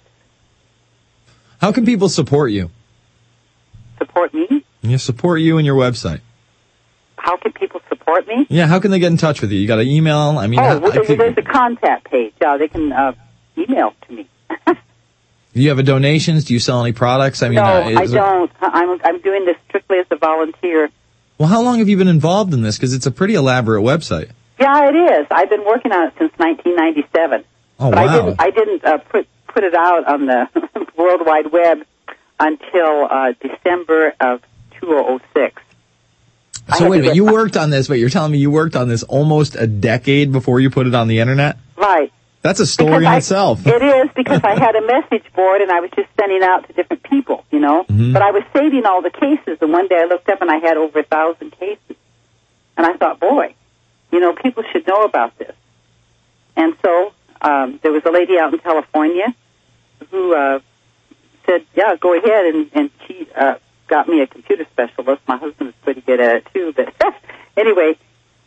How can people support you? Support me? Yeah, support you and your website. How can people support me? Yeah, how can they get in touch with you? You got an email? I mean, oh, how, well, I could, there's a contact page. Uh, they can uh, email to me. Do you have a donations? Do you sell any products? I mean, no, uh, I don't. I'm I'm doing this strictly as a volunteer. Well, how long have you been involved in this? Because it's a pretty elaborate website. Yeah, it is. I've been working on it since nineteen ninety-seven. Oh, but wow. I didn't. I didn't uh, put put it out on the World Wide Web until uh, December of two thousand six. So wait a minute, you worked on this, but you're telling me you worked on this almost a decade before you put it on the internet? Right. That's a story because in I, itself. It is, because I had a message board and I was just sending out to different people, you know. Mm-hmm. But I was saving all the cases, and one day I looked up and I had over a thousand cases. And I thought, boy, you know, people should know about this. And so um, there was a lady out in California who uh, said, yeah, go ahead, and, and she uh, got me a computer specialist. My husband is pretty good at it, too. But anyway,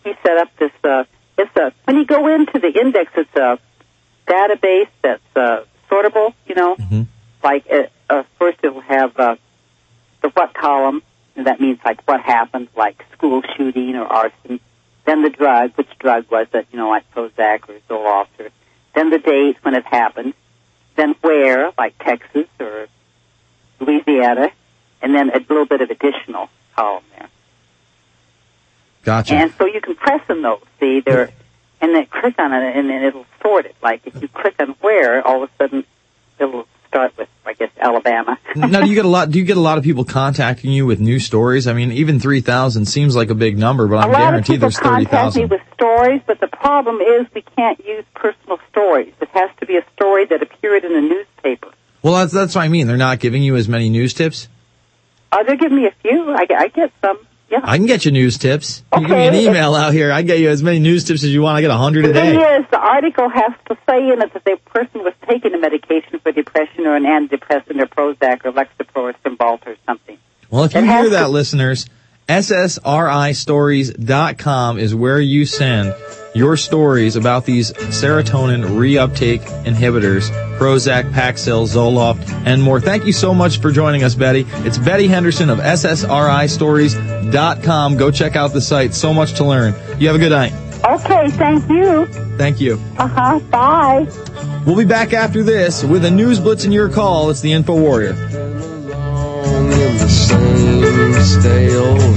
he set up this, uh, it's a, when you go into the index, it's a database that's uh, sortable, you know, mm-hmm. like uh, uh, first it will have uh, the what column, and that means like what happened, like school shooting or arson. Then the drug, which drug was it, you know, like Prozac or Zoloft. Or, then the date when it happened. Then where, like Texas or Louisiana. And then a little bit of additional column there. Gotcha. And so you can press on those, see, they're, and then click on it, and then it'll sort it. Like if you click on where, all of a sudden it'll start with, I guess, Alabama. Now, do you get a lot? Do you get a lot of people contacting you with news stories? I mean, even three thousand seems like a big number, but I'm guaranteed there's thirty thousand. A lot of people contact me thousand. with stories, but the problem is we can't use personal stories. It has to be a story that appeared in a newspaper. Well, that's that's what I mean. They're not giving you as many news tips. Uh, they're giving me a few. I, I get some. Yeah. I can get you news tips. Okay. You give me an email out here. I get you as many news tips as you want. I get a hundred a The day. thing is, the article has to say in it that the person was taking a medication for depression or an antidepressant or Prozac or Lexapro or Cymbalta or something. Well, if you It has hear that, to- listeners, S S R I stories dot com is where you send your stories about these serotonin reuptake inhibitors, Prozac, Paxil, Zoloft, and more. Thank you so much for joining us, Betty. It's Betty Henderson of S S R I stories dot com. Go check out the site. So much to learn. You have a good night. Okay, thank you. Thank you. Uh-huh, bye. We'll be back after this with a news blitz in your call. It's the Info Warrior. In the same stale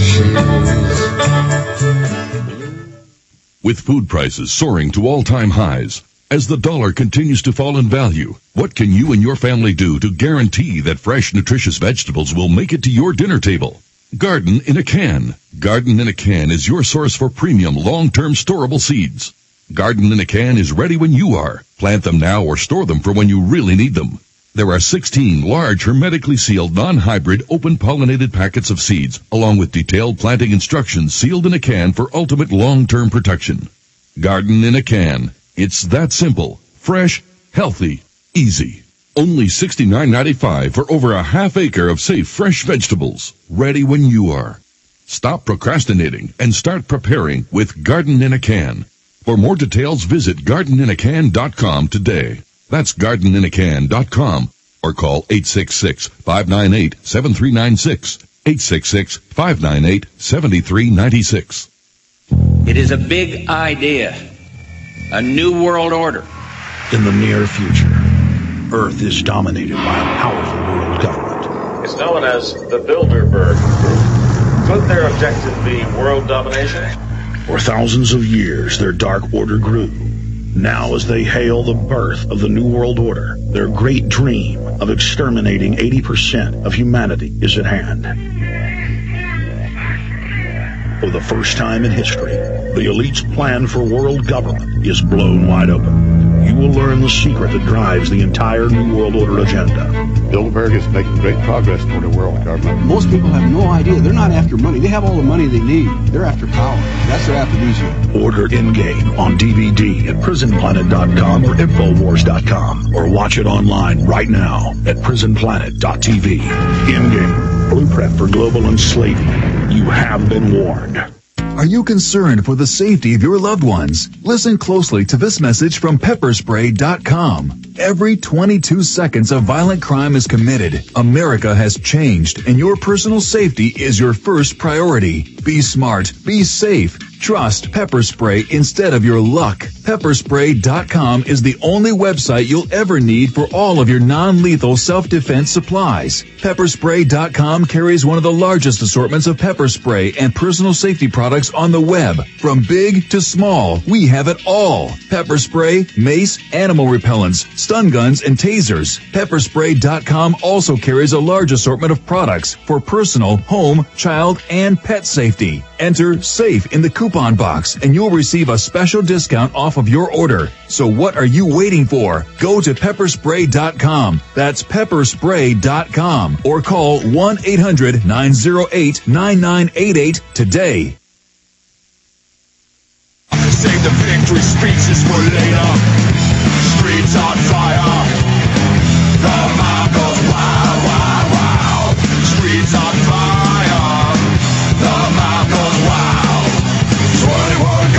shoes. With food prices soaring to all-time highs, as the dollar continues to fall in value, what can you and your family do to guarantee that fresh, nutritious vegetables will make it to your dinner table? Garden in a Can. Garden in a Can is your source for premium, long-term storable seeds. Garden in a Can is ready when you are. Plant them now or store them for when you really need them. There are sixteen large, hermetically sealed, non-hybrid, open-pollinated packets of seeds, along with detailed planting instructions sealed in a can for ultimate long-term protection. Garden in a Can. It's that simple, fresh, healthy, easy. Only sixty-nine ninety-five for over a half acre of safe, fresh vegetables, ready when you are. Stop procrastinating and start preparing with Garden in a Can. For more details, visit garden in a can dot com today. That's garden in a can dot com or call eight six six, five nine eight, seven three nine six, eight six six, five nine eight, seven three nine six. It is a big idea, a new world order. In the near future, Earth is dominated by a powerful world government. It's known as the Bilderberg Group. Could their objective be world domination? For thousands of years, their dark order grew. Now, as they hail the birth of the New World Order, their great dream of exterminating eighty percent of humanity is at hand. For the first time in history, the elite's plan for world government is blown wide open. You will learn the secret that drives the entire New World Order agenda. Bilderberg is making great progress toward a world government. Most people have no idea. They're not after money. They have all the money they need. They're after power. That's their aphrodisiac. Order Endgame on D V D at prison planet dot com or infowars dot com, or watch it online right now at prison planet dot t v. Endgame, blueprint for global enslavement. You have been warned. Are you concerned for the safety of your loved ones? Listen closely to this message from pepper spray dot com. Every twenty-two seconds a violent crime is committed. America has changed, and your personal safety is your first priority. Be smart. Be safe. Trust Pepper Spray instead of your luck. pepper spray dot com is the only website you'll ever need for all of your non-lethal self-defense supplies. pepper spray dot com carries one of the largest assortments of pepper spray and personal safety products on the web. From big to small, we have it all. Pepper spray, mace, animal repellents, stun guns, and tasers. pepper spray dot com also carries a large assortment of products for personal, home, child, and pet safety. Enter SAFE in the coupon box and you'll receive a special discount off of your order. So what are you waiting for? Go to pepper spray dot com. That's pepper spray dot com or call one eight hundred, nine oh eight, nine nine eight eight today. Save the victory speeches for later. Streets on fire. The mob goes wild, wild, wild. Streets on fire. The mob goes wild. twenty-one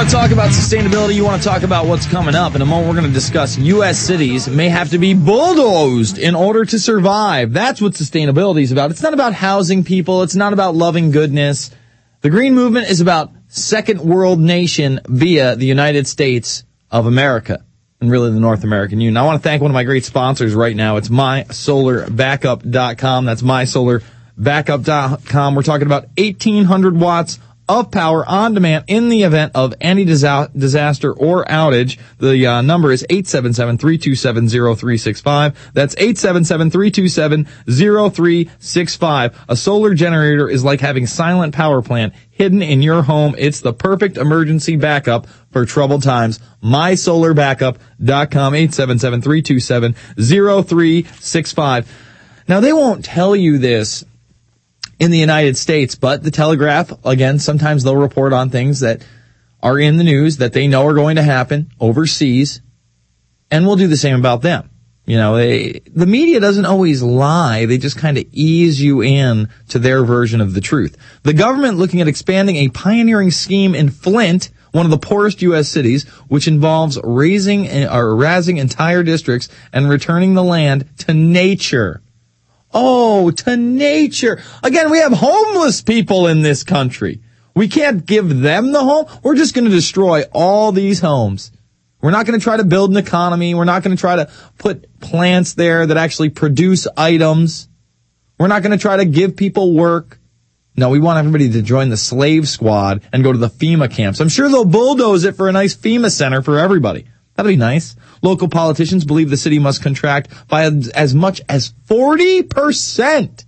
to talk about sustainability. You want to talk about what's coming up. In a moment, we're going to discuss U S cities may have to be bulldozed in order to survive. That's what sustainability is about. It's not about housing people. It's not about loving goodness. The Green Movement is about second world nation via the United States of America and really the North American Union. I want to thank one of my great sponsors right now. It's my solar backup dot com. That's my solar backup dot com. We're talking about eighteen hundred watts of power on demand in the event of any disa- disaster or outage. The uh, number is eight seven seven, three two seven, zero three six five. That's eight seven seven, three two seven, zero three six five. A solar generator is like having a silent power plant hidden in your home. It's the perfect emergency backup for troubled times. my solar backup dot com, eight seven seven, three two seven, zero three six five. Now, they won't tell you this in the United States, but the Telegraph, again, sometimes they'll report on things that are in the news that they know are going to happen overseas, and we'll do the same about them. You know, they, the media doesn't always lie. They just kind of ease you in to their version of the truth. The government looking at expanding a pioneering scheme in Flint, one of the poorest U S cities, which involves raising or razzing entire districts and returning the land to nature. Oh, to nature. Again, we have homeless people in this country. We can't give them the home. We're just going to destroy all these homes. We're not going to try to build an economy. We're not going to try to put plants there that actually produce items. We're not going to try to give people work. No, we want everybody to join the slave squad and go to the FEMA camps. I'm sure they'll bulldoze it for a nice FEMA center for everybody. That'll be nice. Local politicians believe the city must contract by as much as forty percent,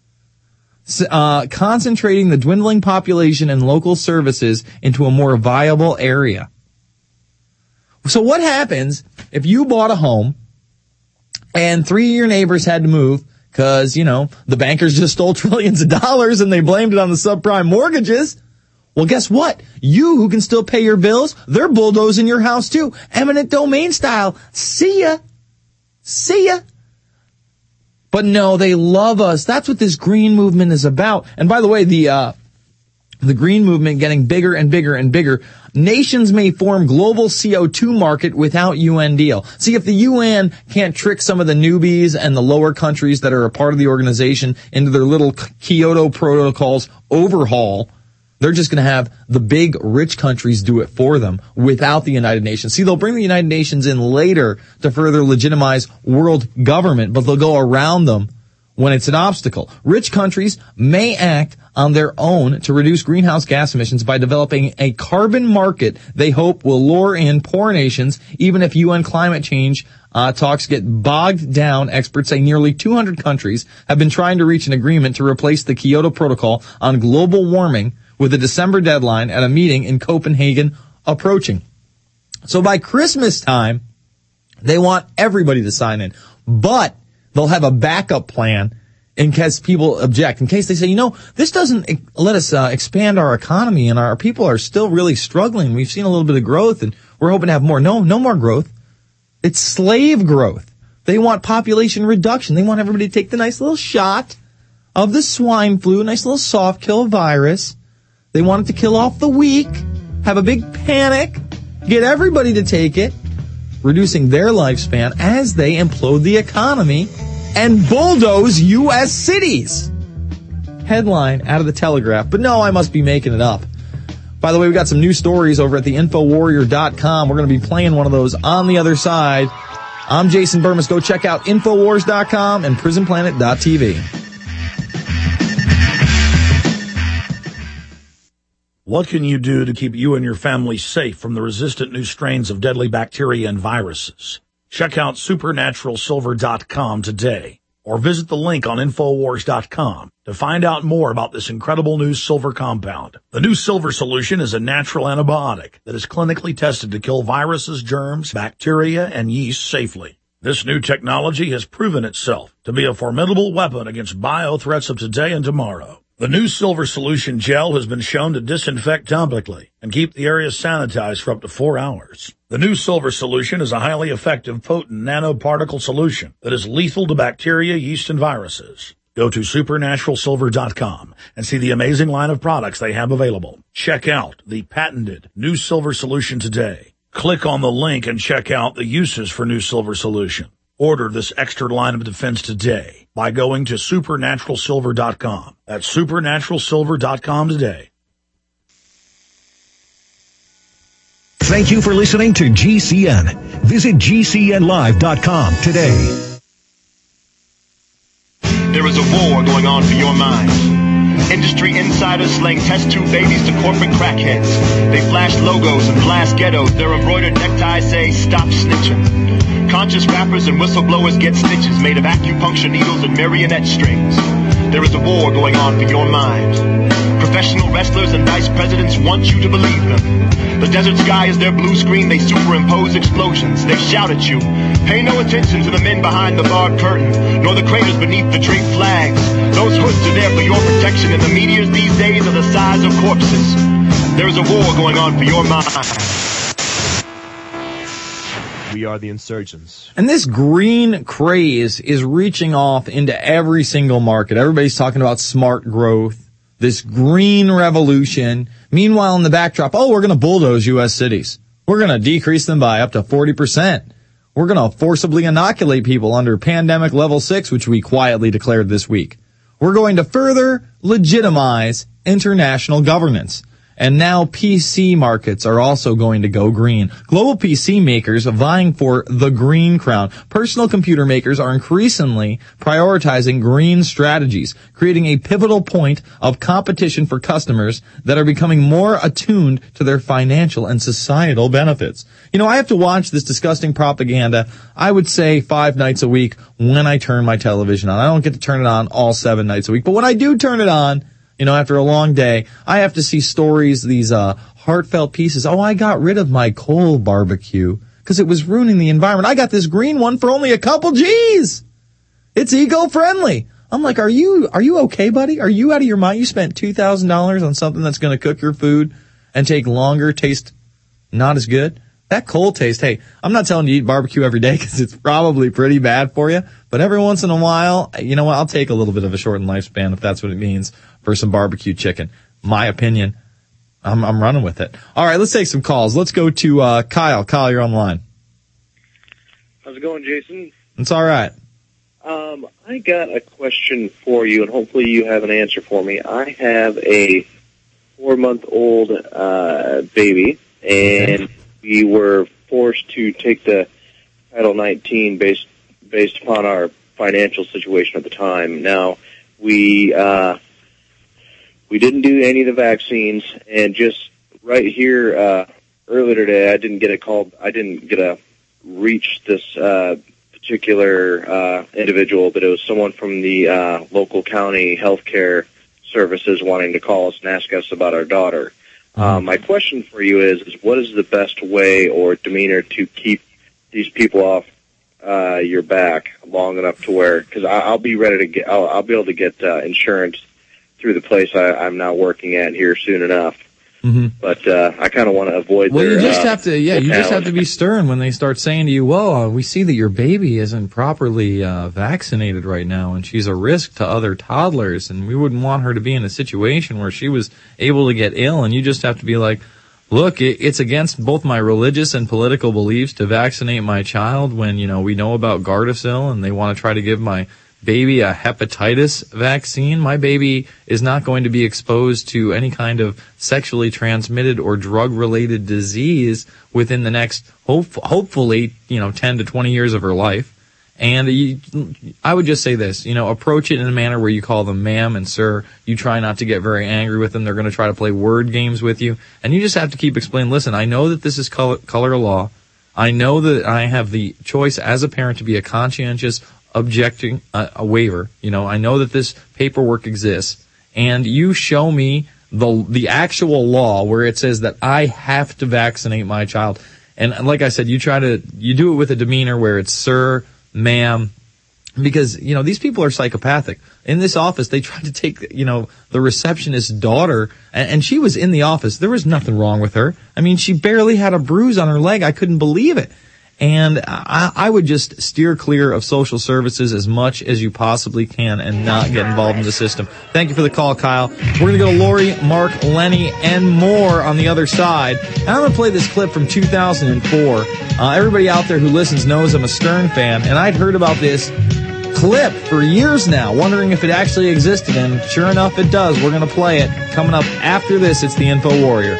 uh, concentrating the dwindling population and local services into a more viable area. So what happens if you bought a home and three of your neighbors had to move because, you know, the bankers just stole trillions of dollars and they blamed it on the subprime mortgages? Well, guess what? You who can still pay your bills, they're bulldozing your house too. Eminent domain style. See ya. See ya. But no, they love us. That's what this green movement is about. And by the way, the, uh, the green movement getting bigger and bigger and bigger. Nations may form global C O two market without U N deal. See, if the U N can't trick some of the newbies and the lower countries that are a part of the organization into their little Kyoto protocols overhaul, they're just going to have the big rich countries do it for them without the United Nations. See, they'll bring the United Nations in later to further legitimize world government, but they'll go around them when it's an obstacle. Rich countries may act on their own to reduce greenhouse gas emissions by developing a carbon market they hope will lure in poor nations, even if U N climate change uh, talks get bogged down. Experts say nearly two hundred countries have been trying to reach an agreement to replace the Kyoto Protocol on global warming, with a December deadline at a meeting in Copenhagen approaching. So by Christmas time, they want everybody to sign in. But they'll have a backup plan in case people object, in case they say, you know, this doesn't let us uh, expand our economy and our people are still really struggling. We've seen a little bit of growth and we're hoping to have more. No, no more growth. It's slave growth. They want population reduction. They want everybody to take the nice little shot of the swine flu, nice little soft kill virus. They want it to kill off the weak, have a big panic, get everybody to take it, reducing their lifespan as they implode the economy and bulldoze U S cities. Headline out of the Telegraph. But no, I must be making it up. By the way, we got some new stories over at the info warrior dot com. We're going to be playing one of those on the other side. I'm Jason Burmis. Go check out info wars dot com and prison planet dot t v. What can you do to keep you and your family safe from the resistant new strains of deadly bacteria and viruses? Check out supernatural silver dot com today, or visit the link on info wars dot com to find out more about this incredible new silver compound. The new silver solution is a natural antibiotic that is clinically tested to kill viruses, germs, bacteria, and yeast safely. This new technology has proven itself to be a formidable weapon against bio threats of today and tomorrow. The new Silver Solution Gel has been shown to disinfect topically and keep the area sanitized for up to four hours. The new Silver Solution is a highly effective, potent nanoparticle solution that is lethal to bacteria, yeast, and viruses. Go to supernatural silver dot com and see the amazing line of products they have available. Check out the patented New Silver Solution today. Click on the link and check out the uses for New Silver Solution. Order this extra line of defense today by going to supernatural silver dot com. That's supernatural silver dot com today. Thank you for listening to G C N. Visit G C N live dot com today. There is a war going on for your mind. Industry insiders slang test tube babies to corporate crackheads. They flash logos and blast ghettos. Their embroidered neckties say, stop snitching. Conscious rappers and whistleblowers get stitches made of acupuncture needles and marionette strings. There is a war going on for your mind. Professional wrestlers and vice presidents want you to believe them. The desert sky is their blue screen. They superimpose explosions. They shout at you. Pay no attention to the men behind the barred curtain, nor the craters beneath the draped flags. Those hoods are there for your protection, and the meteors these days are the size of corpses. There is a war going on for your mind. We are the insurgents. And this green craze is reaching off into every single market. Everybody's talking about smart growth, this green revolution. Meanwhile, in the backdrop, oh, we're going to bulldoze U S cities. We're going to decrease them by up to forty percent. We're going to forcibly inoculate people under pandemic level six, which we quietly declared this week. We're going to further legitimize international governance. And now P C markets are also going to go green. Global P C makers are vying for the green crown. Personal computer makers are increasingly prioritizing green strategies, creating a pivotal point of competition for customers that are becoming more attuned to their financial and societal benefits. You know, I have to watch this disgusting propaganda, I would say five nights a week when I turn my television on. I don't get to turn it on all seven nights a week, but when I do turn it on, you know, after a long day, I have to see stories, these uh heartfelt pieces. Oh, I got rid of my coal barbecue because it was ruining the environment. I got this green one for only a couple G's. It's eco-friendly. I'm like, are you are you okay, buddy? Are you out of your mind? You spent two thousand dollars on something that's going to cook your food and take longer, taste not as good? That coal taste, hey, I'm not telling you to eat barbecue every day because it's probably pretty bad for you. But every once in a while, you know what, I'll take a little bit of a shortened lifespan if that's what it means for some barbecue chicken. My opinion, I'm, I'm running with it. All right, let's take some calls. Let's go to uh, Kyle. Kyle, you're on the line. How's it going, Jason? It's all right. Um, I got a question for you, and hopefully you have an answer for me. I have a four-month-old uh, baby, and we were forced to take the Title nineteen based based upon our financial situation at the time. Now, we uh, we didn't do any of the vaccines, and just right here uh, earlier today, I didn't get a call. I didn't get a reach this uh, particular uh, individual, but it was someone from the uh, local county healthcare services wanting to call us and ask us about our daughter. Uh, my question for you is, is what is the best way or demeanor to keep these people off uh, your back long enough to where, because I'll be ready to get, I'll, I'll be able to get uh, insurance through the place I, I'm now working at here soon enough. Mm-hmm. But uh, I kind of want to avoid Well, their, you just uh, have to, yeah, you just have to be stern when they start saying to you, well, uh, we see that your baby isn't properly uh, vaccinated right now, and she's a risk to other toddlers, and we wouldn't want her to be in a situation where she was able to get ill, and you just have to be like, look, it, it's against both my religious and political beliefs to vaccinate my child when, you know, we know about Gardasil, and they want to try to give my baby a hepatitis vaccine. My baby is not going to be exposed to any kind of sexually transmitted or drug-related disease within the next, hope, hopefully, you know, ten to twenty years of her life. And you, I would just say this, you know, approach it in a manner where you call them ma'am and sir. You try not to get very angry with them. They're going to try to play word games with you. And you just have to keep explaining, listen, I know that this is color, color law. I know that I have the choice as a parent to be a conscientious objecting uh, a waiver. You know, I know that this paperwork exists, and you show me the the actual law where it says that I have to vaccinate my child. And like I said, you try to you do it with a demeanor where it's sir, ma'am, because, you know, these people are psychopathic. In this office, they tried to take, you know, the receptionist's daughter, and, and she was in the office. There was nothing wrong with her. I mean, she barely had a bruise on her leg. I couldn't believe it. And I, I would just steer clear of social services as much as you possibly can and not get involved in the system. Thank you for the call, Kyle. We're going to go to Lori, Mark, Lenny, and more on the other side. And I'm going to play this clip from two thousand four. Uh, everybody out there who listens knows I'm a Stern fan, and I'd heard about this clip for years now, wondering if it actually existed, and sure enough it does. We're going to play it. Coming up after this, it's the Info Warrior.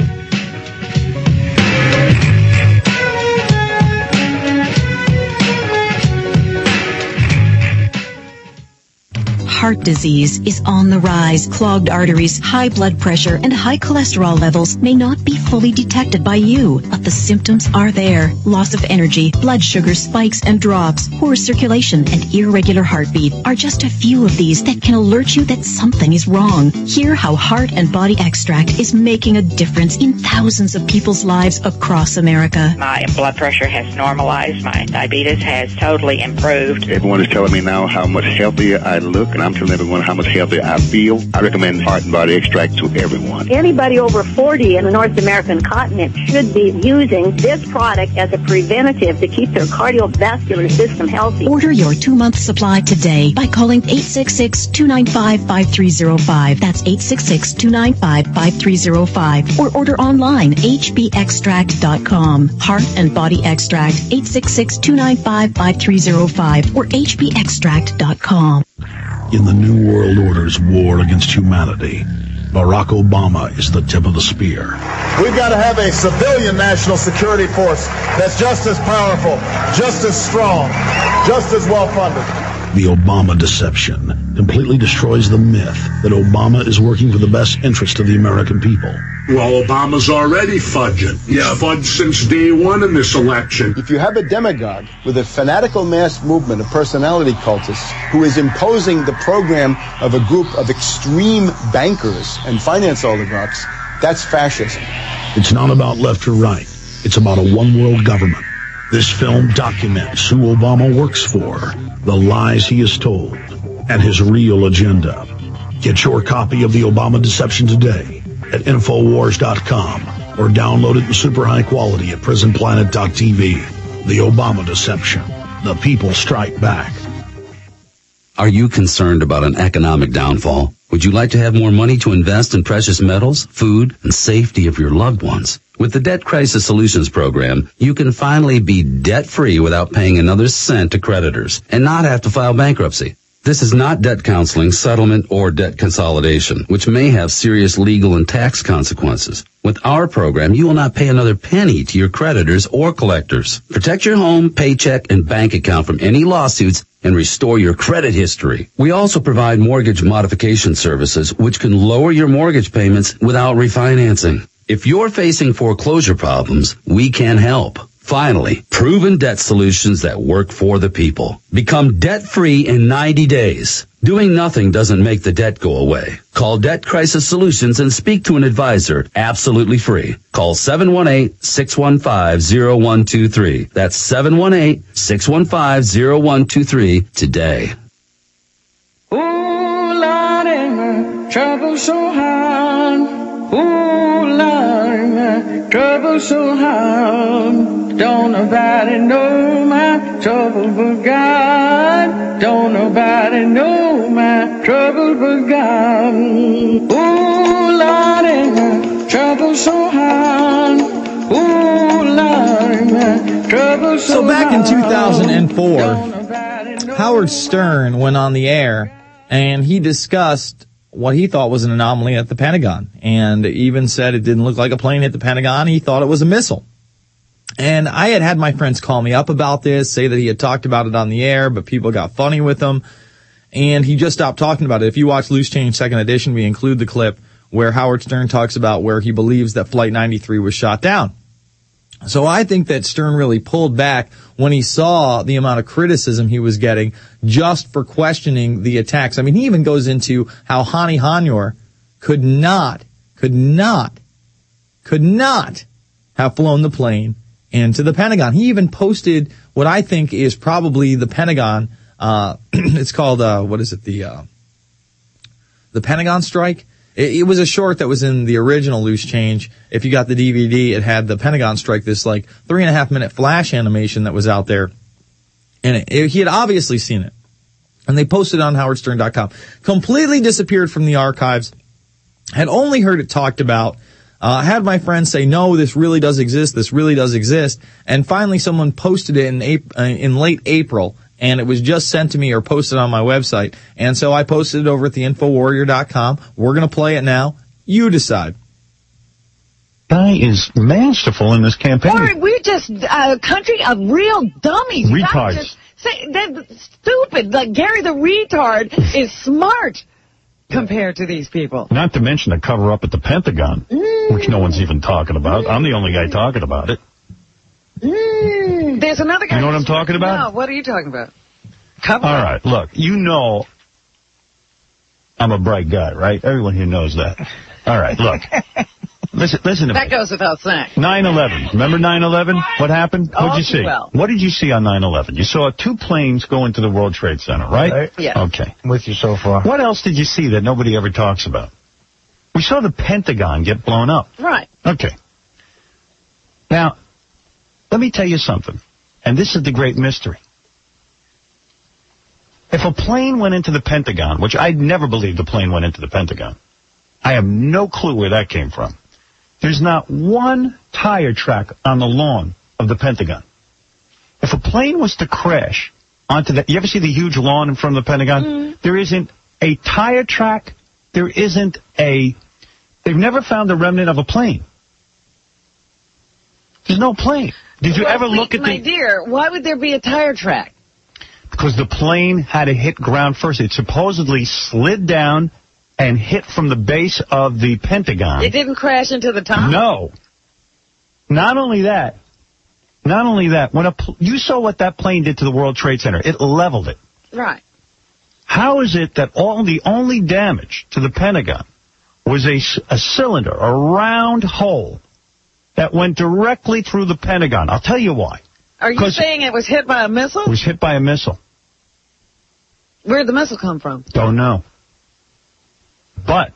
Heart disease is on the rise. Clogged arteries, high blood pressure, and high cholesterol levels may not be fully detected by you, but the symptoms are there. Loss of energy, blood sugar spikes and drops, poor circulation, and irregular heartbeat are just a few of these that can alert you that something is wrong. Hear how Heart and Body Extract is making a difference in thousands of people's lives across America. My blood pressure has normalized. My diabetes has totally improved. Everyone is telling me now how much healthier I look, and I'm telling everyone how much healthier I feel. I recommend Heart and Body Extract to everyone. Anybody over forty in the North American continent should be using this product as a preventative to keep their cardiovascular system healthy. Order your two-month supply today by calling eight six six, two nine five, five three zero five. That's eight six six, two nine five, five three zero five. Or order online, h b extract dot com. Heart and Body Extract, eight six six, two nine five, five three zero five or h b extract dot com. In the New World Order's war against humanity, Barack Obama is the tip of the spear. We've got to have a civilian national security force that's just as powerful, just as strong, just as well-funded. The Obama deception completely destroys the myth that Obama is working for the best interest of the American people. Well, Obama's already fudging. He's yeah. fudged since day one in this election. If you have a demagogue with a fanatical mass movement of personality cultists who is imposing the program of a group of extreme bankers and finance oligarchs, that's fascism. It's not about left or right. It's about a one-world government. This film documents who Obama works for, the lies he has told, and his real agenda. Get your copy of The Obama Deception today at Infowars dot com or download it in super high quality at Prison Planet dot t v. The Obama Deception. The people strike back. Are you concerned about an economic downfall? Would you like to have more money to invest in precious metals, food, and safety of your loved ones? With the Debt Crisis Solutions Program, you can finally be debt-free without paying another cent to creditors and not have to file bankruptcy. This is not debt counseling, settlement, or debt consolidation, which may have serious legal and tax consequences. With our program, you will not pay another penny to your creditors or collectors. Protect your home, paycheck, and bank account from any lawsuits and restore your credit history. We also provide mortgage modification services, which can lower your mortgage payments without refinancing. If you're facing foreclosure problems, we can help. Finally, proven debt solutions that work for the people. Become debt-free in ninety days. Doing nothing doesn't make the debt go away. Call Debt Crisis Solutions and speak to an advisor absolutely free. Call seven one eight, six one five, zero one two three. That's seven one eight, six one five, zero one two three today. Ooh, Lordy, my trouble so hard. Ooh, Lordy, my trouble so hard. Don't nobody know my trouble but God. Don't nobody know my trouble but God. Ooh, Lordy, my trouble so hard. Ooh, Lordy, my trouble so So back in two thousand four, hard. Howard Stern went on the air and he discussed what he thought was an anomaly at the Pentagon, and even said it didn't look like a plane hit the Pentagon. He thought it was a missile. And I had had my friends call me up about this, say that he had talked about it on the air, but people got funny with him, and he just stopped talking about it. If you watch Loose Change Second Edition, we include the clip where Howard Stern talks about where he believes that Flight ninety-three was shot down. So I think that Stern really pulled back when he saw the amount of criticism he was getting just for questioning the attacks. I mean, he even goes into how Hani Hanyour could not, could not, could not have flown the plane into the Pentagon. He even posted what I think is probably the Pentagon, uh, it's called, uh, what is it, the, uh, the Pentagon strike. It, it was a short that was in the original Loose Change. If you got the D V D, it had the Pentagon strike, this like three and a half minute flash animation that was out there. And it, it, he had obviously seen it. And they posted it on howard stern dot com. Completely disappeared from the archives. Had only heard it talked about. Uh, had my friends say, no, this really does exist. This really does exist. And finally someone posted it in April, in late April. And it was just sent to me or posted on my website. And so I posted it over at the info warrior dot com. We're going to play it now. You decide. Guy is masterful in this campaign. Or we're just a country of real dummies. Retards. Just say, they're stupid. Like Gary the retard is smart compared to these people. Not to mention the cover-up at the Pentagon, mm. which no one's even talking about. I'm the only guy talking about it. Mm. There's another guy. You know what I'm talking about? No, what are you talking about? Cover All up. right, look, you know I'm a bright guy, right? Everyone here knows that. All right, look. Listen, listen to that me. That goes without saying. nine eleven. Remember nine eleven? What happened? All What'd you see? Well. What did you see on nine eleven? You saw two planes go into the World Trade Center, right? right. Yeah. Okay. I'm with you so far. What else did you see that nobody ever talks about? We saw the Pentagon get blown up. Right. Okay. Now, let me tell you something, and this is the great mystery. If a plane went into the Pentagon, which I'd never believed a plane went into the Pentagon, I have no clue where that came from. There's not one tire track on the lawn of the Pentagon. If a plane was to crash onto that, you ever see the huge lawn in front of the Pentagon? Mm. There isn't a tire track. There isn't a, they've never found the remnant of a plane. There's no plane. Did you well, ever look at my the... My dear, why would there be a tire track? Because the plane had to hit ground first. It supposedly slid down and hit from the base of the Pentagon. It didn't crash into the top? No. Not only that, not only that, when a pl- you saw what that plane did to the World Trade Center. It leveled it. Right. How is it that all the only damage to the Pentagon was a, a cylinder, a round hole that went directly through the Pentagon? I'll tell you why. Are you saying it was hit by a missile? It was hit by a missile. Where'd the missile come from? Don't know. But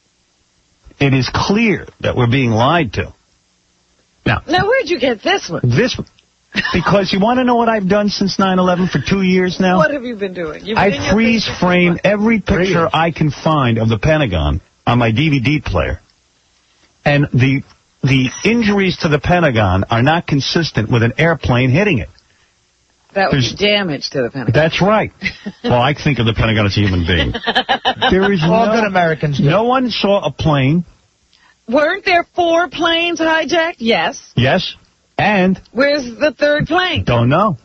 it is clear that we're being lied to. Now, now where'd you get this one? This one. Because you want to know what I've done since nine eleven for two years now? What have you been doing? You've been I freeze frame every picture I can find of the Pentagon on my D V D player. And the the injuries to the Pentagon are not consistent with an airplane hitting it. That would be damage to the Pentagon. That's right. Well, I think of the Pentagon as a human being. There is All no, good Americans do. No one saw a plane. Weren't there four planes hijacked? Yes. Yes. And? Where's the third plane? Don't know.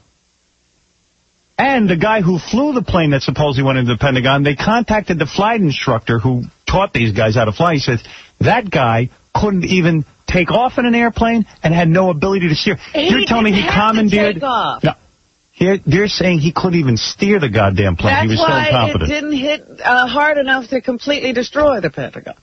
And the guy who flew the plane that supposedly went into the Pentagon, they contacted the flight instructor who taught these guys how to fly. He says, that guy couldn't even take off in an airplane and had no ability to steer. He You're telling me he commandeered... take off. No. Here, they're saying he couldn't even steer the goddamn plane. That's he was so why incompetent. it didn't hit uh, hard enough to completely destroy the Pentagon.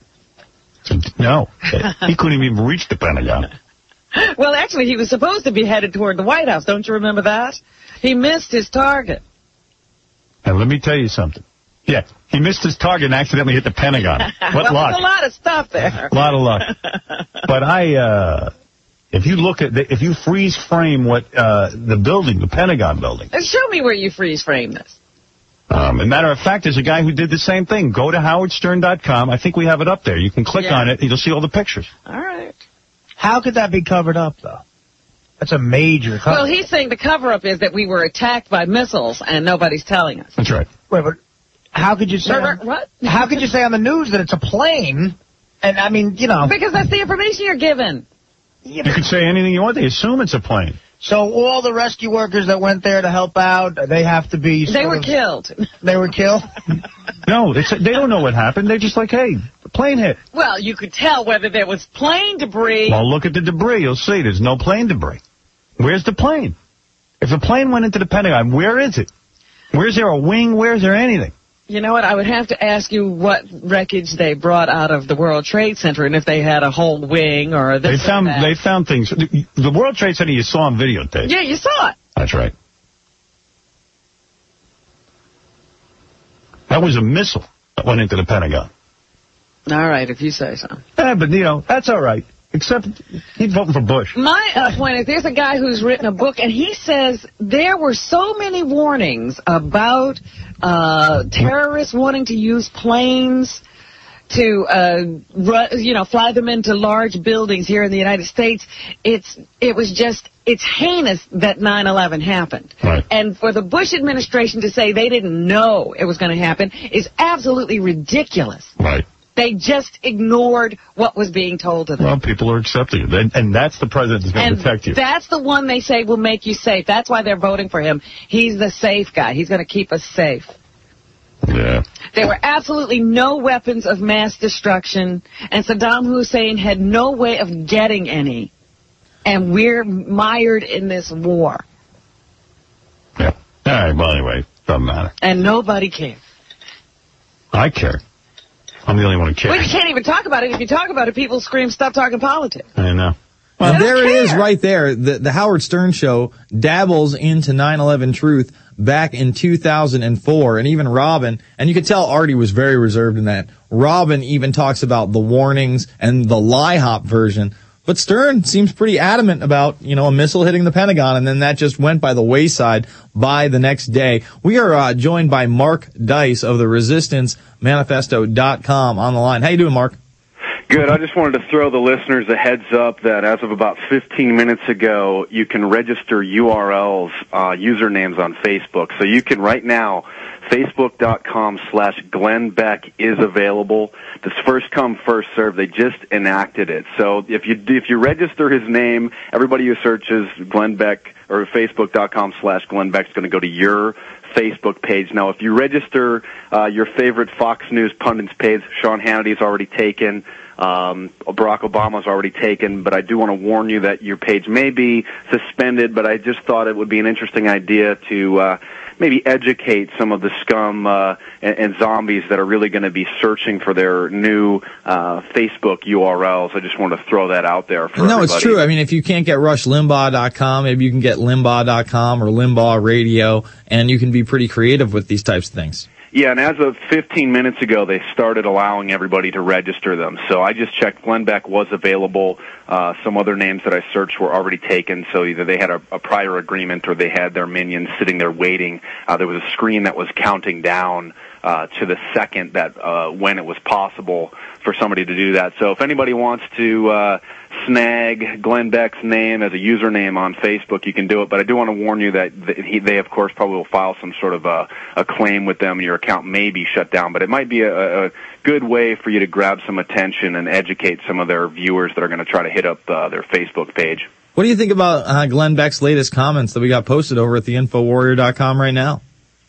No. He couldn't even reach the Pentagon. Well, actually, he was supposed to be headed toward the White House. Don't you remember that? He missed his target. And let me tell you something. Yeah, he missed his target and accidentally hit the Pentagon. What well, luck. There's a lot of stuff there. A lot of luck. But I, uh, if you look at, the, if you freeze frame what, uh, the building, the Pentagon building. Show me where you freeze frame this. Um, as a matter of fact, there's a guy who did the same thing. Go to howard stern dot com. I think we have it up there. You can click yeah. on it, and you'll see all the pictures. All right. How could that be covered up, though? That's a major cover. Well, he's saying the cover-up is that we were attacked by missiles, and nobody's telling us. That's right. Wait, but how could you say... on, what? How could you say on the news that it's a plane, and, I mean, you know... Because that's the information you're given. You could say anything you want. They assume it's a plane. So all the rescue workers that went there to help out, they have to be... They were of, killed. They were killed? No, it's, they don't know what happened. They're just like, hey, the plane hit. Well, you could tell whether there was plane debris. Well, look at the debris. You'll see there's no plane debris. Where's the plane? If the plane went into the Pentagon, where is it? Where's there a wing? Where's there anything? You know what? I would have to ask you what wreckage they brought out of the World Trade Center and if they had a whole wing or this They found or that. they found things. The, the World Trade Center you saw on videotape. Yeah, you saw it. That's right. That was a missile that went into the Pentagon. All right, if you say so. Yeah, but, you know, that's all right. Except he's voting for Bush. My uh, point is, there's a guy who's written a book, and he says there were so many warnings about uh, terrorists wanting to use planes to, uh, run, you know, fly them into large buildings here in the United States. It's it was just, it's heinous that nine eleven happened. Right. And for the Bush administration to say they didn't know it was going to happen is absolutely ridiculous. Right. They just ignored what was being told to them. Well, people are accepting it. And, and that's the president that's going to protect you. That's the one they say will make you safe. That's why they're voting for him. He's the safe guy. He's going to keep us safe. Yeah. There were absolutely no weapons of mass destruction, and Saddam Hussein had no way of getting any. And we're mired in this war. Yeah. All right, well, anyway, doesn't matter. And nobody cares. I care. I'm the only one who cares. We can't even talk about it. If you talk about it, people scream, stop talking politics. I know. Well, there it is right there. The, the Howard Stern Show dabbles into nine eleven truth back in two thousand four, and even Robin, and you could tell Artie was very reserved in that. Robin even talks about the warnings and the lie hop version. But Stern seems pretty adamant about, you know, a missile hitting the Pentagon, and then that just went by the wayside by the next day. We are uh, joined by Mark Dice of the resistance manifesto dot com on the line. How you doing, Mark? Good. I just wanted to throw the listeners a heads up that as of about fifteen minutes ago, you can register U R Ls, uh, usernames on Facebook. So you can right now, facebook.com slash Glenn Beck is available. This first come, first serve. They just enacted it. So if you if you register his name, everybody who searches Glenn Beck or facebook.com slash Glenn Beck is going to go to your Facebook page. Now, if you register uh, your favorite Fox News pundits page, Sean Hannity's already taken. Um, Barack Obama's already taken, but I do want to warn you that your page may be suspended, but I just thought it would be an interesting idea to uh, maybe educate some of the scum uh, and, and zombies that are really going to be searching for their new uh, Facebook U R Ls. I just wanted to throw that out there for No, everybody. It's true. I mean, if you can't get rush limbaugh dot com, maybe you can get limbaugh dot com or Limbaugh Radio, and you can be pretty creative with these types of things. Yeah, and as of fifteen minutes ago, they started allowing everybody to register them. So I just checked. Glenn Beck was available. Uh, some other names that I searched were already taken, so either they had a, a prior agreement or they had their minions sitting there waiting. Uh, there was a screen that was counting down uh, to the second that uh, when it was possible for somebody to do that. So if anybody wants to uh, snag Glenn Beck's name as a username on Facebook, you can do it. But I do want to warn you that he, they, of course, probably will file some sort of a, a claim with them, and your account may be shut down. But it might be a, a good way for you to grab some attention and educate some of their viewers that are going to try to hit up uh, their Facebook page. What do you think about uh, Glenn Beck's latest comments that we got posted over at the info warrior dot com right now?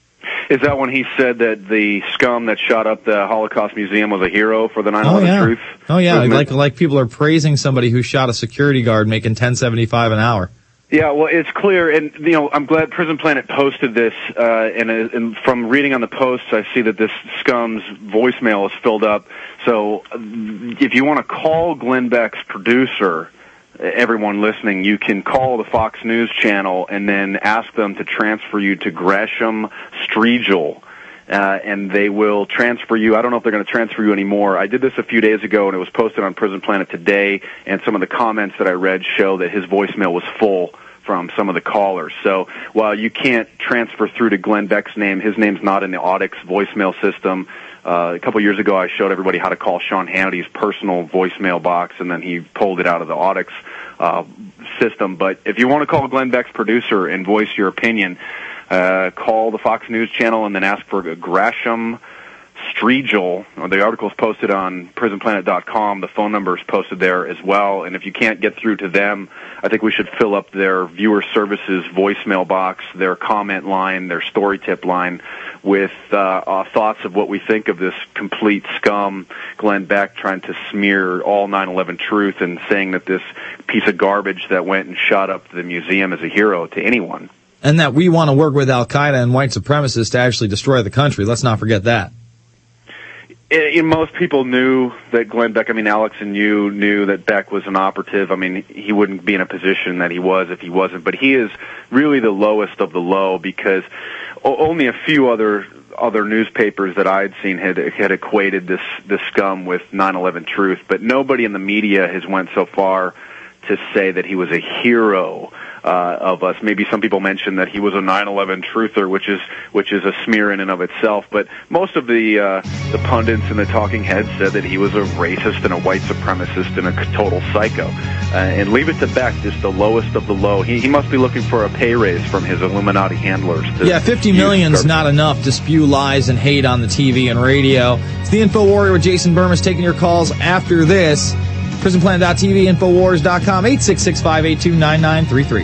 Is that when he said that the scum that shot up the Holocaust Museum was a hero for the nine eleven oh, yeah. truth? Oh, yeah. movement? Like like people are praising somebody who shot a security guard making ten seventy-five an hour. Yeah, well, it's clear, and, you know, I'm glad Prison Planet posted this, uh, and, and from reading on the posts, I see that this scum's voicemail is filled up. So if you want to call Glenn Beck's producer, everyone listening, you can call the Fox News channel and then ask them to transfer you to Gresham Striegel, uh, and they will transfer you. I don't know if they're going to transfer you anymore. I did this a few days ago, and it was posted on Prison Planet today, and some of the comments that I read show that his voicemail was full from some of the callers. So while you can't transfer through to Glenn Beck's name, his name's not in the Audix voicemail system. Uh, a couple years ago, I showed everybody how to call Sean Hannity's personal voicemail box, and then he pulled it out of the Audix uh, system. But if you want to call Glenn Beck's producer and voice your opinion, uh, call the Fox News channel and then ask for Gresham Striegel. The article is posted on prison planet dot com. The phone number is posted there as well. And if you can't get through to them, I think we should fill up their viewer services voicemail box, their comment line, their story tip line with uh, uh, thoughts of what we think of this complete scum, Glenn Beck, trying to smear all nine eleven truth and saying that this piece of garbage that went and shot up the museum is a hero to anyone. And that we want to work with Al-Qaeda and white supremacists to actually destroy the country. Let's not forget that. It, most people knew that Glenn Beck, I mean, Alex and you knew that Beck was an operative. I mean, he wouldn't be in a position that he was if he wasn't. But he is really the lowest of the low because only a few other other newspapers that I'd seen had had equated this this scum with nine eleven Truth, but nobody in the media has went so far to say that he was a hero uh, of us. Maybe some people mentioned that he was a nine eleven truther, which is which is a smear in and of itself. But most of the uh, the pundits and the talking heads said that he was a racist and a white supremacist and a total psycho. Uh, and leave it to Beck, just the lowest of the low. He, he must be looking for a pay raise from his Illuminati handlers. To yeah, fifty million's not enough to spew lies and hate on the T V and radio. It's the Info Warrior with Jason Burmis taking your calls after this. prison planet dot t v, infowars dot com, eight six six, five eight two, nine nine three three.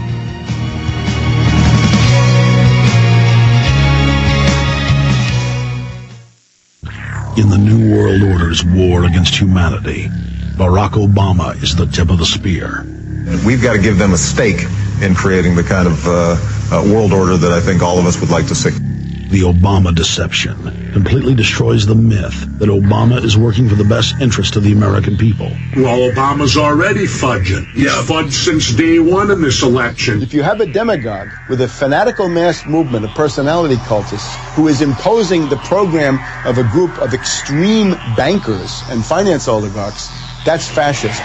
In the New World Order's war against humanity, Barack Obama is the tip of the spear. We've got to give them a stake in creating the kind of uh, uh, world order that I think all of us would like to see. The Obama deception completely destroys the myth that Obama is working for the best interest of the American people. Well, Obama's already fudging. He's yeah. fudged since day one in this election. If you have a demagogue with a fanatical mass movement of personality cultists who is imposing the program of a group of extreme bankers and finance oligarchs, that's fascism.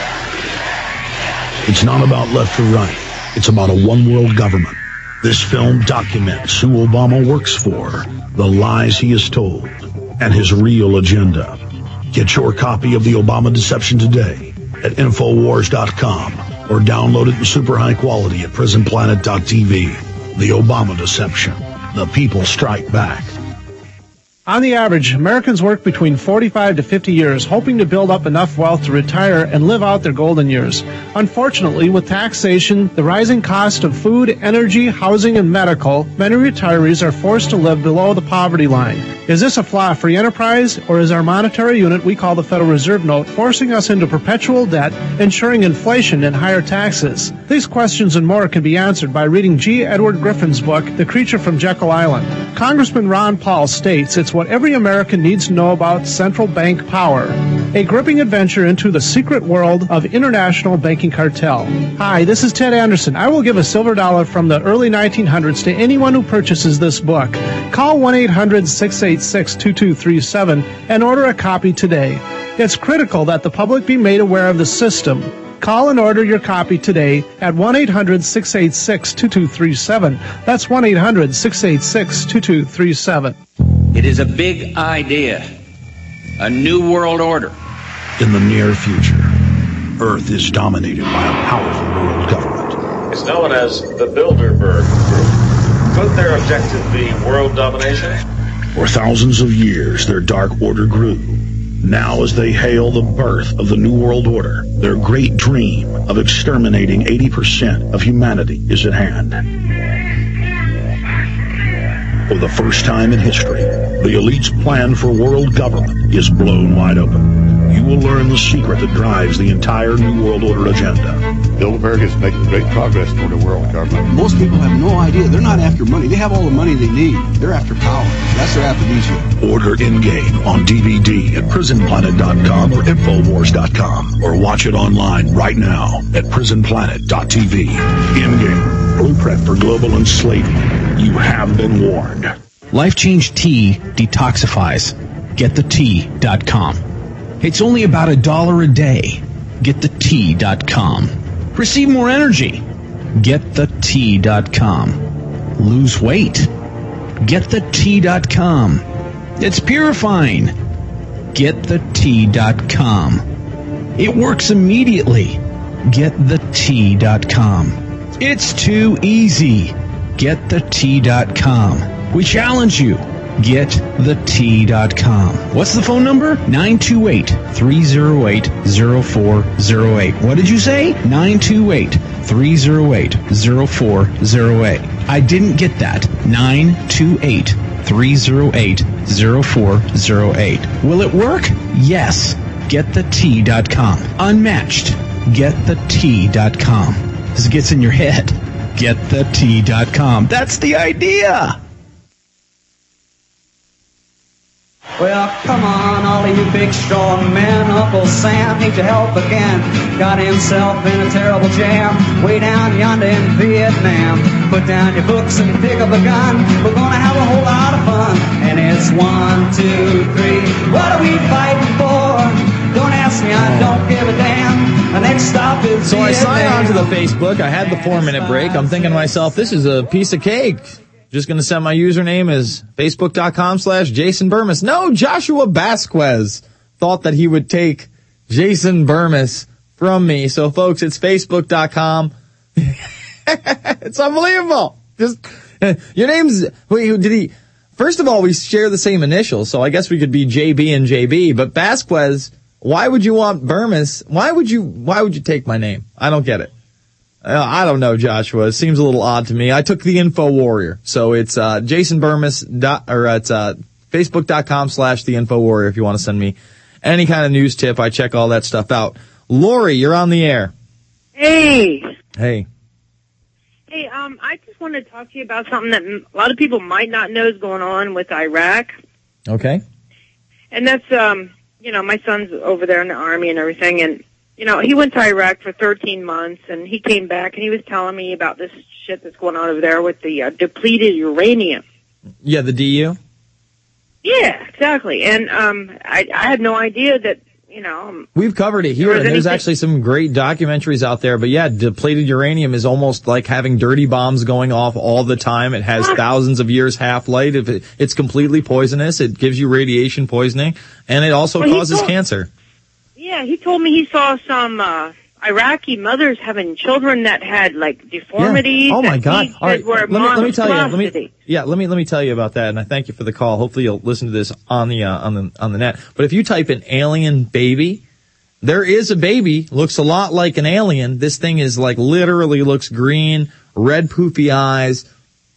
It's not about left or right. It's about a one-world government. This film documents who Obama works for, the lies he has told, and his real agenda. Get your copy of The Obama Deception today at infowars dot com or download it in super high quality at prison planet dot t v. The Obama Deception. The people strike back. On the average, Americans work between forty-five to fifty years, hoping to build up enough wealth to retire and live out their golden years. Unfortunately, with taxation, the rising cost of food, energy, housing, and medical, many retirees are forced to live below the poverty line. Is this a flaw free enterprise, or is our monetary unit we call the Federal Reserve Note forcing us into perpetual debt, ensuring inflation and higher taxes? These questions and more can be answered by reading G. Edward Griffin's book, The Creature from Jekyll Island. Congressman Ron Paul states it's what every American needs to know about central bank power. A gripping adventure into the secret world of international banking cartel. Hi, this is Ted Anderson. I will give a silver dollar from the early nineteen hundreds to anyone who purchases this book. Call one eight hundred, six eight six, two two three seven and order a copy today. It's critical that the public be made aware of the system. Call and order your copy today at one eight hundred, six eight six, two two three seven. That's one eight hundred, six eight six, two two three seven. It is a big idea, a new world order. In the near future, Earth is dominated by a powerful world government. It's known as the Bilderberg Group. Could their objective be world domination? For thousands of years, their dark order grew. Now, as they hail the birth of the New World Order, their great dream of exterminating eighty percent of humanity is at hand. For the first time in history, the elite's plan for world government is blown wide open. You will learn the secret that drives the entire New World Order agenda. Bilderberg is making great progress toward a world government. Most people have no idea. They're not after money. They have all the money they need. They're after power. That's their aphrodisiac. Order In-Game on D V D at prison planet dot com or infowars dot com, or watch it online right now at prison planet dot t v. In-Game, blueprint for global enslavement. You have been warned. Life Change Tea detoxifies. get the tea dot com. It's only about a dollar a day. get the tea dot com. Receive more energy. get the tea dot com. Lose weight. get the tea dot com. It's purifying. get the tea dot com. It works immediately. get the tea dot com. It's too easy. get the tea dot com. We challenge you. get the tea dot com. What's the phone number? nine two eight, three oh eight, oh four oh eight. What did you say? nine two eight, three oh eight, oh four oh eight. I didn't get that. nine two eight, three oh eight, oh four oh eight. Will it work? Yes. get the tea dot com. Unmatched. get the tea dot com. This gets in your head. get the tea dot com. That's the idea. Well, come on, all of you big strong men. Uncle Sam needs your help again. Got himself in a terrible jam way down yonder in Vietnam. Put down your books and pick up a gun. We're gonna have a whole lot of fun. And it's one, two, three. What are we fighting for? Don't ask me, I don't give a damn. The next stop is So I Vietnam. signed on to the Facebook. I had the four-minute break. I'm thinking to myself, this is a piece of cake. Just going to set my username as facebook.com slash Jason Burmis. No, Joshua Basquez thought that he would take Jason Burmis from me. So, folks, it's facebook dot com. It's unbelievable. Just your name's wait, did he? First of all, we share the same initials, so I guess we could be J B and J B. But Basquez, why would you want Burmis? Why would you? Why would you take my name? I don't get it. I don't know, Joshua. It seems a little odd to me. I took the Info Warrior. So it's, uh, Jason Burmis dot, or it's, uh, facebook.com slash the Info Warrior if you want to send me any kind of news tip. I check all that stuff out. Lori, you're on the air. Hey. Hey. Hey, um, I just wanted to talk to you about something that a lot of people might not know is going on with Iraq. Okay. And that's, um, you know, my son's over there in the Army and everything, and you know, he went to Iraq for thirteen months, and he came back, and he was telling me about this shit that's going on over there with the uh, depleted uranium. Yeah, the D U? Yeah, exactly. And um, I, I had no idea that, you know... We've covered it here, there and there's anything- actually some great documentaries out there. But yeah, depleted uranium is almost like having dirty bombs going off all the time. It has thousands of years half-life. If it, it's completely poisonous, it gives you radiation poisoning, and it also Well, he causes told- cancer. Yeah, he told me he saw some uh, Iraqi mothers having children that had, like, deformities. Yeah. Oh my that God! he All right, said were let me, let me tell you. Let me, monstrosity. yeah, let me let me tell you about that. And I thank you for the call. Hopefully, you'll listen to this on the uh, on the on the net. But if you type in alien baby, there is a baby looks a lot like an alien. This thing is like literally looks green, red poofy eyes,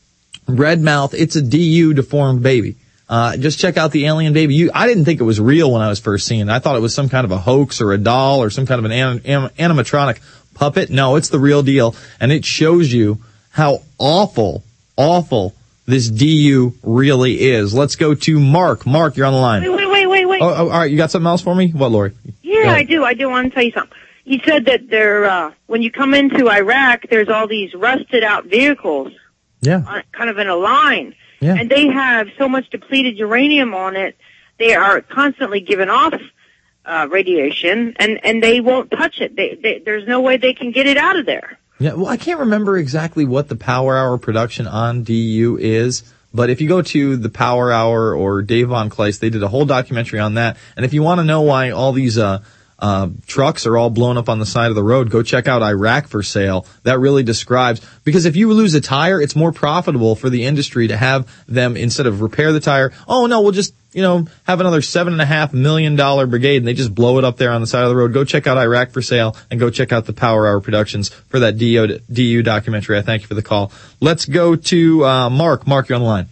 red mouth. It's a D U deformed baby. Uh, just check out the alien baby. You, I didn't think it was real when I was first seeing it. I thought it was some kind of a hoax or a doll or some kind of an anim, anim, animatronic puppet. No, it's the real deal. And it shows you how awful, awful this D U really is. Let's go to Mark. Mark, you're on the line. Wait, wait, wait, wait, wait. Oh, oh, all right. You got something else for me? What, Lori? Yeah, I do. I do want to tell you something. He said that there, uh, when you come into Iraq, there's all these rusted out vehicles, Yeah. uh, kind of in a line. Yeah. And they have so much depleted uranium on it, they are constantly giving off uh, radiation, and, and they won't touch it. They, they, there's no way they can get it out of there. Yeah, well, I can't remember exactly what the Power Hour production on D U is, but if you go to the Power Hour or Dave Von Kleist, they did a whole documentary on that. And if you want to know why all these uh, uh trucks are all blown up on the side of the road, go check out Iraq for Sale. That really describes, because if you lose a tire, it's more profitable for the industry to have them, instead of repair the tire, oh no, we'll just, you know, have another seven and a half million dollar brigade, and they just blow it up there on the side of the road. Go check out Iraq for Sale, and go check out the Power Hour Productions for that D U, D U documentary. I thank you for the call. Let's go to uh Mark. Mark, you're on the line.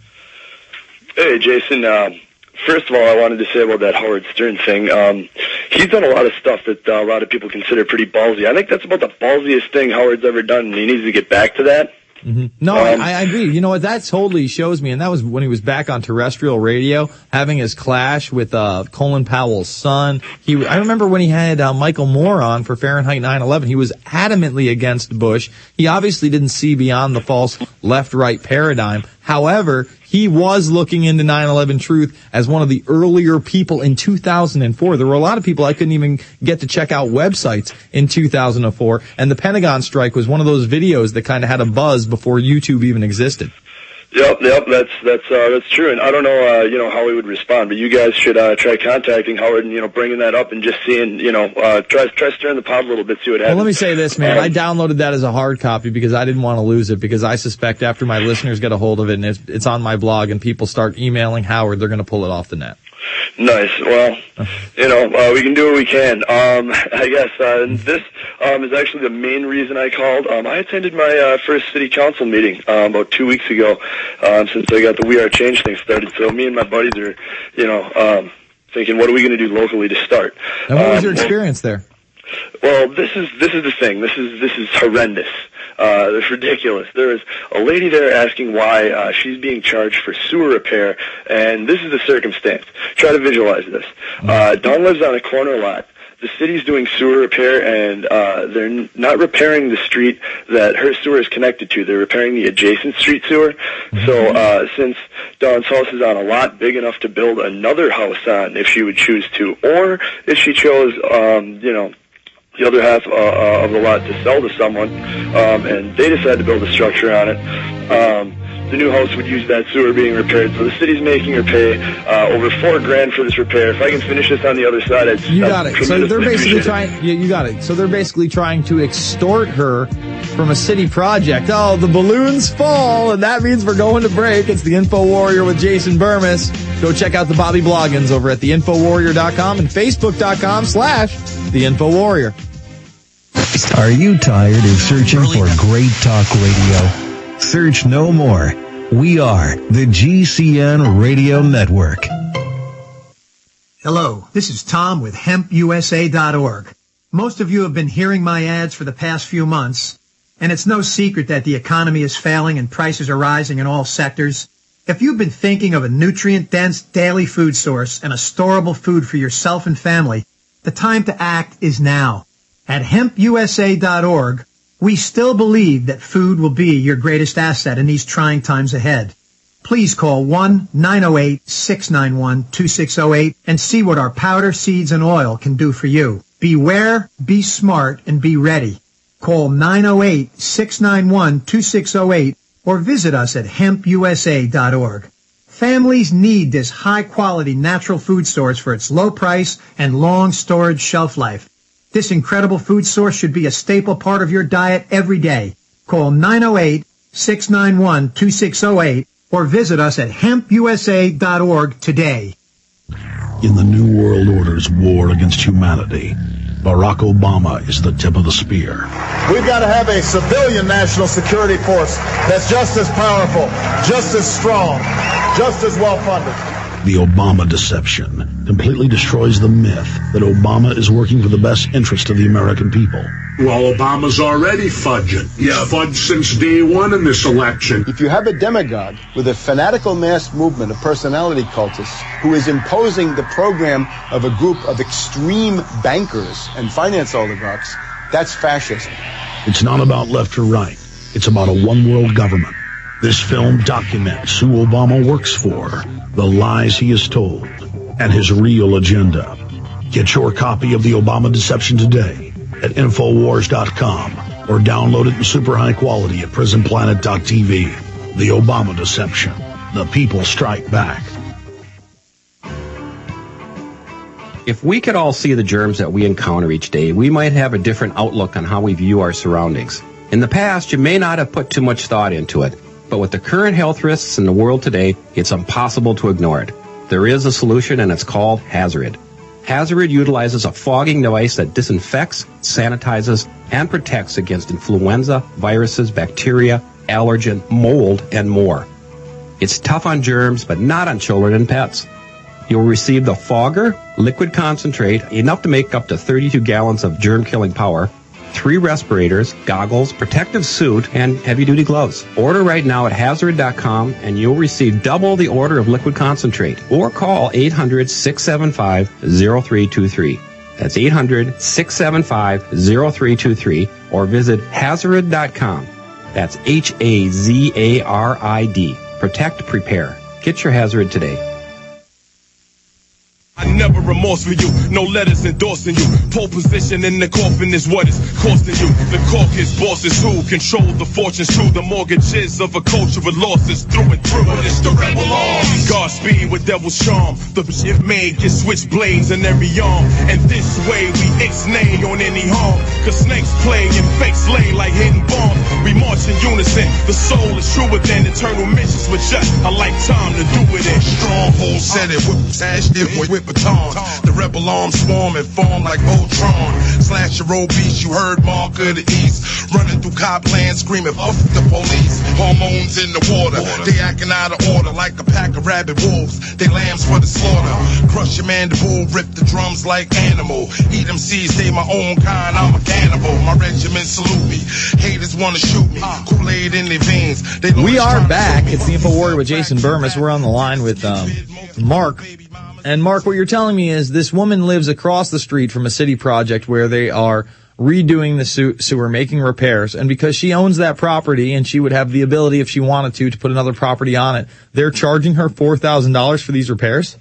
Hey, Jason. Uh, first of all, I wanted to say about that Howard Stern thing. Um, he's done a lot of stuff that uh, a lot of people consider pretty ballsy. I think that's about the ballsiest thing Howard's ever done, and he needs to get back to that. Mm-hmm. No, Um, I, I agree. You know what? That totally shows me, and that was when he was back on terrestrial radio, having his clash with uh Colin Powell's son. He, I remember when he had uh, Michael Moore on for Fahrenheit nine eleven. He was adamantly against Bush. He obviously didn't see beyond the false left-right paradigm. However, he was looking into nine eleven truth as one of the earlier people in two thousand four. There were a lot of people I couldn't even get to check out websites in two thousand four, and the Pentagon strike was one of those videos that kind of had a buzz before YouTube even existed. Yep, yep, that's that's uh, that's true, and I don't know, uh, you know, how he would respond, but you guys should uh, try contacting Howard and you know bringing that up and just seeing, you know, uh, try try stirring the pot a little bit, see what happens. Well, let me say this, man. Um, I downloaded that as a hard copy because I didn't want to lose it, because I suspect after my listeners get a hold of it and it's, it's on my blog and people start emailing Howard, they're going to pull it off the net. Nice. Well, you know, uh, we can do what we can. Um, I guess uh, this um, is actually the main reason I called. Um, I attended my uh, first city council meeting uh, about two weeks ago, um, since I got the We Are Change thing started. So me and my buddies are, you know, um, thinking, what are we going to do locally to start? And what was Um, your experience there? Well, this is this is the thing. This is this is horrendous. Uh, it's ridiculous. There is a lady there asking why uh, she's being charged for sewer repair, and this is the circumstance. Try to visualize this. Uh, Dawn lives on a corner lot. The city's doing sewer repair, and uh, they're n- not repairing the street that her sewer is connected to. They're repairing the adjacent street sewer. So uh, since Dawn's house is on a lot big enough to build another house on, if she would choose to, or if she chose, um, you know, the other half uh, uh, of the lot to sell to someone, um, and they decide to build a structure on it, um, the new house would use that sewer being repaired. So the city's making her pay uh, over four grand for this repair. If I can finish this on the other side, I'd You got I'd it. So they're basically appreciate it. trying. You, you got it. So they're basically trying to extort her from a city project. Oh, the balloons fall, and that means we're going to break. It's the Info Warrior with Jason Burmis. Go check out the Bobby Bloggins over at the info warrior dot com and facebook dot com slash the Info Warrior. Are you tired of searching for great talk radio? Search no more. We are the G C N Radio Network. Hello, this is Tom with hemp U S A dot org. Most of you have been hearing my ads for the past few months, and it's no secret that the economy is failing and prices are rising in all sectors. If you've been thinking of a nutrient-dense daily food source and a storable food for yourself and family, the time to act is now. At hemp U S A dot org, we still believe that food will be your greatest asset in these trying times ahead. Please call one nine oh eight, six nine one, two six oh eight and see what our powder, seeds, and oil can do for you. Beware, be smart, and be ready. Call nine oh eight, six nine one, two six oh eight or visit us at hemp U S A dot org. Families need this high-quality natural food source for its low price and long storage shelf life. This incredible food source should be a staple part of your diet every day. Call nine oh eight, six nine one, two six oh eight or visit us at hemp U S A dot org today. In the New World Order's war against humanity, Barack Obama is the tip of the spear. We've got to have a civilian national security force that's just as powerful, just as strong, just as well-funded. The Obama deception completely destroys the myth that Obama is working for the best interest of the American people. Well, Obama's already fudging. He's fudged since day one in this election. If you have a demagogue with a fanatical mass movement of personality cultists who is imposing the program of a group of extreme bankers and finance oligarchs, that's fascism. It's not about left or right. It's about a one-world government. This film documents who Obama works for, the lies he has told, and his real agenda. Get your copy of The Obama Deception today at info wars dot com or download it in super high quality at prison planet dot t v. The Obama Deception. The people strike back. If we could all see the germs that we encounter each day, we might have a different outlook on how we view our surroundings. In the past, you may not have put too much thought into it, but with the current health risks in the world today, it's impossible to ignore it. There is a solution, and it's called Hazarid. Hazarid utilizes a fogging device that disinfects, sanitizes, and protects against influenza, viruses, bacteria, allergen, mold, and more. It's tough on germs, but not on children and pets. You'll receive the Fogger liquid concentrate, enough to make up to thirty-two gallons of germ-killing power, three respirators, goggles, protective suit, and heavy-duty gloves. Order right now at hazarid dot com, and you'll receive double the order of liquid concentrate. Or call eight hundred, six seven five, zero three two three. That's eight hundred, six seven five, zero three two three, or visit hazarid dot com. That's H A Z A R I D. Protect, prepare. Get your Hazarid today. I never remorse for you, no letters endorsing you. Pole position in the coffin is what it's costing you. The caucus bosses who control the fortunes through the mortgages of a culture with losses through and through. But it's the rebel arms. Godspeed with devil's charm. The ship made get switchblades in every arm. And this way we ixnay on any harm. Cause snakes play and fakes lay like hidden bombs. We march in unison. The soul is truer than eternal missions with just a lifetime to do it in. Stronghold set it with passion, with baton. baton. The rebel arms swarm and form like Voltron. Slash your road beast, you heard Mark of the East. Running through Copland screaming, fuck the police. Hormones in the water, they acting out of order like a pack of rabid wolves. They lambs for the slaughter. Crush your mandible, rip the drums like animal. Eat them seeds, they my own kind, I'm a cannibal. My regiment salute me. Haters wanna shoot me. Kool-Aid in their veins. They We are back. It's the InfoWarrior with Jason Burmis. We're on the line with um, Mark. And Mark, what you're telling me is this woman lives across the street from a city project where they are redoing the sewer, making repairs. And because she owns that property and she would have the ability, if she wanted to, to put another property on it, they're charging her four thousand dollars for these repairs?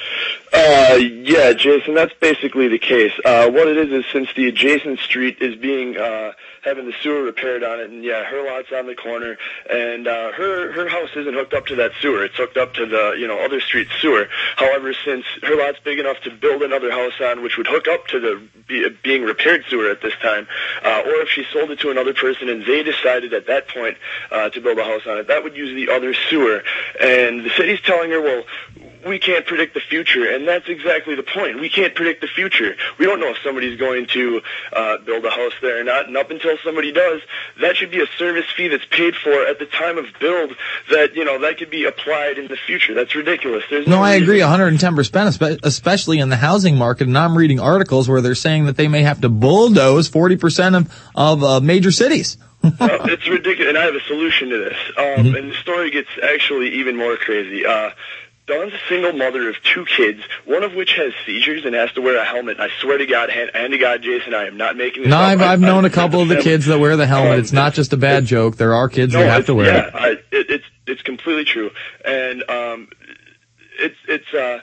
Uh, yeah, Jason, that's basically the case. Uh, what it is is since the adjacent street is being, uh, having the sewer repaired on it, and yeah, her lot's on the corner, and, uh, her, her house isn't hooked up to that sewer. It's hooked up to the, you know, other street sewer. However, since her lot's big enough to build another house on, which would hook up to the be, being repaired sewer at this time, uh, or if she sold it to another person and they decided at that point, uh, to build a house on it, that would use the other sewer. And the city's telling her, well, we can't predict the future, and that's exactly the point. We can't predict the future. We don't know if somebody's going to uh, build a house there or not, and up until somebody does, that should be a service fee that's paid for at the time of build that, you know, that could be applied in the future. That's ridiculous. There's No, no I reason- agree one hundred ten percent, especially in the housing market, and I'm reading articles where they're saying that they may have to bulldoze forty percent of, of uh, major cities. uh, it's ridiculous, and I have a solution to this. Um, Mm-hmm. And the story gets actually even more crazy. Uh, Dawn's a single mother of two kids, one of which has seizures and has to wear a helmet. I swear to God, hand, hand to God, Jason, I am not making this No, up. I've, I- I've I- known a couple of the kids that wear the helmet. Um, It's not just a bad joke. There are kids no, that have it's- to wear yeah, it. I, it. It's it's completely true, and um, it's it's uh,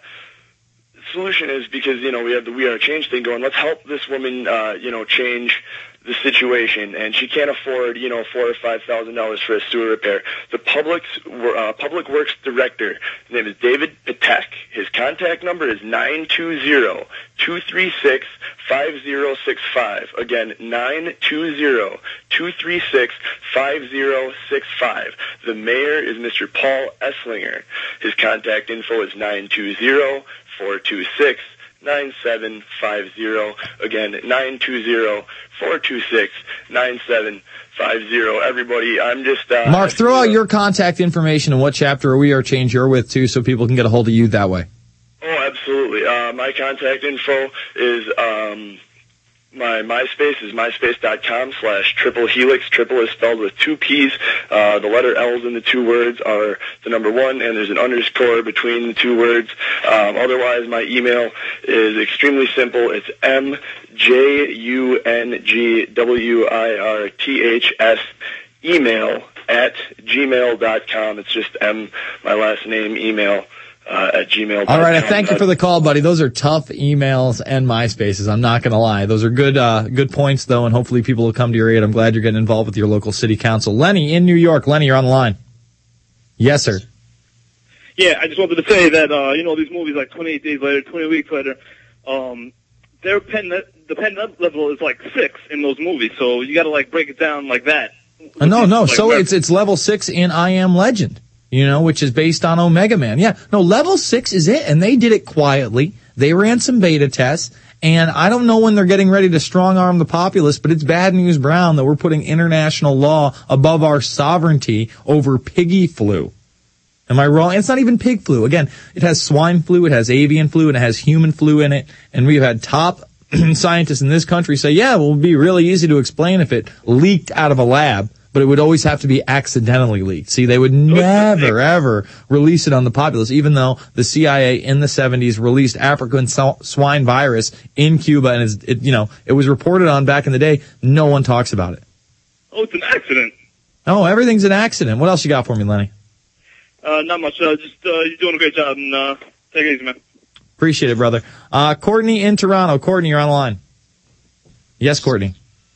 solution is because you know we have the We Are Change thing going. Let's help this woman, uh, you know, change the situation, and she can't afford, you know, four or five thousand dollars for a sewer repair. The public's uh, public works director, his name is David Patek. His contact number is nine two zero two three six five zero six five. Again, nine two zero two three six five zero six five. The mayor is Mister Paul Esslinger. His contact info is nine two zero four two six nine seven five zero. Again, nine two zero four two six nine seven five zero. Everybody, I'm just uh Mark, throw out your contact information and what chapter We Are Change you're with, too, so people can get a hold of you that way. Oh, absolutely. Uh, my contact info is um my MySpace is myspace.com slash triple helix. Triple is spelled with two P's. Uh, the letter L's in the two words are the number one, and there's an underscore between the two words. Um, otherwise, my email is extremely simple. It's M J U N G W I R T H S email at gmail dot com. It's just M, my last name, email. Uh, at gmail dot com. All right, I thank you for the call, buddy. Those are tough emails and MySpaces. I'm not going to lie. Those are good, uh, good points, though, and hopefully people will come to your aid. I'm glad you're getting involved with your local city council. Lenny in New York. Lenny, you're on the line. Yes, sir. Yeah, I just wanted to say that, uh, you know, these movies like twenty-eight days later, twenty weeks later, um, their pen, the pen level is like six in those movies, so you gotta like break it down like that. Uh, no, no. Like, so where- it's, it's level six in I Am Legend, you know, which is based on Omega Man. Yeah. No, level six is it. And they did it quietly. They ran some beta tests. And I don't know when they're getting ready to strong arm the populace, but it's bad news, Brown, that we're putting international law above our sovereignty over piggy flu. Am I wrong? It's not even pig flu. Again, it has swine flu, it has avian flu, and it has human flu in it. And we've had top scientists in this country say, yeah, well, it would be really easy to explain if it leaked out of a lab, but it would always have to be accidentally leaked. See, they would never, ever release it on the populace, even though the C I A in the seventies released African swine virus in Cuba, and it's, it, you know, it was reported on back in the day. No one talks about it. Oh, it's an accident. Oh, everything's an accident. What else you got for me, Lenny? Uh, not much. Uh, just, uh, you're doing a great job, and, uh, take it easy, man. Appreciate it, brother. Uh, Courtney in Toronto. Courtney, you're on the line. Yes, Courtney.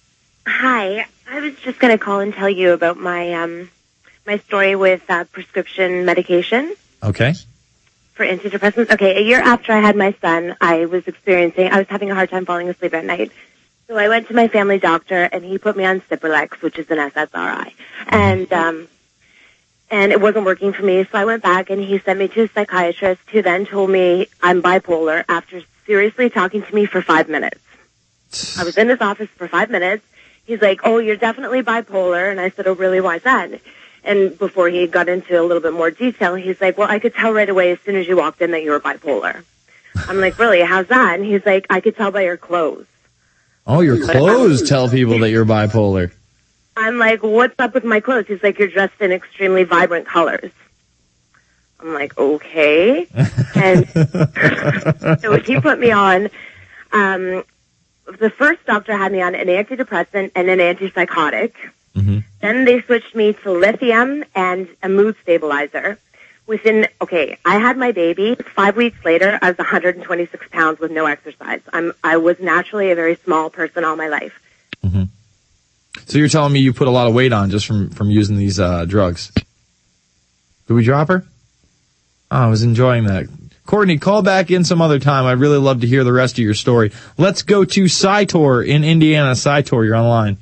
Hi. I was just going to call and tell you about my um my story with uh, prescription medication Okay. for antidepressants. Okay, a year after I had my son, I was experiencing, I was having a hard time falling asleep at night. So I went to my family doctor, and he put me on Cipralex, which is an S S R I. And um and it wasn't working for me. So I went back, and he sent me to a psychiatrist who then told me I'm bipolar after seriously talking to me for five minutes. I was in his office for five minutes. He's like, oh, you're definitely bipolar. And I said, oh, really? Why is that? And before he got into a little bit more detail, he's like, well, I could tell right away as soon as you walked in that you were bipolar. I'm like, really? How's that? And he's like, I could tell by your clothes. Oh, your clothes tell people that you're bipolar. I'm like, what's up with my clothes? He's like, you're dressed in extremely vibrant colors. I'm like, okay. And so he put me on, um, the first doctor had me on an antidepressant and an antipsychotic. Mm-hmm. Then they switched me to lithium and a mood stabilizer. Within, okay, I had my baby. Five weeks later, I was one hundred twenty-six pounds with no exercise. I'm, I was naturally a very small person all my life. Mm-hmm. So you're telling me you put a lot of weight on just from, from using these uh, drugs. Did we drop her? Oh, I was enjoying that. Courtney, call back in some other time. I'd really love to hear the rest of your story. Let's go to Cytor in Indiana. Cytor, you're online.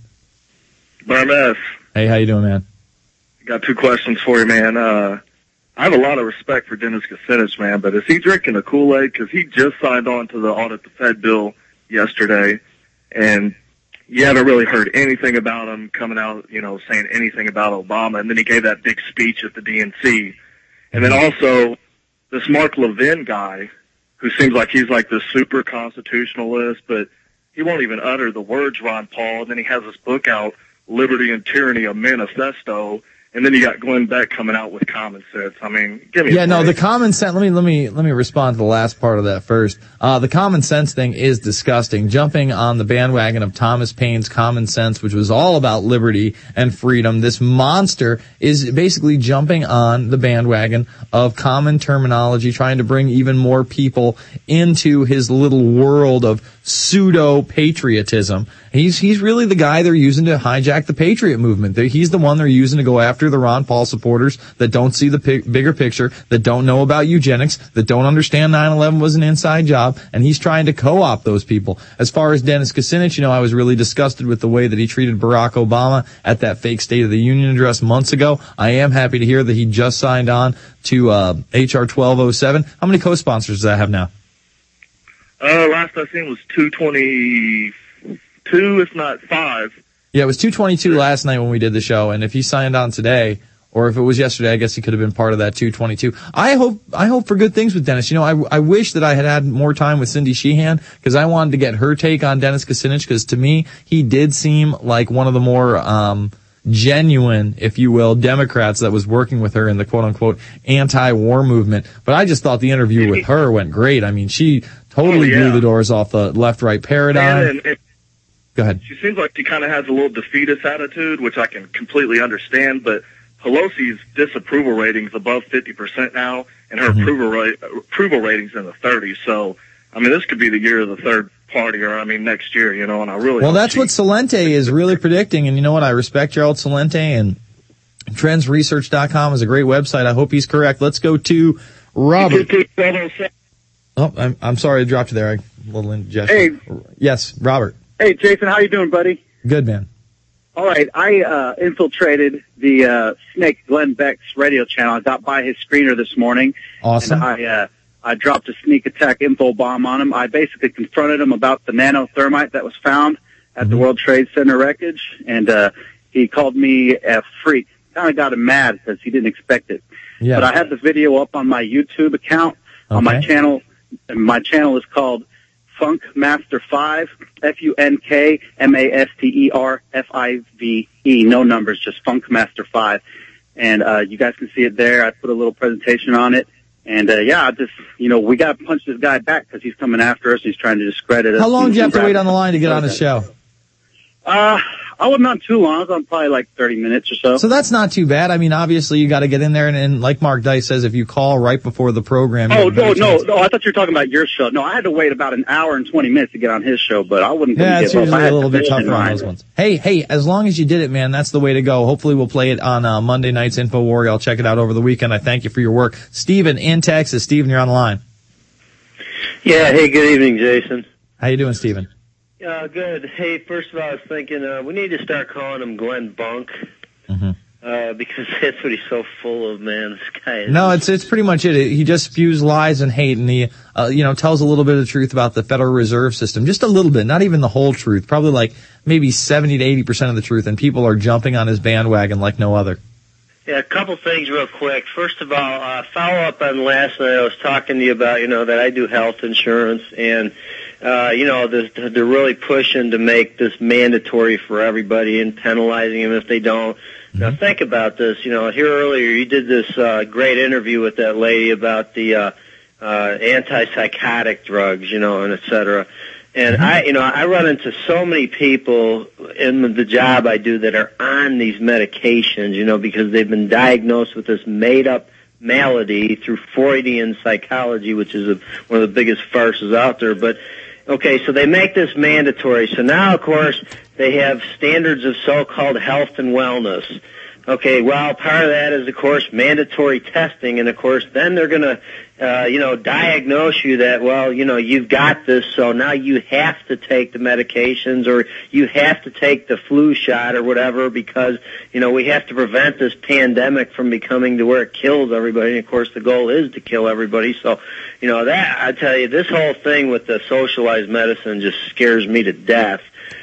Barmes. Hey, how you doing, man? Got two questions for you, man. Uh, I have a lot of respect for Dennis Kucinich, man, but is he drinking the Kool-Aid? Because he just signed on to the Audit the Fed bill yesterday, and you haven't really heard anything about him coming out, you know, saying anything about Obama, and then he gave that big speech at the D N C. And then also, this Mark Levin guy, who seems like he's like this super constitutionalist, but he won't even utter the words Ron Paul, and then he has this book out, Liberty and Tyranny, a Manifesto, and then you got Glenn Beck coming out with Common Sense. I mean, give me Yeah, a no, break. the common sense, let me, let me, let me respond to the last part of that first. Uh, the common sense thing is disgusting. Jumping on the bandwagon of Thomas Paine's Common Sense, which was all about liberty and freedom. This monster is basically jumping on the bandwagon of common terminology, trying to bring even more people into his little world of pseudo-patriotism. He's, he's really the guy they're using to hijack the patriot movement. He's the one they're using to go after the Ron Paul supporters that don't see the pi- bigger picture, that don't know about eugenics, that don't understand nine eleven was an inside job, and he's trying to co-opt those people. As far as Dennis Kucinich, you know, I was really disgusted with the way that he treated Barack Obama at that fake State of the Union address months ago. I am happy to hear that he just signed on to uh H R twelve oh seven. How many co-sponsors does that have now? Uh, last I seen was two twenty-two, if not five. Yeah, it was two twenty-two last night when we did the show, and if he signed on today, or if it was yesterday, I guess he could have been part of that two twenty-two. I hope, I hope for good things with Dennis. You know, I, I wish that I had had more time with Cindy Sheehan, because I wanted to get her take on Dennis Kucinich, because to me, he did seem like one of the more, um, genuine, if you will, Democrats that was working with her in the quote-unquote anti-war movement. But I just thought the interview with her went great. I mean, she totally Oh, yeah. blew the doors off the left-right paradigm. And, and Go ahead. she seems like she kind of has a little defeatist attitude, which I can completely understand, but Pelosi's disapproval rating's above fifty percent now, and her Mm-hmm. approval, rate, approval rating's in the thirties. So, I mean, this could be the year of the third party, or, I mean, next year, you know, and I really Well, hope that's she- what Salente is really predicting, and you know what? I respect Gerald Salente, and trends research dot com is a great website. I hope he's correct. Let's go to Robert. Oh, I'm, I'm sorry I dropped you there. I, a little indigestion. Hey. Yes, Robert. Hey, Jason, how you doing, buddy? Good, man. All right, I uh, infiltrated the uh, Snake Glenn Beck's radio channel. I got by his screener this morning. Awesome. And I, uh, I dropped a sneak attack info bomb on him. I basically confronted him about the nanothermite that was found at Mm-hmm. the World Trade Center wreckage, and uh, he called me a freak. Kind of got him mad because he didn't expect it. Yeah. But I have the video up on my YouTube account on my Okay. channel. And my channel is called Funk Master five, F U N K M A S T E R F I V E, no numbers, just Funk Master five. And uh, you guys can see it there. I put a little presentation on it. And, uh, yeah, I just, you know, we got to punch this guy back because he's coming after us. He's trying to discredit us. How long do you have to He's wait on the line to get on his show? Uh, I was not too long. I was on probably like thirty minutes or so. So that's not too bad. I mean, obviously you got to get in there, and, and like Mark Dice says, if you call right before the program, you Oh, have a no, better no, chance. no, I thought you were talking about your show. No, I had to wait about an hour and twenty minutes to get on his show, but I wouldn't Yeah, give it's up. I usually had a little to bit finish in tougher on line. those ones. Hey, hey, as long as you did it, man, that's the way to go. Hopefully we'll play it on uh, Monday night's InfoWarrior. I'll check it out over the weekend. I thank you for your work. Steven in Texas. Steven, you're on the line. Yeah, hey, good evening, Jason. How you doing, Steven? Uh, good. Hey, first of all, I was thinking uh, we need to start calling him Glenn Bunk. Mm-hmm. Uh, because that's what he's so full of, man. This guy is. No, it's it's pretty much it. He just spews lies and hate, and he, uh, you know, tells a little bit of truth about the Federal Reserve System, just a little bit, not even the whole truth, probably like maybe seventy to eighty percent of the truth, and people are jumping on his bandwagon like no other. Yeah, a couple things real quick. First of all, uh, follow up on last night. I was talking to you about, you know, that I do health insurance, and uh, you know, they're, they're really pushing to make this mandatory for everybody and penalizing them if they don't. Now think about this. You know, here earlier you did this uh, great interview with that lady about the uh, uh, antipsychotic drugs, you know, and et cetera. And I, you know, I run into so many people in the job I do that are on these medications, you know, because they've been diagnosed with this made-up malady through Freudian psychology, which is a, one of the biggest farces out there. But okay, so they make this mandatory. So now, of course, they have standards of so-called health and wellness. Okay, well, part of that is, of course, mandatory testing, and, of course, then they're going to, uh, you know, diagnose you that, well, you know, you've got this, so now you have to take the medications, or you have to take the flu shot or whatever, because, you know, we have to prevent this pandemic from becoming to where it kills everybody. And, of course, the goal is to kill everybody. So, you know, that, I tell you, this whole thing with the socialized medicine just scares me to death.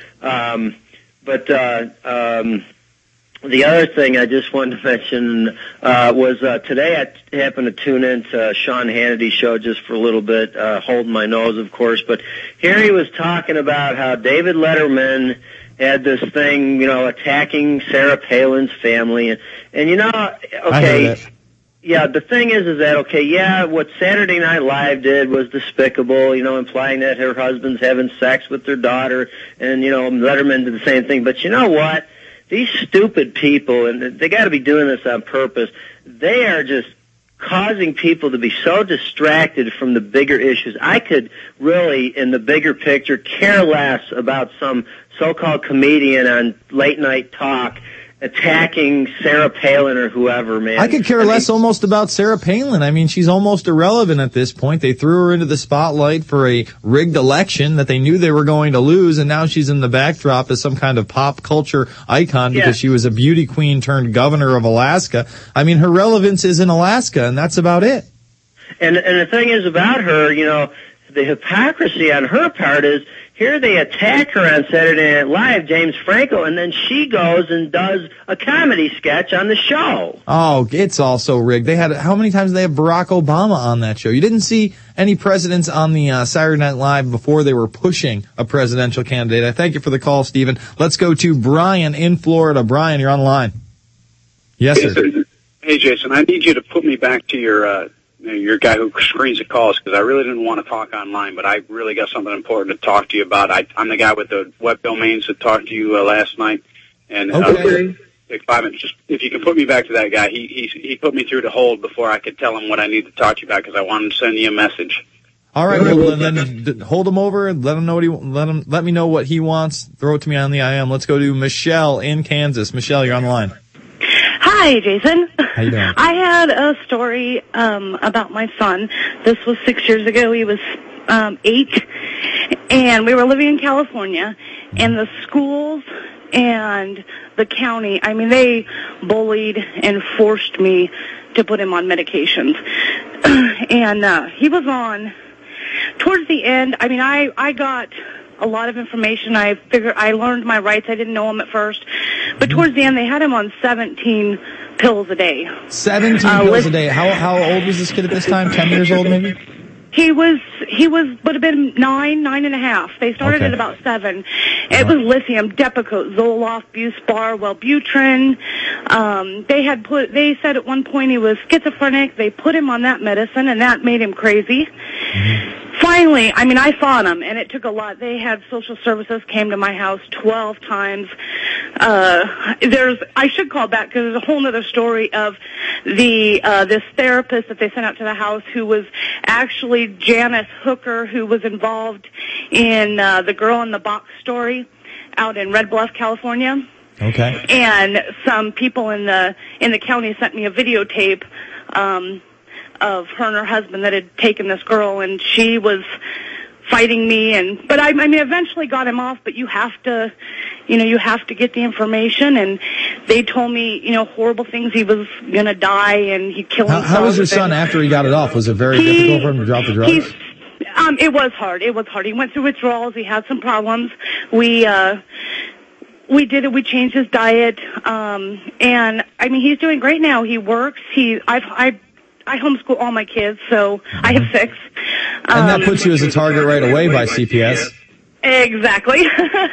Um, but, uh, um, the other thing I just wanted to mention uh, was uh, today I t- happened to tune in to Sean Hannity's show just for a little bit, uh, holding my nose, of course. But here he was talking about how David Letterman had this thing, you know, attacking Sarah Palin's family. And, and you know, okay, yeah, the thing is, is that, okay, yeah, what Saturday Night Live did was despicable, you know, implying that her husband's having sex with their daughter. And, you know, Letterman did the same thing. But you know what? These stupid people, and they got to be doing this on purpose, they are just causing people to be so distracted from the bigger issues. I could really, in the bigger picture, care less about some so-called comedian on late night talk attacking Sarah Palin or whoever, man. I could care I less mean, almost about Sarah Palin. I mean, she's almost irrelevant at this point. They threw her into the spotlight for a rigged election that they knew they were going to lose, and now she's in the backdrop as some kind of pop culture icon because yeah. she was a beauty queen turned governor of Alaska. I mean, her relevance is in Alaska, and that's about it. And, and the thing is about her, you know, the hypocrisy on her part is, here they attack her on Saturday Night Live, James Franco, and then she goes and does a comedy sketch on the show. Oh, it's all so rigged. They had, how many times did they have Barack Obama on that show? You didn't see any presidents on the uh, Saturday Night Live before they were pushing a presidential candidate. I thank you for the call, Stephen. Let's go to Brian in Florida. Brian, you're on the line. Yes, hey, sir. Hey, Jason, I need you to put me back to your, uh, your guy who screens the calls, because I really didn't want to talk online, but I really got something important to talk to you about. I, I'm the guy with the web domains that talked to you uh, last night. And okay. uh, take five minutes. Just, if you can put me back to that guy, he, he he put me through to hold before I could tell him what I need to talk to you about, because I wanted to send you a message. All right, well, then, then hold him over and let him know what he let him let me know what he wants. Throw it to me on the I M. Let's go to Michelle in Kansas. Michelle, you're on the line. Hi, Jason. How you doing? I had a story um, about my son. This was six years ago. He was um, eight, and we were living in California, and the schools and the county, I mean, they bullied and forced me to put him on medications. and uh, he was on, towards the end, I mean, I, I got a lot of information. I figured, I learned my rights. I didn't know them at first. But towards the end, they had him on seventeen pills a day. seventeen uh, pills a day. How how old was this kid at this time? ten years old, maybe? He was, he was, would have been nine, nine and a half. They started okay. at about seven. It was lithium, Depakote, Zoloft, Buspar, Wellbutrin. Um, they had put, they said at one point he was schizophrenic. They put him on that medicine, and that made him crazy. Mm-hmm. Finally, I mean, I fought them, and it took a lot. They had social services came to my house twelve times. Uh, there's, I should call back because there's a whole other story of the, uh, this therapist that they sent out to the house who was actually Janice Hooker, who was involved in, uh, the girl in the box story out in Red Bluff, California. Okay. And some people in the, in the county sent me a videotape, um, of her and her husband that had taken this girl, and she was fighting me. And but I, I mean, eventually got him off. But you have to, you know, you have to get the information. And they told me, you know, horrible things. He was going to die and he'd kill How, himself. how was your with son it. after he got it off? Was it very He- difficult for him to drop the drugs? He's, um, it was hard. It was hard. He went through withdrawals. He had some problems. We, uh, we did it. We changed his diet. Um, and I mean, he's doing great now. He works. He, I've, I, I homeschool all my kids, so I have six. And that Um, puts you as a target right away by C P S. Exactly.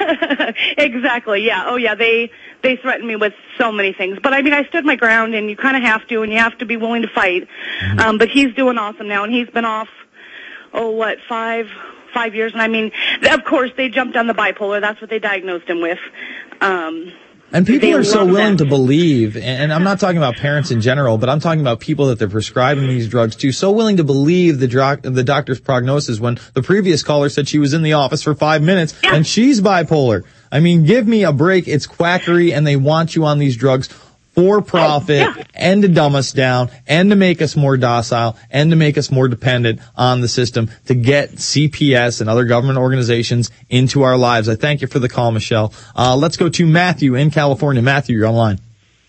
Exactly. Yeah. Oh, yeah. They they threatened me with so many things, but I mean, I stood my ground, and you kind of have to, and you have to be willing to fight. Mm-hmm. Um, but he's doing awesome now, and he's been off. Oh, what five five years? And I mean, of course, they jumped on the bipolar. That's what they diagnosed him with. Um, And people They are so love willing that. to believe, and I'm not talking about parents in general, but I'm talking about people that they're prescribing these drugs to, so willing to believe the, dro- the doctor's prognosis when the previous caller said she was in the office for five minutes and she's bipolar. I mean, give me a break. It's quackery, and they want you on these drugs for profit and to dumb us down and to make us more docile and to make us more dependent on the system to get C P S and other government organizations into our lives. I thank you for the call, Michelle. Uh, let's go to Matthew in California. Matthew, you're online.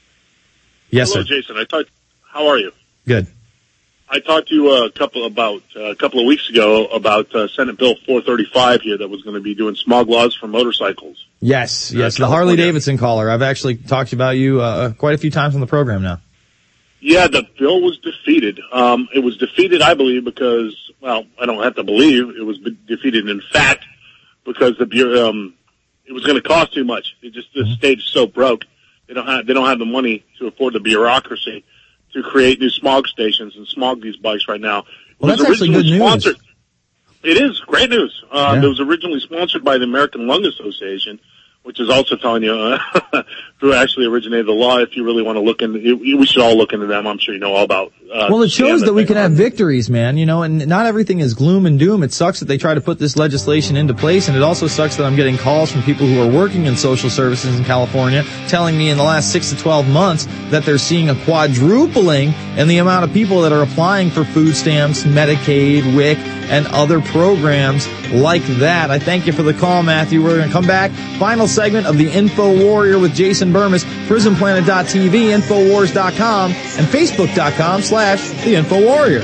Yes, Hello, sir. Jason. I talked. How are you? Good. I talked to you a couple about uh, a couple of weeks ago about uh, Senate Bill four thirty-five here that was going to be doing smog laws for motorcycles. Yes, yes, the California. Harley Davidson caller. I've actually talked about you uh, quite a few times on the program now. Yeah, the bill was defeated. Um, it was defeated, I believe, because well, I don't have to believe it was be- defeated in fact because the bureau, um, it was going to cost too much. It just the state is so broke. They don't have they don't have the money to afford the bureaucracy to create new smog stations and smog these bikes right now. Well, It was that's actually good originally news. Sponsored. It is great news. Uh, Yeah. It was originally sponsored by the American Lung Association, which is also telling you uh, who actually originated the law. If you really want to look into it, we should all look into them. I'm sure you know all about. Uh, Well, it shows scam that we they can run. have victories, man, you know, and not everything is gloom and doom. It sucks that they try to put this legislation into place, and it also sucks that I'm getting calls from people who are working in social services in California telling me in the last six to twelve months that they're seeing a quadrupling in the amount of people that are applying for food stamps, Medicaid, W I C, and other programs like that. I thank you for the call, Matthew. We're going to come back. Final segment of the Info Warrior with Jason Burmis, prison planet dot t v, infowars dot com, and facebook dot com slash the Info Warrior.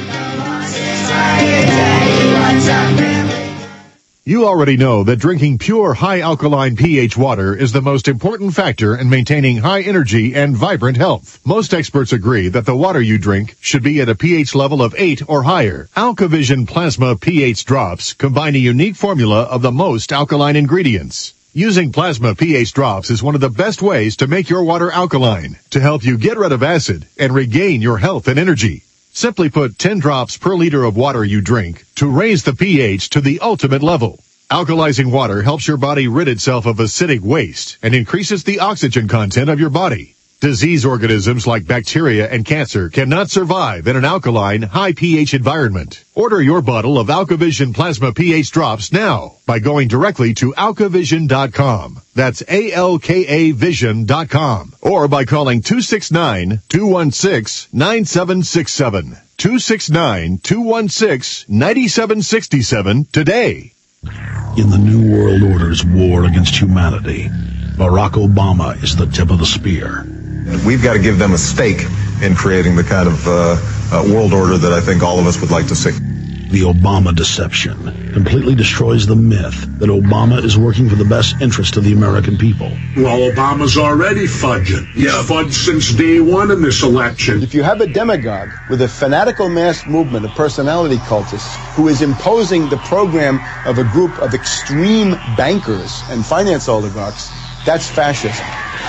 You already know that drinking pure high alkaline pH water is the most important factor in maintaining high energy and vibrant health. Most experts agree that the water you drink should be at a pH level of eight or higher. AlkaVision Plasma pH drops combine a unique formula of the most alkaline ingredients. Using Plasma pH drops is one of the best ways to make your water alkaline to help you get rid of acid and regain your health and energy. Simply put ten drops per liter of water you drink to raise the pH to the ultimate level. Alkalizing water helps your body rid itself of acidic waste and increases the oxygen content of your body. Disease organisms like bacteria and cancer cannot survive in an alkaline, high pH environment. Order your bottle of AlkaVision Plasma pH drops now by going directly to alkavision dot com. That's A L K A vision dot com. Or by calling two six nine, two one six, nine seven six seven. two six nine, two one six, nine seven six seven today. In the New World Order's war against humanity, Barack Obama is the tip of the spear. We've got to give them a stake in creating the kind of uh, uh, world order that I think all of us would like to see. The Obama deception completely destroys the myth that Obama is working for the best interest of the American people. Well, Obama's already fudging. He's fudged since day one in this election. If you have a demagogue with a fanatical mass movement of personality cultists who is imposing the program of a group of extreme bankers and finance oligarchs, that's fascism.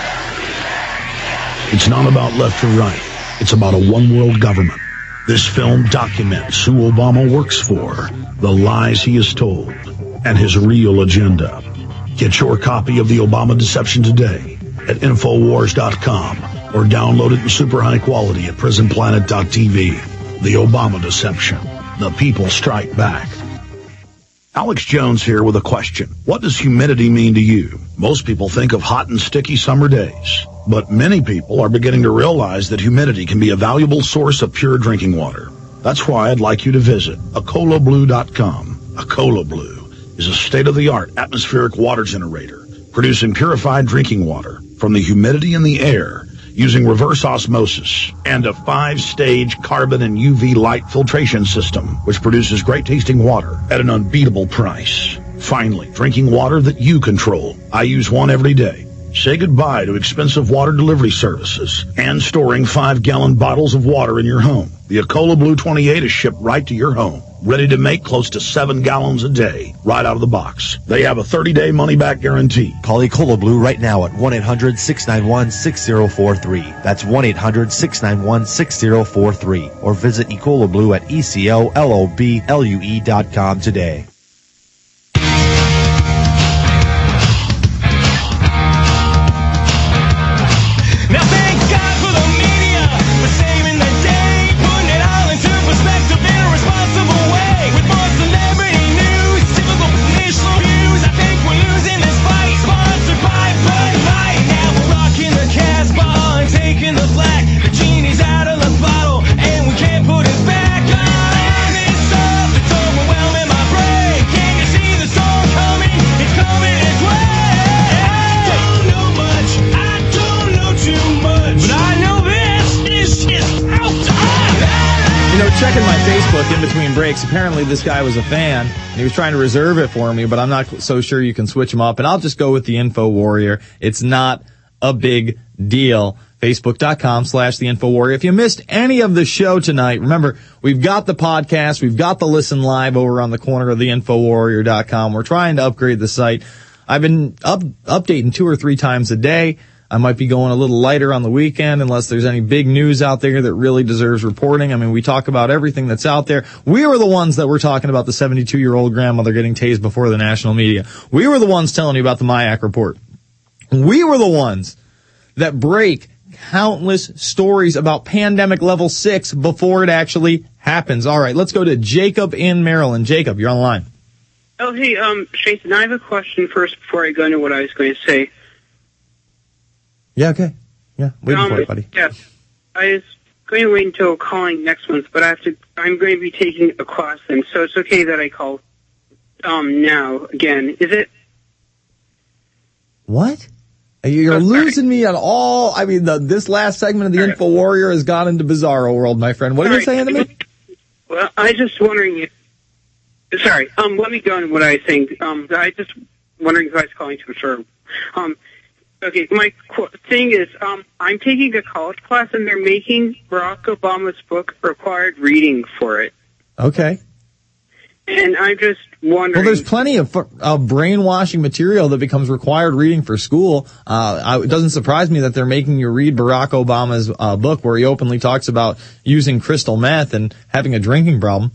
It's not about left or right. It's about a one-world government. This film documents who Obama works for, the lies he has told, and his real agenda. Get your copy of The Obama Deception today at infowars dot com or download it in super high quality at prison planet dot t v. The Obama Deception. The people strike back. Alex Jones here with a question. What does humidity mean to you? Most people think of hot and sticky summer days, but many people are beginning to realize that humidity can be a valuable source of pure drinking water. That's why I'd like you to visit acola blue dot com. Acola Blue is a state-of-the-art atmospheric water generator producing purified drinking water from the humidity in the air using reverse osmosis and a five-stage carbon and U V light filtration system, which produces great-tasting water at an unbeatable price. Finally, drinking water that you control. I use one every day. Say goodbye to expensive water delivery services and storing five-gallon bottles of water in your home. The Ecola Blue twenty-eight is shipped right to your home, ready to make close to seven gallons a day, right out of the box. They have a thirty-day money-back guarantee. Call Ecola Blue right now at one eight hundred six nine one six zero four three. That's one eight hundred six nine one six zero four three. Or visit Ecola Blue at E C O L O B L U E dot com today. Checking my Facebook in between breaks. Apparently this guy was a fan, and he was trying to reserve it for me, but I'm not so sure you can switch him up. And I'll just go with the Info Warrior. It's not a big deal. Facebook.com slash the Info Warrior. If you missed any of the show tonight, remember, we've got the podcast, we've got the Listen Live over on the corner of the info warrior dot com. We're trying to upgrade the site. I've been up, updating two or three times a day. I might be going a little lighter on the weekend unless there's any big news out there that really deserves reporting. I mean, we talk about everything that's out there. We were the ones that were talking about the seventy-two-year-old grandmother getting tased before the national media. We were the ones telling you about the MIAC report. We were the ones that break countless stories about pandemic level six before it actually happens. All right, let's go to Jacob in Maryland. Jacob, you're on the line. Oh, hey, um, Jason, I have a question first before I go into what I was going to say. Yeah, okay. Yeah, waiting um, for it, buddy. Yeah, I was going to wait until calling next month, but I have to. I'm going to be taking a class then, so it's okay that I call um now again. Is it? What? You're oh, losing me on all. I mean, the, this last segment of the all Info right. Warrior has gone into Bizarro world, my friend. What all are you right. saying to me? Well, I just wondering if. Sorry. Um, let me go into what I think. Um, I just wondering if I was calling to confirm. Um. Okay, my qu- thing is, um, I'm taking a college class, and they're making Barack Obama's book required reading for it. Okay. And I'm just wondering... Well, there's plenty of, of brainwashing material that becomes required reading for school. Uh, I, it doesn't surprise me that they're making you read Barack Obama's uh, book where he openly talks about using crystal meth and having a drinking problem.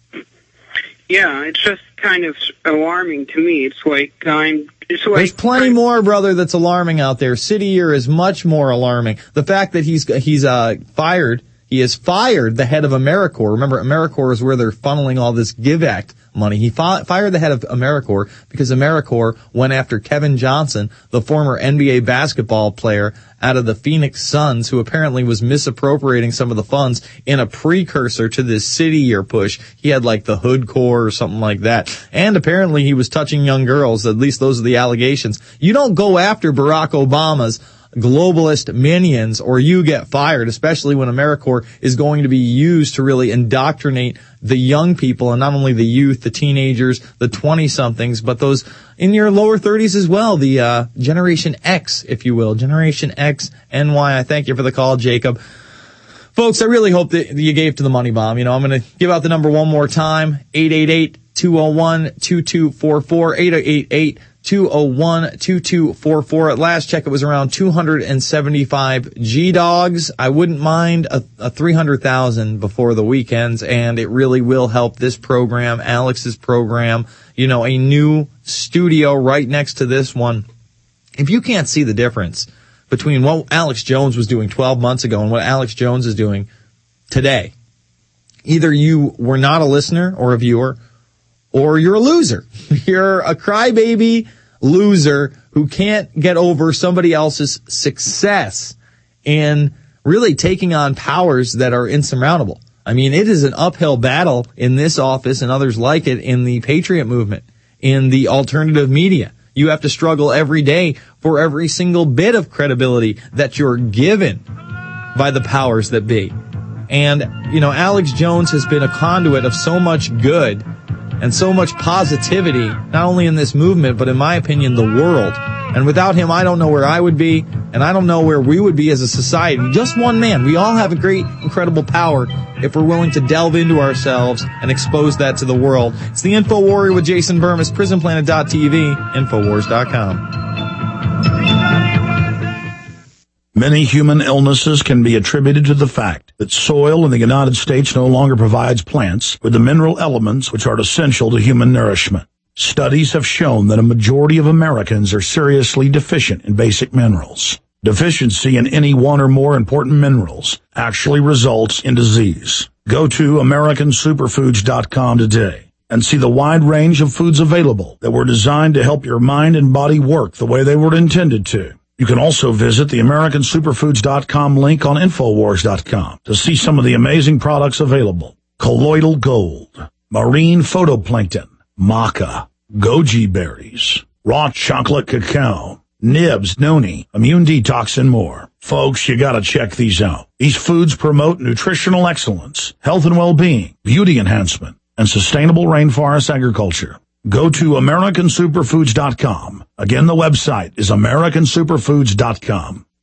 Yeah, it's just kind of alarming to me. It's like I'm... It's like, There's plenty I'm, more, brother, that's alarming out there. City Year is much more alarming. The fact that he's he's uh fired, he has fired the head of AmeriCorps. Remember, AmeriCorps is where they're funneling all this Give Act money. He fi- fired the head of AmeriCorps because AmeriCorps went after Kevin Johnson, the former N B A basketball player out of the Phoenix Suns, who apparently was misappropriating some of the funds in a precursor to this City Year push. He had like the Hood Corps or something like that. And apparently he was touching young girls. At least those are the allegations. You don't go after Barack Obama's globalist minions or you get fired, especially when AmeriCorps is going to be used to really indoctrinate the young people, and not only the youth, the teenagers, the twenty-somethings, but those in your lower thirties as well, the uh Generation X, if you will, Generation X, N Y. I thank you for the call, Jacob. Folks, I really hope that you gave to the money bomb. You know, I'm going to give out the number one more time, eight eight eight, two oh one, two two four four, eight eight eight, two oh one, two two four four. At last check, it was around two hundred seventy-five G-Dogs. I wouldn't mind a, a three hundred thousand before the weekends, and it really will help this program, Alex's program, you know, a new studio right next to this one. If you can't see the difference between what Alex Jones was doing twelve months ago and what Alex Jones is doing today, either you were not a listener or a viewer, or you're a loser. You're a crybaby loser who can't get over somebody else's success in really taking on powers that are insurmountable. I mean, it is an uphill battle in this office and others like it in the Patriot movement, in the alternative media. You have to struggle every day for every single bit of credibility that you're given by the powers that be. And, you know, Alex Jones has been a conduit of so much good and so much positivity, not only in this movement, but in my opinion, the world. And without him, I don't know where I would be, and I don't know where we would be as a society. Just one man. We all have a great, incredible power if we're willing to delve into ourselves and expose that to the world. It's the Info Warrior with Jason Bermas, prison planet dot t v, infowars dot com. Many human illnesses can be attributed to the fact that soil in the United States no longer provides plants with the mineral elements which are essential to human nourishment. Studies have shown that a majority of Americans are seriously deficient in basic minerals. Deficiency in any one or more important minerals actually results in disease. Go to American Superfoods dot com today and see the wide range of foods available that were designed to help your mind and body work the way they were intended to. You can also visit the American Superfoods dot com link on Infowars dot com to see some of the amazing products available. Colloidal gold, marine phytoplankton, maca, goji berries, raw chocolate cacao, nibs, noni, immune detox, and more. Folks, you gotta check these out. These foods promote nutritional excellence, health and well-being, beauty enhancement, and sustainable rainforest agriculture. Go to American Superfoods dot com. Again, the website is American Superfoods dot com.